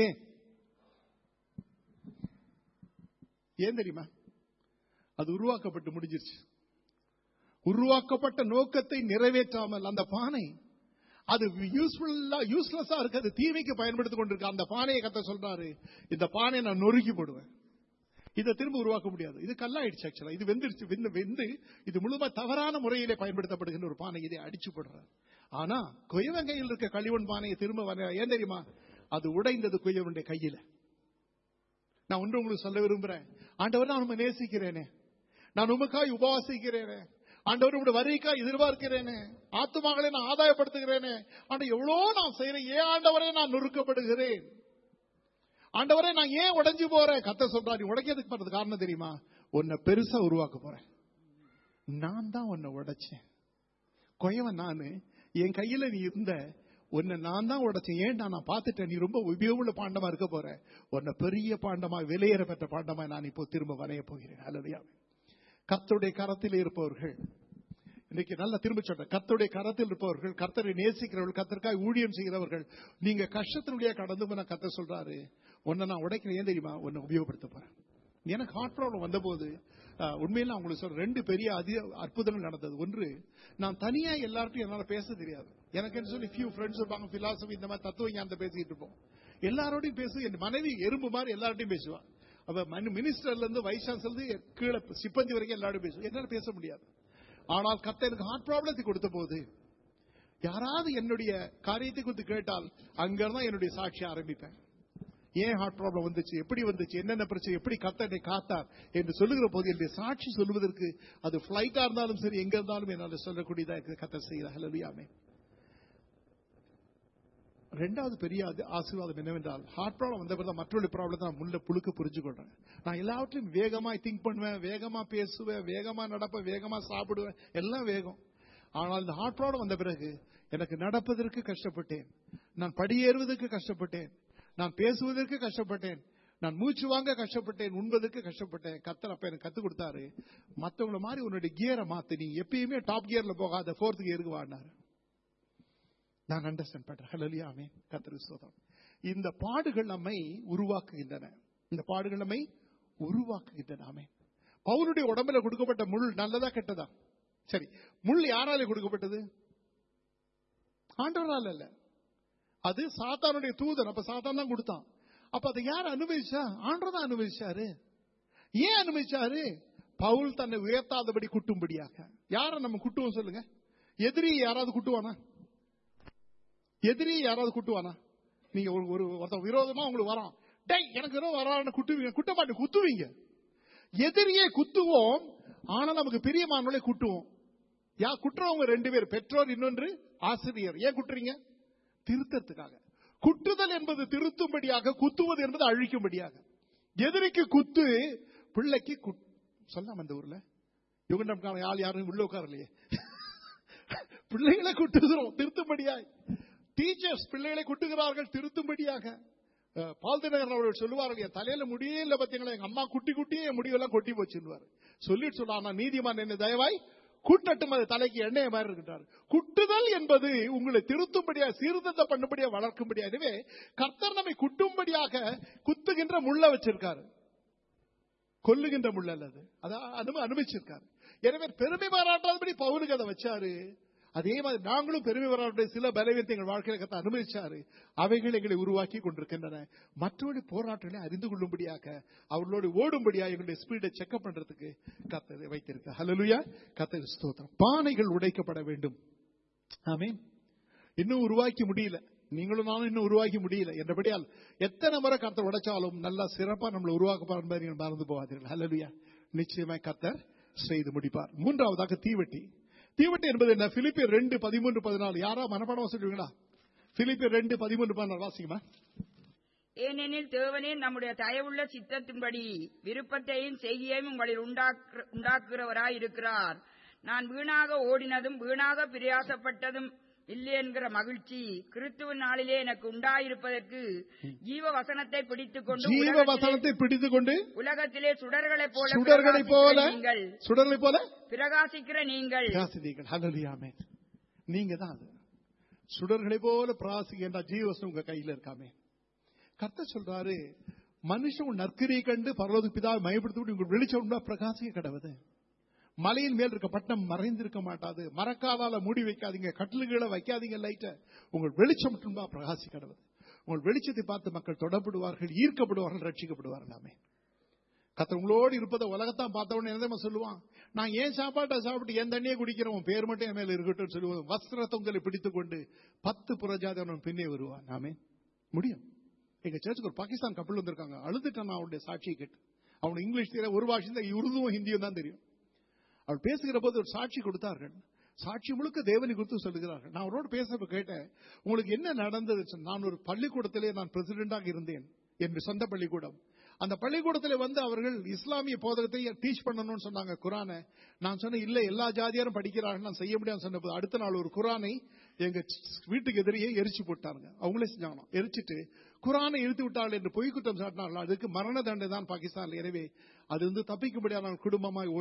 ஏன் தெரியுமா? அது உருவாக்கப்பட்டு முடிஞ்சிருச்சு. உருவாக்கப்பட்ட நோக்கத்தை நிறைவேற்றாமல் அந்த பானை அது யூஸ்லெஸ்ஸா இருக்கு, அது தீமைக்கு பயன்படுத்திக் கொண்டிருக்கு. அந்த பானையை கத்த சொல்றாரு, இந்த பானையை நான் நொறுக்கி போடுவேன். இதை திரும்ப உருவாக்க முடியாது. இது கல்லாயிடுச்சு. ஆக்சுவலா இது வெந்துருச்சு. வெந்து இது முழுமா தவறான முறையிலே பயன்படுத்தப்படுகின்ற ஒரு பானை. இதை அடிச்சு போடுறார். ஆனா குயவங்கையில் இருக்க களிமண் பானையை திரும்ப ஏன் தெரியுமா? அது உடைந்தது குயவனுடைய கையில. நான் ஒன்று உங்களுக்கு சொல்ல விரும்புறேன். ஆண்டவர், நான் உண்மை நேசிக்கிறேனே, நான் உமக்காய் உபவாசிக்கிறேனே, ஆண்டவர் உங்களுடைய வரிக்காய் எதிர்பார்க்கிறேனே, ஆத்துமாக்களை நான் ஆதாயப்படுத்துகிறேனே, ஆண்டவர் எவ்வளோ நான் செய்யறேன், ஏன் ஆண்டவரே நான் நொறுக்கப்படுகிறேன், ஆண்டவரே நான் ஏன் உடைஞ்சு போறேன்? கர்த்தர் சொல்றாரு, நீ உடைக்கிறதுக்கு போறது காரணம் தெரியுமா? உன்னை பெருசா உருவாக்க போறேன். நான் தான் உன்னை உடைச்சேன். கொயவன் நானு, என் கையில நீ இருந்த, உன்னை நான் தான் உடைச்சேன். ஏன்டா நான் பார்த்துட்டேன், நீ ரொம்ப உபயோகமுள்ள பாண்டமா இருக்க போற, உன்னை பெரிய பாண்டமா விலையேற பெற்ற பாண்டமா நான் இப்போ திரும்ப வரைய போகிறேன். அல்லேலூயா. கர்த்தருடைய கரத்தில் இருப்பவர்கள், இன்னைக்கு நல்லா திரும்ப சொல்றேன், கர்த்தருடைய கரத்தில் இருப்பவர்கள், கர்த்தரை நேசிக்கிறவர்கள், கர்த்தருக்காக ஊழியம் செய்கிறவர்கள், நீங்க கஷ்டத்தினுடைய கடந்து போன கர்த்தர் சொல்றாரு, உன்னை நான் உடைக்கிறேன். ஏன் தெரியுமா? உன்னை உபயோகப்படுத்த போறேன். எனக்கு ஹார்ட் ப்ராப்ளம் வந்த போது உண்மையில உங்களுக்கு சொல்ற 2 பெரிய அற்புதங்கள் நடந்தது. ஒன்று, நான் தனியா எல்லார்ட்டும் என்னால பேச தெரியாது. எனக்கு சொல்லி ஃபியூ ஃப்ரெண்ட்ஸ் இருப்பாங்க, பிலாசபி இந்த மாதிரி தத்துவ ஞானத்தை பேசிட்டு இருப்போம். எல்லாரோடையும் பேசு. என் மனைவி எறும்பு மாதிரி எல்லார்ட்டையும் பேசுவான். அவ மினிஸ்டர்ல இருந்து வைஸ் சான்சலர் கீழே சிப்பந்தி வரைக்கும் எல்லாரும் பேசுவோம். என்னால பேச முடியாது. ஆனால் கர்த்தர் எனக்கு ஹார்ட் ப்ராப்ளத்தை கொடுத்த போது, யாராவது என்னுடைய காரியத்தை குறித்து கேட்டால் அங்கதான் என்னுடைய சாட்சி ஆரம்பிப்பேன். ஏன் ஹார்ட் ப்ராப்ளம் வந்துச்சு, எப்படி வந்துச்சு, என்னென்ன பிரச்சனை, எப்படி கர்த்தரை காத்தார் என்று சொல்லுகிற போது என்னுடைய சாட்சி சொல்வதற்கு அது பிளைட்டா இருந்தாலும் சரி, எங்க இருந்தாலும் என்னால் சொல்லக்கூடியதா கர்த்தர் செய்கிறார். ஹல்லேலூயா. ரெண்டாவது பெரிய ஆசீர்வாதம் என்னவென்றால், ஹார்ட் ப்ராப்ளம் வந்த பிறகு மற்றொரு ப்ராப்ளம் தான் முள்ள புழுக்க புரிஞ்சு கொள்றேன். நான் எல்லாவற்றையும் வேகமா திங்க் பண்ணுவேன், வேகமா பேசுவேன், வேகமா நடப்பேன், வேகமா சாப்பிடுவேன், எல்லாம் வேகம். ஆனால் இந்த ஹார்ட் ப்ராப்ளம் வந்த பிறகு எனக்கு நடப்பதற்கு கஷ்டப்பட்டேன், நான் படியேறுவதற்கு கஷ்டப்பட்டேன், நான் பேசுவதற்கு கஷ்டப்பட்டேன், நான் மூச்சு வாங்க கஷ்டப்பட்டேன், உண்பதற்கு கஷ்டப்பட்டேன். கர்த்தர் அப்ப எனக்கு கத்து கொடுத்தாரு, மற்றவங்கள மாதிரி உன்னுடைய கியரை மாத்து, நீ எப்பயுமே டாப் கியர்ல போகாத 4th கியருக்கு வாடினாரு. நான் அண்டர்ஸ்டாண்ட் பண்றேன். ஹல்லேலூயா. ஆமென். கர்த்தருக்கு ஸ்தோத்திரம். இந்த பாடுகள் நம்மை உருவாக்குகின்றன. இந்த பாடுகள் நம்மை உருவாக்குகின்றன. ஆமென். பவுலுடைய உடம்புல கொடுக்கப்பட்ட முள் நல்லதா கெட்டதா? சரி, முள் யாரால கொடுக்கப்பட்டது? ஆண்டவரால் அல்ல, அது சாத்தானுடைய தூதன். அப்ப சாத்தான் தான் கொடுத்தான். அப்ப அதை யார் அனுபவிச்சா? ஆண்டவர் தான் அனுபவிச்சாரு. ஏன் அனுபவிச்சாரு? பவுல் தன்னை உயர்த்தாதபடி குட்டும்படியாக. யார நம்ம குட்டுவோம் சொல்லுங்க? எதிரி யாராவது குட்டுவானா? எதிரியை யாராவது குட்டுவானா? நீங்க ஒருத்தர் விரோதமா உங்களுக்கு வரான், டேய் எனக்கு வரான்னு குட்டுவீங்க? குட்ட மாட்டேன், குத்துவீங்க. எதிரியை குத்துவோம், ஆனா நமக்கு பிரியமானவளை குட்டுவோம். குட்டுறவங்க 2 பேர், பெற்றோர், இன்னொன்று ஆசிரியர். ஏன் குட்டுறீங்க? திருத்தத்துக்காக. குட்டுதல் என்பது திருத்தும்படியாக, குத்துவது என்பது அழிக்கும்படியாக. எதிரிக்கு குத்து, பிள்ளைக்கு சொல்லாம இந்த ஊர்ல யுகண்டம் ஆள் யாரும் உள்ள உட்காரலையே, பிள்ளைகளை குட்டுகிறோம் திருத்தும்படியாய். டீச்சர்ஸ் பிள்ளைகளை குட்டுகிறார்கள் திருத்தும்படியாக. பால்தினகர் அவர்கள் சொல்லுவார்கள், என் தலையில முடியல பாத்தீங்களா, எங்க அம்மா குட்டி குட்டியே என் முடிவெல்லாம் கொட்டி போச்சுன்னு சொல்லிட்டு சொல்லுவாங்க, நீதிமான் என்ன தயவாய் கூட்டட்டும், அது தலைக்கு எண்ணெய் மாதிரி இருக்கின்றார். குட்டுதல் என்பது உங்களை திருத்தும்படியாக, சீர்திருத்தம் பண்ணும்படியாக, வளர்க்கும்படியாக. எனவே கர்த்தர் நம்மை குட்டும்படியாக குத்துகின்ற முள்ள வச்சிருக்காரு, கொல்லுகின்ற முள்ள அல்லது அதான் அனுபவிச்சிருக்காரு. எனவே பெருமை பாராட்டாதபடி பவுலுக்கு அதை வச்சாரு. அதே மாதிரி நாங்களும் பெருமை பாராட்ட சில பலவீனத்தை எங்கள் வாழ்க்கையில கர்த்தர் அனுபவிச்சாரு. அவைகள் எங்களை உருவாக்கி கொண்டிருக்கின்றன. மற்றவருடைய போராட்டங்களை அறிந்து கொள்ளும்படியாக, அவர்களோடு ஓடும்படியாக எங்களுடைய ஸ்பீடை செக்அப் பண்றதுக்கு கர்த்தர் வைத்திருக்க. ஹல்லேலூயா. கர்த்தருக்கு ஸ்தோத்திரம். பானைகள் உடைக்கப்பட வேண்டும். ஆமென். இன்னும் உருவாக்கி முடியல, நீங்களும் நானும் இன்னும் உருவாக்கி முடியல என்றபடியால் எத்தனை முறை கர்த்தர் உடைச்சாலும் நல்லா சிறப்பா நம்மளை உருவாக்கப்பார் என்பதை நீங்கள் மறந்து போகாதீர்கள். ஹல்லேலூயா. நிச்சயமாய் கர்த்தர் செய்து முடிப்பார். மூன்றாவதாக தீவட்டி. தீவட்டி என்பது என்ன? பிலிப்பியர் 2:13-14. யாரா மனப்பாடம் சொல்லுவீங்களா? பிலிப்பியர் 2:13-14 வாசிக்குமா? ஏனெனில் தேவனே நம்முடைய தயவுள்ள சித்தத்தின்படி விருப்பத்தையும் செய்கையையும் உங்களில் உண்டாக்குகிறவராய் இருக்கிறார். நான் வீணாக ஓடினதும் வீணாக பிரயாசப்பட்டதும் இல்லை என்கிற மகிழ்ச்சி கிறிஸ்துவின் நாளிலே எனக்கு உண்டாயிருப்பதற்கு ஜீவ வசனத்தை பிடித்துக் கொண்டு உலகத்திலே சுடர்களைப் போல பிரகாசிக்கிற நீங்கள். நீங்க தான் அது சுடர்களை போல பிரகாசிக்கின்ற ஜீவவசனம் உங்க கையில இருக்காமே. கர்த்தர் சொல்றாரு, மனுஷன் நற்கிரியை கண்டு பரலோக பிதாவை மயப்படுத்தி உங்கள் வெளிச்சம் பிரகாசிக்க கடவுது. மலையின் மேல் இருக்க பட்டம் மறைந்திருக்க மாட்டாது. மரக்காலால மூடி வைக்காதீங்க, கட்டில்களை வைக்காதீங்க, லைட்ட. உங்கள் வெளிச்சம் மட்டும்தான் பிரகாசிக்கிறது. உங்கள் வெளிச்சத்தை பார்த்து மக்கள் தொடப்படுவார்கள், ஈர்க்கப்படுவார்கள், ரட்சிக்கப்படுவார்கள். கர்த்தர் உங்களோடு இருப்பதை உலகத்தான் பார்த்தவொடனே என்ன சொல்லுவான்? நான் ஏன் சாப்பாட்டை சாப்பிட்டு என் தண்ணியை குடிக்கிறவன் பேர் மட்டும் என் மேல இருக்கட்டும் சொல்லுவோம். வஸ்திரத்தை உங்களை பிடித்துக் கொண்டு 10 புறஜாதியானவன் பின்னே வருவான். ஆமே, முடியும். எங்க சர்ச்சுக்கு ஒரு பாகிஸ்தான் கப்பல் வந்திருக்காங்க. அழுதுட்டான் அவனுடைய சாட்சியை கேட்டு. அவனுக்கு இங்கிலீஷ் தெரியும், ஒரு பாஷை தான், உருதுவும் ஹிந்தியும் தான் தெரியும். அவள் பேசுகிற போது ஒரு சாட்சி கொடுத்தார்கள். சாட்சி முழுக்க தேவனை குறித்து சொல்லுகிறார்கள். நான் அவரோடு பேச கேட்டேன், உங்களுக்கு என்ன நடந்தது? நான் ஒரு பள்ளிக்கூடத்திலே நான் பிரசிடென்டாக இருந்தேன், என் சொந்த பள்ளிக்கூடம். அந்த பள்ளிக்கூடத்தில் வந்து அவர்கள் இஸ்லாமிய போதகத்தை டீச் பண்ணணும்னு சொன்னாங்க, குரானை. நான் சொன்னேன், இல்ல எல்லா ஜாதியாரும் படிக்கிறார்கள், நான் செய்ய முடியாது சொன்ன போது அடுத்த நாள் ஒரு குரானை எங்க வீட்டுக்கு எதிரியே எரிச்சு போட்டாங்க. அவங்களே செஞ்சாங்க. எரிச்சிட்டு குரானை இழுத்து விட்டார்கள் என்று பொய் குற்றம் சாட்டினார்கள். அதுக்கு மரண தண்டனை தான் பாகிஸ்தான்ல. எனவே அது வந்து தப்பிக்கும்படியான குடும்பமாய்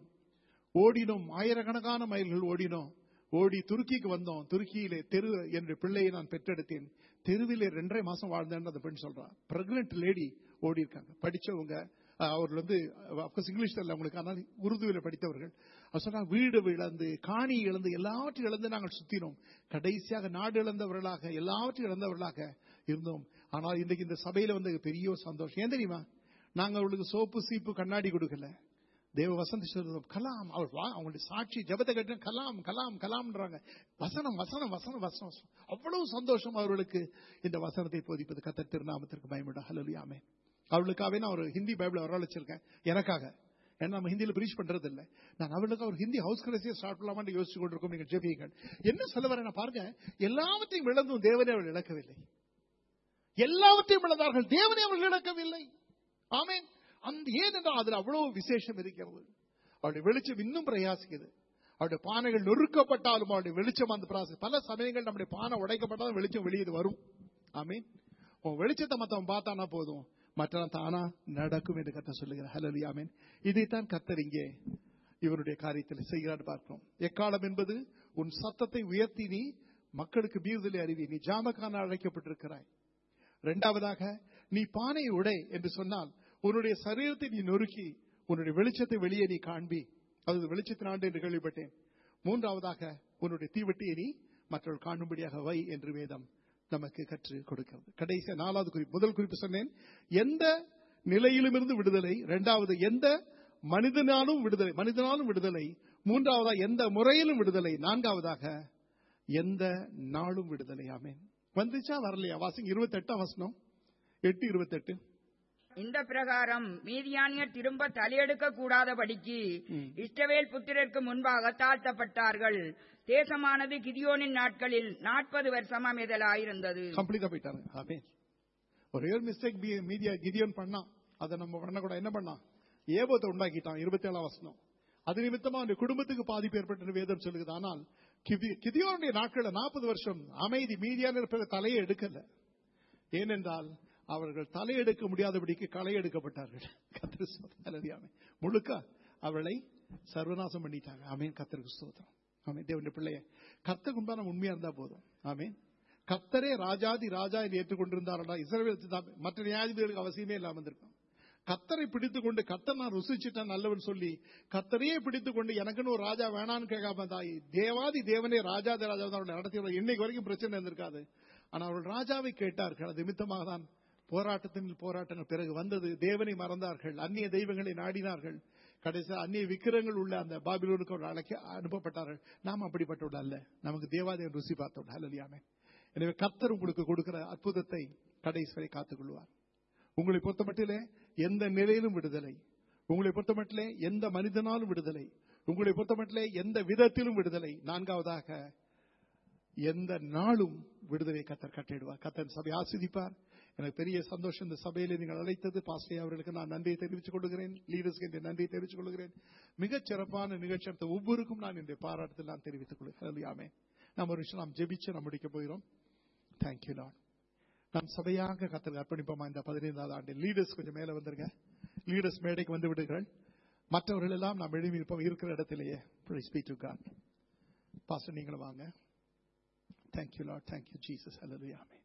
ஓடினோம், ஆயிரக்கணக்கான மைல்கள் ஓடி துருக்கிக்கு வந்தோம். துருக்கியிலே தெரு என்ற பிள்ளையை நான் பெற்றெடுத்தேன். தெருவிலே 2.5 மாசம் வாழ்ந்தேன்னு அந்த பெண் சொல்றா. பிரெக்னன்ட் லேடி ஓடி இருக்காங்க, படிச்சவங்க. அவர்கள் வந்து இங்கிலீஷ் தெரியல அவங்களுக்கு, ஆனால் உருதுவில படித்தவர்கள். அவர் சொன்னா, வீடு இழந்து, காணி இழந்து, எல்லாவற்றையும் இழந்து நாங்கள் சுத்தினோம். கடைசியாக நாடு இழந்தவர்களாக, எல்லாவற்றையும் இழந்தவர்களாக இருந்தோம். ஆனால் இன்றைக்கு இந்த சபையில வந்து பெரிய சந்தோஷம். ஏன் தெரியுமா? நாங்கள் அவர்களுக்கு சோப்பு சீப்பு கண்ணாடி கொடுக்கல. தேவ வசந்தி சொல்றோம், கலாம். அவங்களுடைய சாட்சி ஜபத்தை கேட்டு கலாம் கலாம் கலாம்ன்றாங்க. வசனம் வசனம் வசனம் வசனம். அவ்வளவு சந்தோஷம் அவர்களுக்கு இந்த வசனத்தை போதிப்பது. கர்த்தர் திருநாமத்திற்கு மகிமை. ஹல்லேலூயா, ஆமென். அவளுக்காகவே நான் ஒரு ஹிந்தி பைபிள் வரவழைச்சிருக்கேன் எனக்காக. ஏன்னா நம்ம ஹிந்தியில பிரீச் பண்றது இல்லை. நான் அவளுக்கு ஒரு ஹிந்தி ஹவுஸ் கிரேசியை ஸ்டார்ட் பண்ணலாமான்னு யோசிச்சு கொண்டிருக்கோம். நீங்க ஜெபியுங்கள். என்ன சொல்ல வரேன் பாருங்க, எல்லாவற்றையும் இழந்தும் தேவனே அவள் இழக்கவில்லை. எல்லாவற்றையும் இழந்தார்கள், தேவனே அவள் இழக்கவில்லை. ஆமென். அந்த ஏனென்றால் அதில் அவ்வளவு விசேஷம் இருக்கிறது. அவருடைய வெளிச்சம் இன்னும் பிரயாசிக்குது. அவருடைய பானைகள் நொறுக்கப்பட்டாலும் அவருடைய வெளிச்சம் அந்த பிரயாசம். பல சமயங்கள் நம்முடைய பானை உடைக்கப்பட்டாலும் வெளிச்சம் வெளியே வரும். ஆமென். உன் வெளிச்சத்தை மத்தவன் பார்த்தானா போதும், மற்றவன் தானா நடக்கும் என்று கர்த்தர் சொல்லுகிறார். ஹல்லேலூயா, ஆமென். இதைத்தான் கர்த்தர் இங்கே இவருடைய காரியத்தில் செய்கிறார் பார்க்கிறோம். எக்காலம் என்பது உன் சத்தத்தை உயர்த்தி நீ மக்களுக்கு பீர்தலை அறிவி, நீ ஜாமக்கான அழைக்கப்பட்டிருக்கிறாய். இரண்டாவதாக, நீ பானையை உடை என்று சொன்னால் உன்னுடைய சரீரத்தை நீ நொறுக்கி உன்னுடைய வெளிச்சத்தை வெளியே நீ காண்பி, அது வெளிச்சத்தின் ஆண்டு என்று கேள்விப்பட்டேன். மூன்றாவதாக, உன்னுடைய தீவெட்டியை நீ மற்றவர்கள் காணும்படியாக வை என்று வேதம் நமக்கு கற்றுக் கொடுக்கிறது. கடைசி 4வது குறிப்பு. முதல் குறிப்பு சொன்னேன், எந்த நிலையிலும் இருந்து விடுதலை. இரண்டாவது, எந்த மனிதனாலும் விடுதலை. மூன்றாவதாக, எந்த முறையிலும் விடுதலை. நான்காவதாக, எந்த நாளும் விடுதலை. ஆமென். வந்துச்சா வரலையா? வாசிங்க 28ஆம் வசனம், 8:28. இந்த பிரகாரம் மீதியானியர் திரும்ப தலையெடுக்க கூடாதபடிக்கு இஸ்ரவேல் புத்திரருக்கு முன்பாக தாழ்த்தப்பட்டார்கள். தேசமானது கிதியோனின் நாட்களில் 40 வருஷம் அமைதலாயிருந்தது. கம்ப்ளீட்டா போயிட்டாங்க. ஆமென். ஒரே ஒரு மிஸ்டேக் கிதியோன் பண்ணா, அதை நம்ம பண்ணக்கூடாது. என்ன பண்ணா? ஏபோத்தை உண்டாக்கிட்டான். 27ஆம் வசனம். அது நிமித்தமா அந்த குடும்பத்துக்கு பாதிப்பு ஏற்பட்ட வேதம் சொல்லுகிறது. ஆனால் கிதியோனுடைய நாட்கள் 40 வருஷம் அமைதி. மீதியான தலையை எடுக்கல. ஏனென்றால் அவர்கள் தலையெடுக்க முடியாதபடிக்கு களை எடுக்கப்பட்டார்கள். கர்த்தர் முழுக்க அவளை சர்வநாசம் பண்ணிட்டாங்க. ஆமென். கர்த்தருக்கு ஸ்தோத்திரம். ஆமென். தேவனுடைய பிள்ளைய கர்த்தருக்கு முன்பாக நம்ம உண்மையா இருந்தா போதும். ஆமென். கர்த்தரே ராஜாதி ராஜா என்று ஏற்றுக்கொண்டிருந்தாரா இஸ்ரவேல் மற்ற நியாயாதிபதிகளுக்கு அவசியமே இல்லாம இருந்திருக்கும். கர்த்தரை பிடித்துக் கொண்டு, கர்த்தர் நான் ருசிச்சுட்டேன் நல்லவன் சொல்லி கர்த்தரையே பிடித்துக் கொண்டு எனக்குன்னு ஒரு ராஜா வேணான்னு கேட்காம தாய் தேவாதி தேவனே ராஜாதி ராஜா தான் நடத்தி இன்னைக்கு வரைக்கும் பிரச்சனை இருந்திருக்காது. ஆனால் அவர்கள் ராஜாவை கேட்டார்கள். அது நிமித்தமாக தான் போராட்டங்கள் பிறகு வந்தது. தேவனை மறந்தார்கள், அந்நிய தெய்வங்களை நாடினார்கள். கடைசியாக அந்நிய விக்கிரங்கள் உள்ள அந்த பாபிலோனுக்கு அனுப்பப்பட்டார்கள். நாம் அப்படிப்பட்டவர்கள் அல்ல, நமக்கு தேவாலயம் ருசி பார்த்தவர்கள். ஹல்லேலூயா, ஆமென். எனவே கர்த்தர் உங்களுக்கு கொடுக்கிற அற்புதத்தை கடைசி வரை காத்துக் கொள்வார். உங்களை பொறுத்தமட்டிலே எந்த நிலையிலும் விடுதலை. உங்களை பொறுத்தமட்டிலே எந்த மனிதனாலும் விடுதலை. உங்களை பொறுத்தமட்டிலே எந்த விதத்திலும் விடுதலை. நான்காவதாக, எந்த நாளும் விடுதலை கர்த்தர் கட்டிடுவார். கர்த்தர் சபை ஆசீர்வதிப்பார். எனக்கு பெரிய சந்தோஷம் இந்த சபையில நீங்கள் அழைத்தது. பாஸ்டர் அவர்களுக்கு நான் நன்றியை தெரிவித்துக் கொள்கிறேன். லீடர்ஸ்க்கு நன்றியை தெரிவித்துக் கொள்கிறேன். மிகச் சிறப்பான நிகழ்ச்சி நடத்த ஒவ்வொருக்கும் நான் இந்த பாராட்டத்தில் நான் தெரிவித்துக் கொள்கிறேன். ஆமென். நாம் ஒரு விஷயம் நாம் ஜெபிச்சு நாம் முடிக்க போகிறோம். Thank you lord. நாம் சபையாக கர்த்தருக்கு அர்ப்பணிப்போமா இந்த 15வது ஆண்டு. லீடர்ஸ் கொஞ்சம் மேல வந்துருங்க. லீடர்ஸ் மேடைக்கு வந்து விடுங்கள். மற்றவர்கள் எல்லாம் நாம் எழுதி இருப்போம் இருக்கிற இடத்திலேயே. Praise be to God. Pastor நீங்களும் வாங்க. Thank you lord. Thank you Jesus. Hallelujah, amen.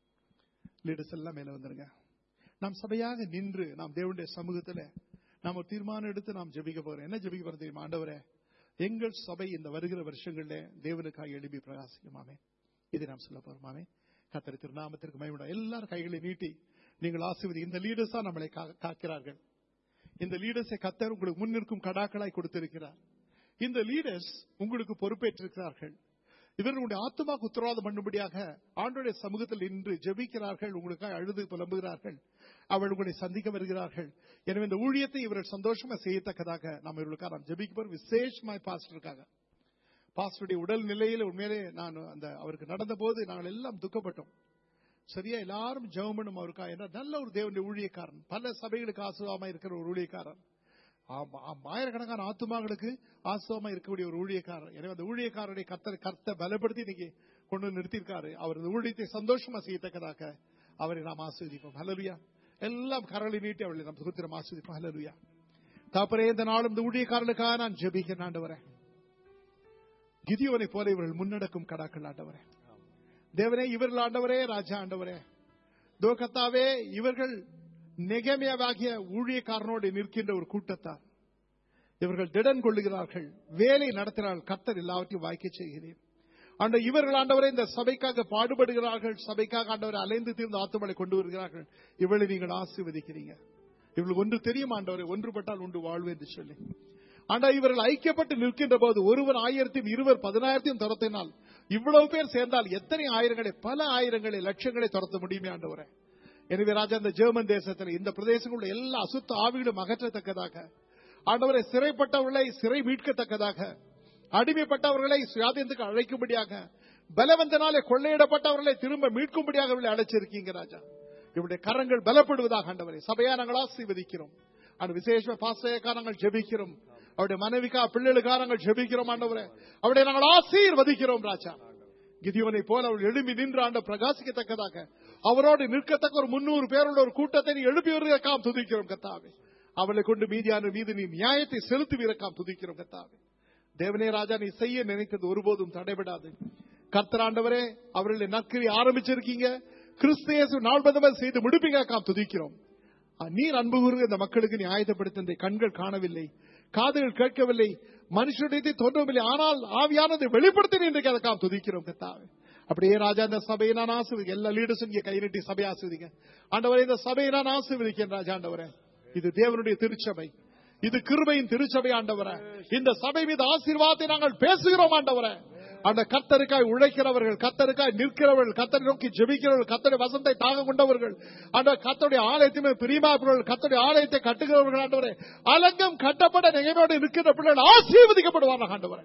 Leaders எல்லாம் மேல வந்துருங்க. நாம் சபையாக நின்று நாம் தேவனுடைய சமூகத்தில் நாம் ஒரு தீர்மானம் எடுத்து நாம் ஜெபிக்க போறோம். என்ன ஜெபிக்க போறோம் தெரியுமா? ஆண்டவரே, எங்கள் சபை இந்த வருகிற வருஷங்களில் தேவனுக்காக எழுப்பி பிரகாசிக்கும். ஆமென். இதை நாம் சொல்ல போறோம். ஆமென். கர்த்தர் திருநாமத்திற்கு மகிமை. எல்லாரும் கைகளை நீட்டி நீங்கள் ஆசீர்வதி. இந்த லீடர்ஸா நம்மளை காக்கிறார்கள். இந்த லீடர்ஸை கர்த்தர் உங்களுக்கு முன்னிற்கும் கடாக்களாய் கொடுத்திருக்கிறார். இந்த லீடர்ஸ் உங்களுக்கு பொறுப்பேற்றிருக்கிறார்கள். இவர்களுடைய ஆத்மாக்கு உத்தரவாதம் பண்ணும்படியாக ஆண்டவருடைய சமூகத்தில் நின்று ஜெபிக்கிறார்கள். உங்களுக்காக அழுது புலம்புகிறார்கள். அவர்கள் உங்களை சந்திக்க வருகிறார்கள். எனவே இந்த ஊழியத்தை இவர்கள் சந்தோஷமா செய்யத்தக்கதாக நாம் இவர்களுக்காக நாம் ஜெபிக்க விசேஷமாய் பாஸ்டருக்காக. பாஸ்டருடைய உடல் நிலையில உண்மையிலே நான் அவருக்கு நடந்த போது நாங்கள் எல்லாம் துக்கப்பட்டோம். சரியா எல்லாரும் ஜெபம் பண்ணும் அவருக்காக. ஏன்னா நல்ல ஒரு தேவனுடைய ஊழியக்காரன், பல சபைகளுக்கு ஆசீர்வாதமா இருக்கிற ஒரு ஊழியக்காரன், ஆயிரக்கணக்கான ஆத்துமாக்களுக்கு ஆசீர்வாதமா இருக்கக்கூடிய ஒரு ஊழியக்காரர். எனவே அந்த ஊழியக்காரருடைய கர்த்தரை பலப்படுத்தி இன்னைக்கு கொண்டு நிறுத்தியிருக்காரு. அவர் இந்த ஊழியத்தை சந்தோஷமா செய்யத்தக்கதாக அவரை நாம் ஆசீர்வதிப்போம். ஹல்லேலூயா. எல்லாம் கரங்களை நீட்டி அவர்களை நாம் சுத்திரம் ஆசீர்வதிப்போம். ஹல்லேலூயா. தாப்பரே இந்த நாளும் இந்த ஊழியக்காரர்களுக்காக நான் ஜெபிக்கிறேன் ஆண்டவரே. கிதியோனை போல இவர்கள் முன்னடக்கும் கடாக்கள் ஆண்டவரே. தேவனே இவர்கள் ஆண்டவரே, ராஜா ஆண்டவரே, கர்த்தாவே இவர்கள் நெகேமியாவாகிய ஊழியக்காரனோடு நிற்கின்ற ஒரு கூட்டத்தார். இவர்கள் திடன் கொள்ளுகிறார்கள், வேலை நடத்தினார்கள். கர்த்தர் எல்லாவற்றையும் வாய்க்க செய்கிறேன் ஆண்டவர். இவர்கள் ஆண்டவரை இந்த சபைக்காக பாடுபடுகிறார்கள். சபைக்காக ஆண்டவரை அலைந்து தீர்ந்த ஆத்துமலை கொண்டு வருகிறார்கள். இவளை நீங்கள் ஆசீர்வதிக்கிறீங்க. இவர்களுக்கு ஒன்று தெரியும் ஆண்டவரை, ஒன்றுபட்டால் உண்டு வாழ்வு என்று சொல்லி ஆண்டா இவர்கள் ஐக்கியப்பட்டு நிற்கின்ற போது ஒருவர் 1000 இருவர் 10,000 துரத்தினால் இவ்வளவு பேர் சேர்ந்தால் எத்தனை ஆயிரங்களை, பல ஆயிரங்களை, லட்சங்களை துரத்த முடியுமே ஆண்டவரே. எனவே ராஜா இந்த ஜெர்மன் தேசத்தில் இந்த பிரதேசங்களுடைய எல்லா அசுத்த ஆவிகளும் அகற்றத்தக்கதாக ஆண்டவரை, சிறைப்பட்டவர்களை சிறை மீட்கத்தக்கதாக, அடிமைப்பட்டவர்களை சுயாதீனத்துக்கு அழைக்கும்படியாக, பலவந்தனாலே கொள்ளையிடப்பட்டவர்களை திரும்ப மீட்கும்படியாக அவர்களை அழைச்சிருக்கீங்க ராஜா. இவருடைய கரங்கள் பலப்படுவதாக ஆண்டவரை. சபையா நாங்கள் ஆசீர்வதிக்கிறோம். விசேஷ பாசையக்காக நாங்கள் ஜெபிக்கிறோம். அவருடைய மனைவிக்கா பிள்ளைகளுக்காக நாங்கள் ஜெபிக்கிறோம் ஆண்டவரே. அவருடைய நாங்கள் ஆசீர்வதிக்கிறோம் ராஜா. கிதியோனை போல அவர்கள் எழுப்பி நின்று ஆண்ட பிரகாசிக்கத்தக்கதாக அவரோடு நிற்கத்தக்க ஒரு 300 பேருள்ள ஒரு கூட்டத்தை நீ எழுப்பி வருவதற்காக துதிக்கிறோம் கர்த்தாவே. அவளை கொண்டு மீதியான மீது நீ நியாயத்தை செலுத்துவதற்காக துதிக்கிறோம் கர்த்தாவே. தேவனே ராஜா, நீ செய்ய நினைத்தது ஒருபோதும் தடைபடாது. கர்த்தர் ஆண்டவரே, அவர்களை நற்கிரி ஆரம்பிச்சிருக்கீங்க. கிறிஸ்து இயேசு நாள்பதமாக செய்து முடிப்பீங்க துதிக்கிறோம். நீர் அன்பு கூறுகிற இந்த மக்களுக்கு நீ ஆயத்தப்படுத்த கண்கள் காணவில்லை, காதுகள் கேட்கவில்லை, மனுஷனுடைய தோன்றவில்லை, ஆனால் ஆவியானது வெளிப்படுத்தி இன்றைக்கு அதற்காக துதிக்கிறோம் கர்த்தாவே. அப்படியே ராஜா இந்த சபையை நான் ஆசீர்வதிக்க, எல்லா லீடர்ஸும் இங்கே கை நீட்டி சபையை ஆசீர்வதிங்க ஆண்டவரே. இந்த சபையை நான் ஆசீர்வதிக்கிறேன் ராஜா ஆண்டவரே. இது தேவனுடைய திருச்சபை, இது கிருபையின் திருச்சபை ஆண்டவரே. இந்த சபை மீது ஆசீர்வாதத்தை நாங்கள் பேசுகிறோம் ஆண்டவரே. அந்த கர்த்தருக்காய் உழைக்கிறவர்கள், கர்த்தருக்காய் நிற்கிறவர்கள், கர்த்தரை நோக்கி ஜெபிக்கிறவர்கள், கர்த்தருடைய வசனத்தை தாகம் கொண்டவர்கள், அந்த கர்த்தருடைய ஆலயத்தை பிரியமானவர்கள், கர்த்தருடைய ஆலயத்தை கட்டுகிறவர்கள் ஆண்டவரே. அலங்கம் கட்டப்பட்ட நிகழ்வோடு இருக்கின்ற பிள்ளைகள் ஆசீர்வதிக்கப்படுவார்கள் ஆண்டவரே.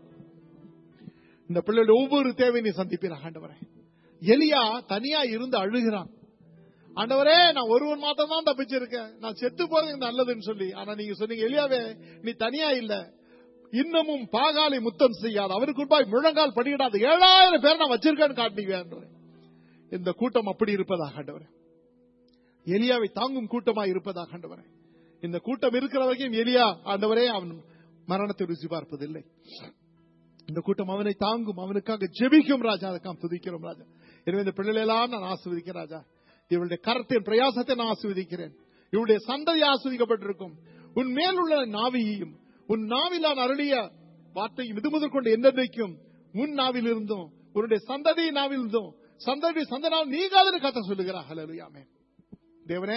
இந்த பிள்ளைகள் ஒவ்வொரு தேவையை நீ சந்திப்பீர்கள் ஆண்டவரே. எலியா தனியா இருந்து அழுகிறான் ஆண்டவரே. நான் ஒருவன் மாத்திரம் தான் தப்பிச்சிருக்கேன், நான் செத்து போறது நல்லதுன்னு சொல்லி. ஆனா நீங்க சொன்னீங்க எலியாவே, நீ தனியா இல்ல, இன்னமும் பாகாலை முத்தம் செய்யாது, அவருக்கு முன்பாய் முழங்கால் படியிடாது 7000 பேர் நான் வச்சிருக்கேன்னு காட்டினீங்க. இந்த கூட்டம் அப்படி இருப்பதாக ஆண்டவரே. எலியாவை தாங்கும் கூட்டமாய் இருப்பதாக ஆண்டவரே. இந்த கூட்டம் இருக்கிற வரைக்கும் எலியா ஆண்டவரே அவன் மரணத்தை ருசி பார்ப்பதில்லை. இந்த கூட்டம் அவனை தாங்கும், அவனுக்காக ஜெபிக்கும் ராஜா. அதுக்காக துதிக்கிறோம் ராஜா. எனவே இந்த பிள்ளைகள் எல்லாம் நான் ஆசீர்வதிக்கிறேன் ராஜா. இவளுடைய கரத்தின் பிரயாசத்தை நான் ஆசீர்வதிக்கிறேன். இவளுடைய சந்ததி ஆசீர்வதிக்கப்பட்டிருக்கும். உன் மேல் உள்ள நாவியையும் உன் நாவிலான் அருளிய வார்த்தையும் இது முதல் கொண்டு என்றைக்கும் உன் நாவில் இருந்தும் உன்னுடைய சந்ததி நாவில் இருந்தும் சந்ததி சந்தனால் நீங்காதன்னு கத்த சொல்லுகிறார். ஹல்லேலூயா ஆமென். தேவனே,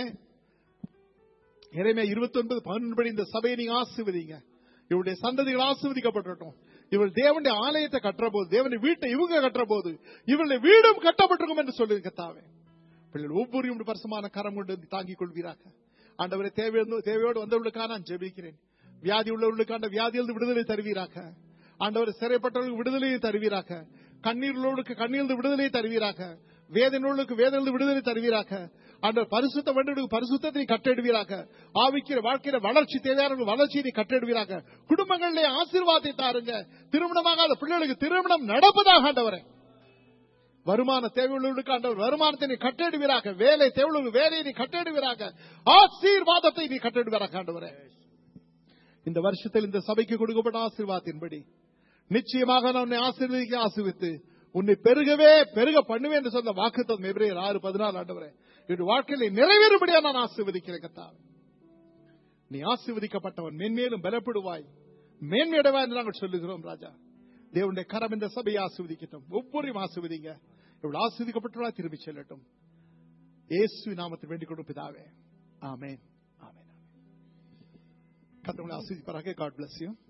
எரேமியா 29:11 படி இந்த சபையை நீங்க ஆசீர்வதிங்க. இவருடைய சந்ததிகள் ஆசீர்வதிக்கப்பட்டிருக்கும். இவள் தேவனுடைய ஆலயத்தை கட்டுற போது, தேவனுடைய வீட்டை இவங்க கட்டுற போது இவளுடைய வீடும் கட்டப்பட்டிருக்கும் என்று சொல்லி கத்தாவே. பிள்ளைகள் ஒவ்வொரு பரிசுமான கரம் கொண்டு தாங்கிக் கொள்வீராக ஆண்டவரை. தேவையோடு வந்தவர்களுக்காக நான் ஜெபிக்கிறேன். வியாதி உள்ளவர்களுக்கான வியாதியிலிருந்து விடுதலை தருவீராக ஆண்டவர். சிறைப்பட்டவர்களுக்கு விடுதலையை தருவீராக. கண்ணீர் உள்ளவர்களுக்கு கண்ணீர் விடுதலை தருவீராக. வேதனையுள்ளவர்களுக்கு வேதனை விடுதலை தருவீராக ஆண்டவர். பரிசுத்த வேண்டுவதற்கு பரிசுத்தத்தை கட்டிடுவீராக. ஆவிக்கிற வாழ்க்கையில வளர்ச்சி தேவையான வளர்ச்சியை கட்டிடுவீராக. குடும்பங்களிலே ஆசீர்வாதத்தை தாருங்க. திருமணமாகாத பிள்ளைகளுக்கு திருமணம் நடப்பதாக ஆண்டவரே. வருமான தேவையுள்ளவர்களுக்கு ஆண்டவர் வருமானத்தை நீ கட்டிடுவீராக. வேலை தேவையுள்ள வேலையை நீ கட்டிடுவீராக. ஆசீர்வாதத்தை நீ கட்டிடுவீராக ஆண்டவரே. இந்த வருஷத்தில் இந்த சபைக்கு கொடுக்கப்பட்ட ஆசீர்வாதத்தின்படி நிச்சயமாக நான் உன்னை ஆசீர்வதித்து உன்னை பெருகவே பெருக பண்ணுவேன் என்று சொன்ன வாக்குத்தத்தம் எபிரேயர் 6:14 ஆண்டவரே. என்னுடைய வாழ்க்கையில நிறைவேறும்படியா நான் ஆசீர்வதிக்கிறேன் கர்த்தாவே. நீ ஆசீர்வதிக்கப்பட்டவன், மென்மேலும் பலப்படுவாய், மேன்மையடைவாய் என்று நாங்கள் சொல்லுகிறோம் ராஜா. தேவனுடைய கரம் இந்த சபையை ஆசீர்வதிக்கட்டும். ஒவ்வொருவரையும் ஆசீர்வதிங்க. இவ்வளவு ஆசீர்வதிக்கப்பட்டவர்களா திரும்பி செல்லட்டும். இயேசு நாமத்தில் வேண்டிக் கொள்ளும் பிதாவே, ஆமென். கர்த்தர் உங்களை ஆசீர்வதிப்பாராக. God bless you.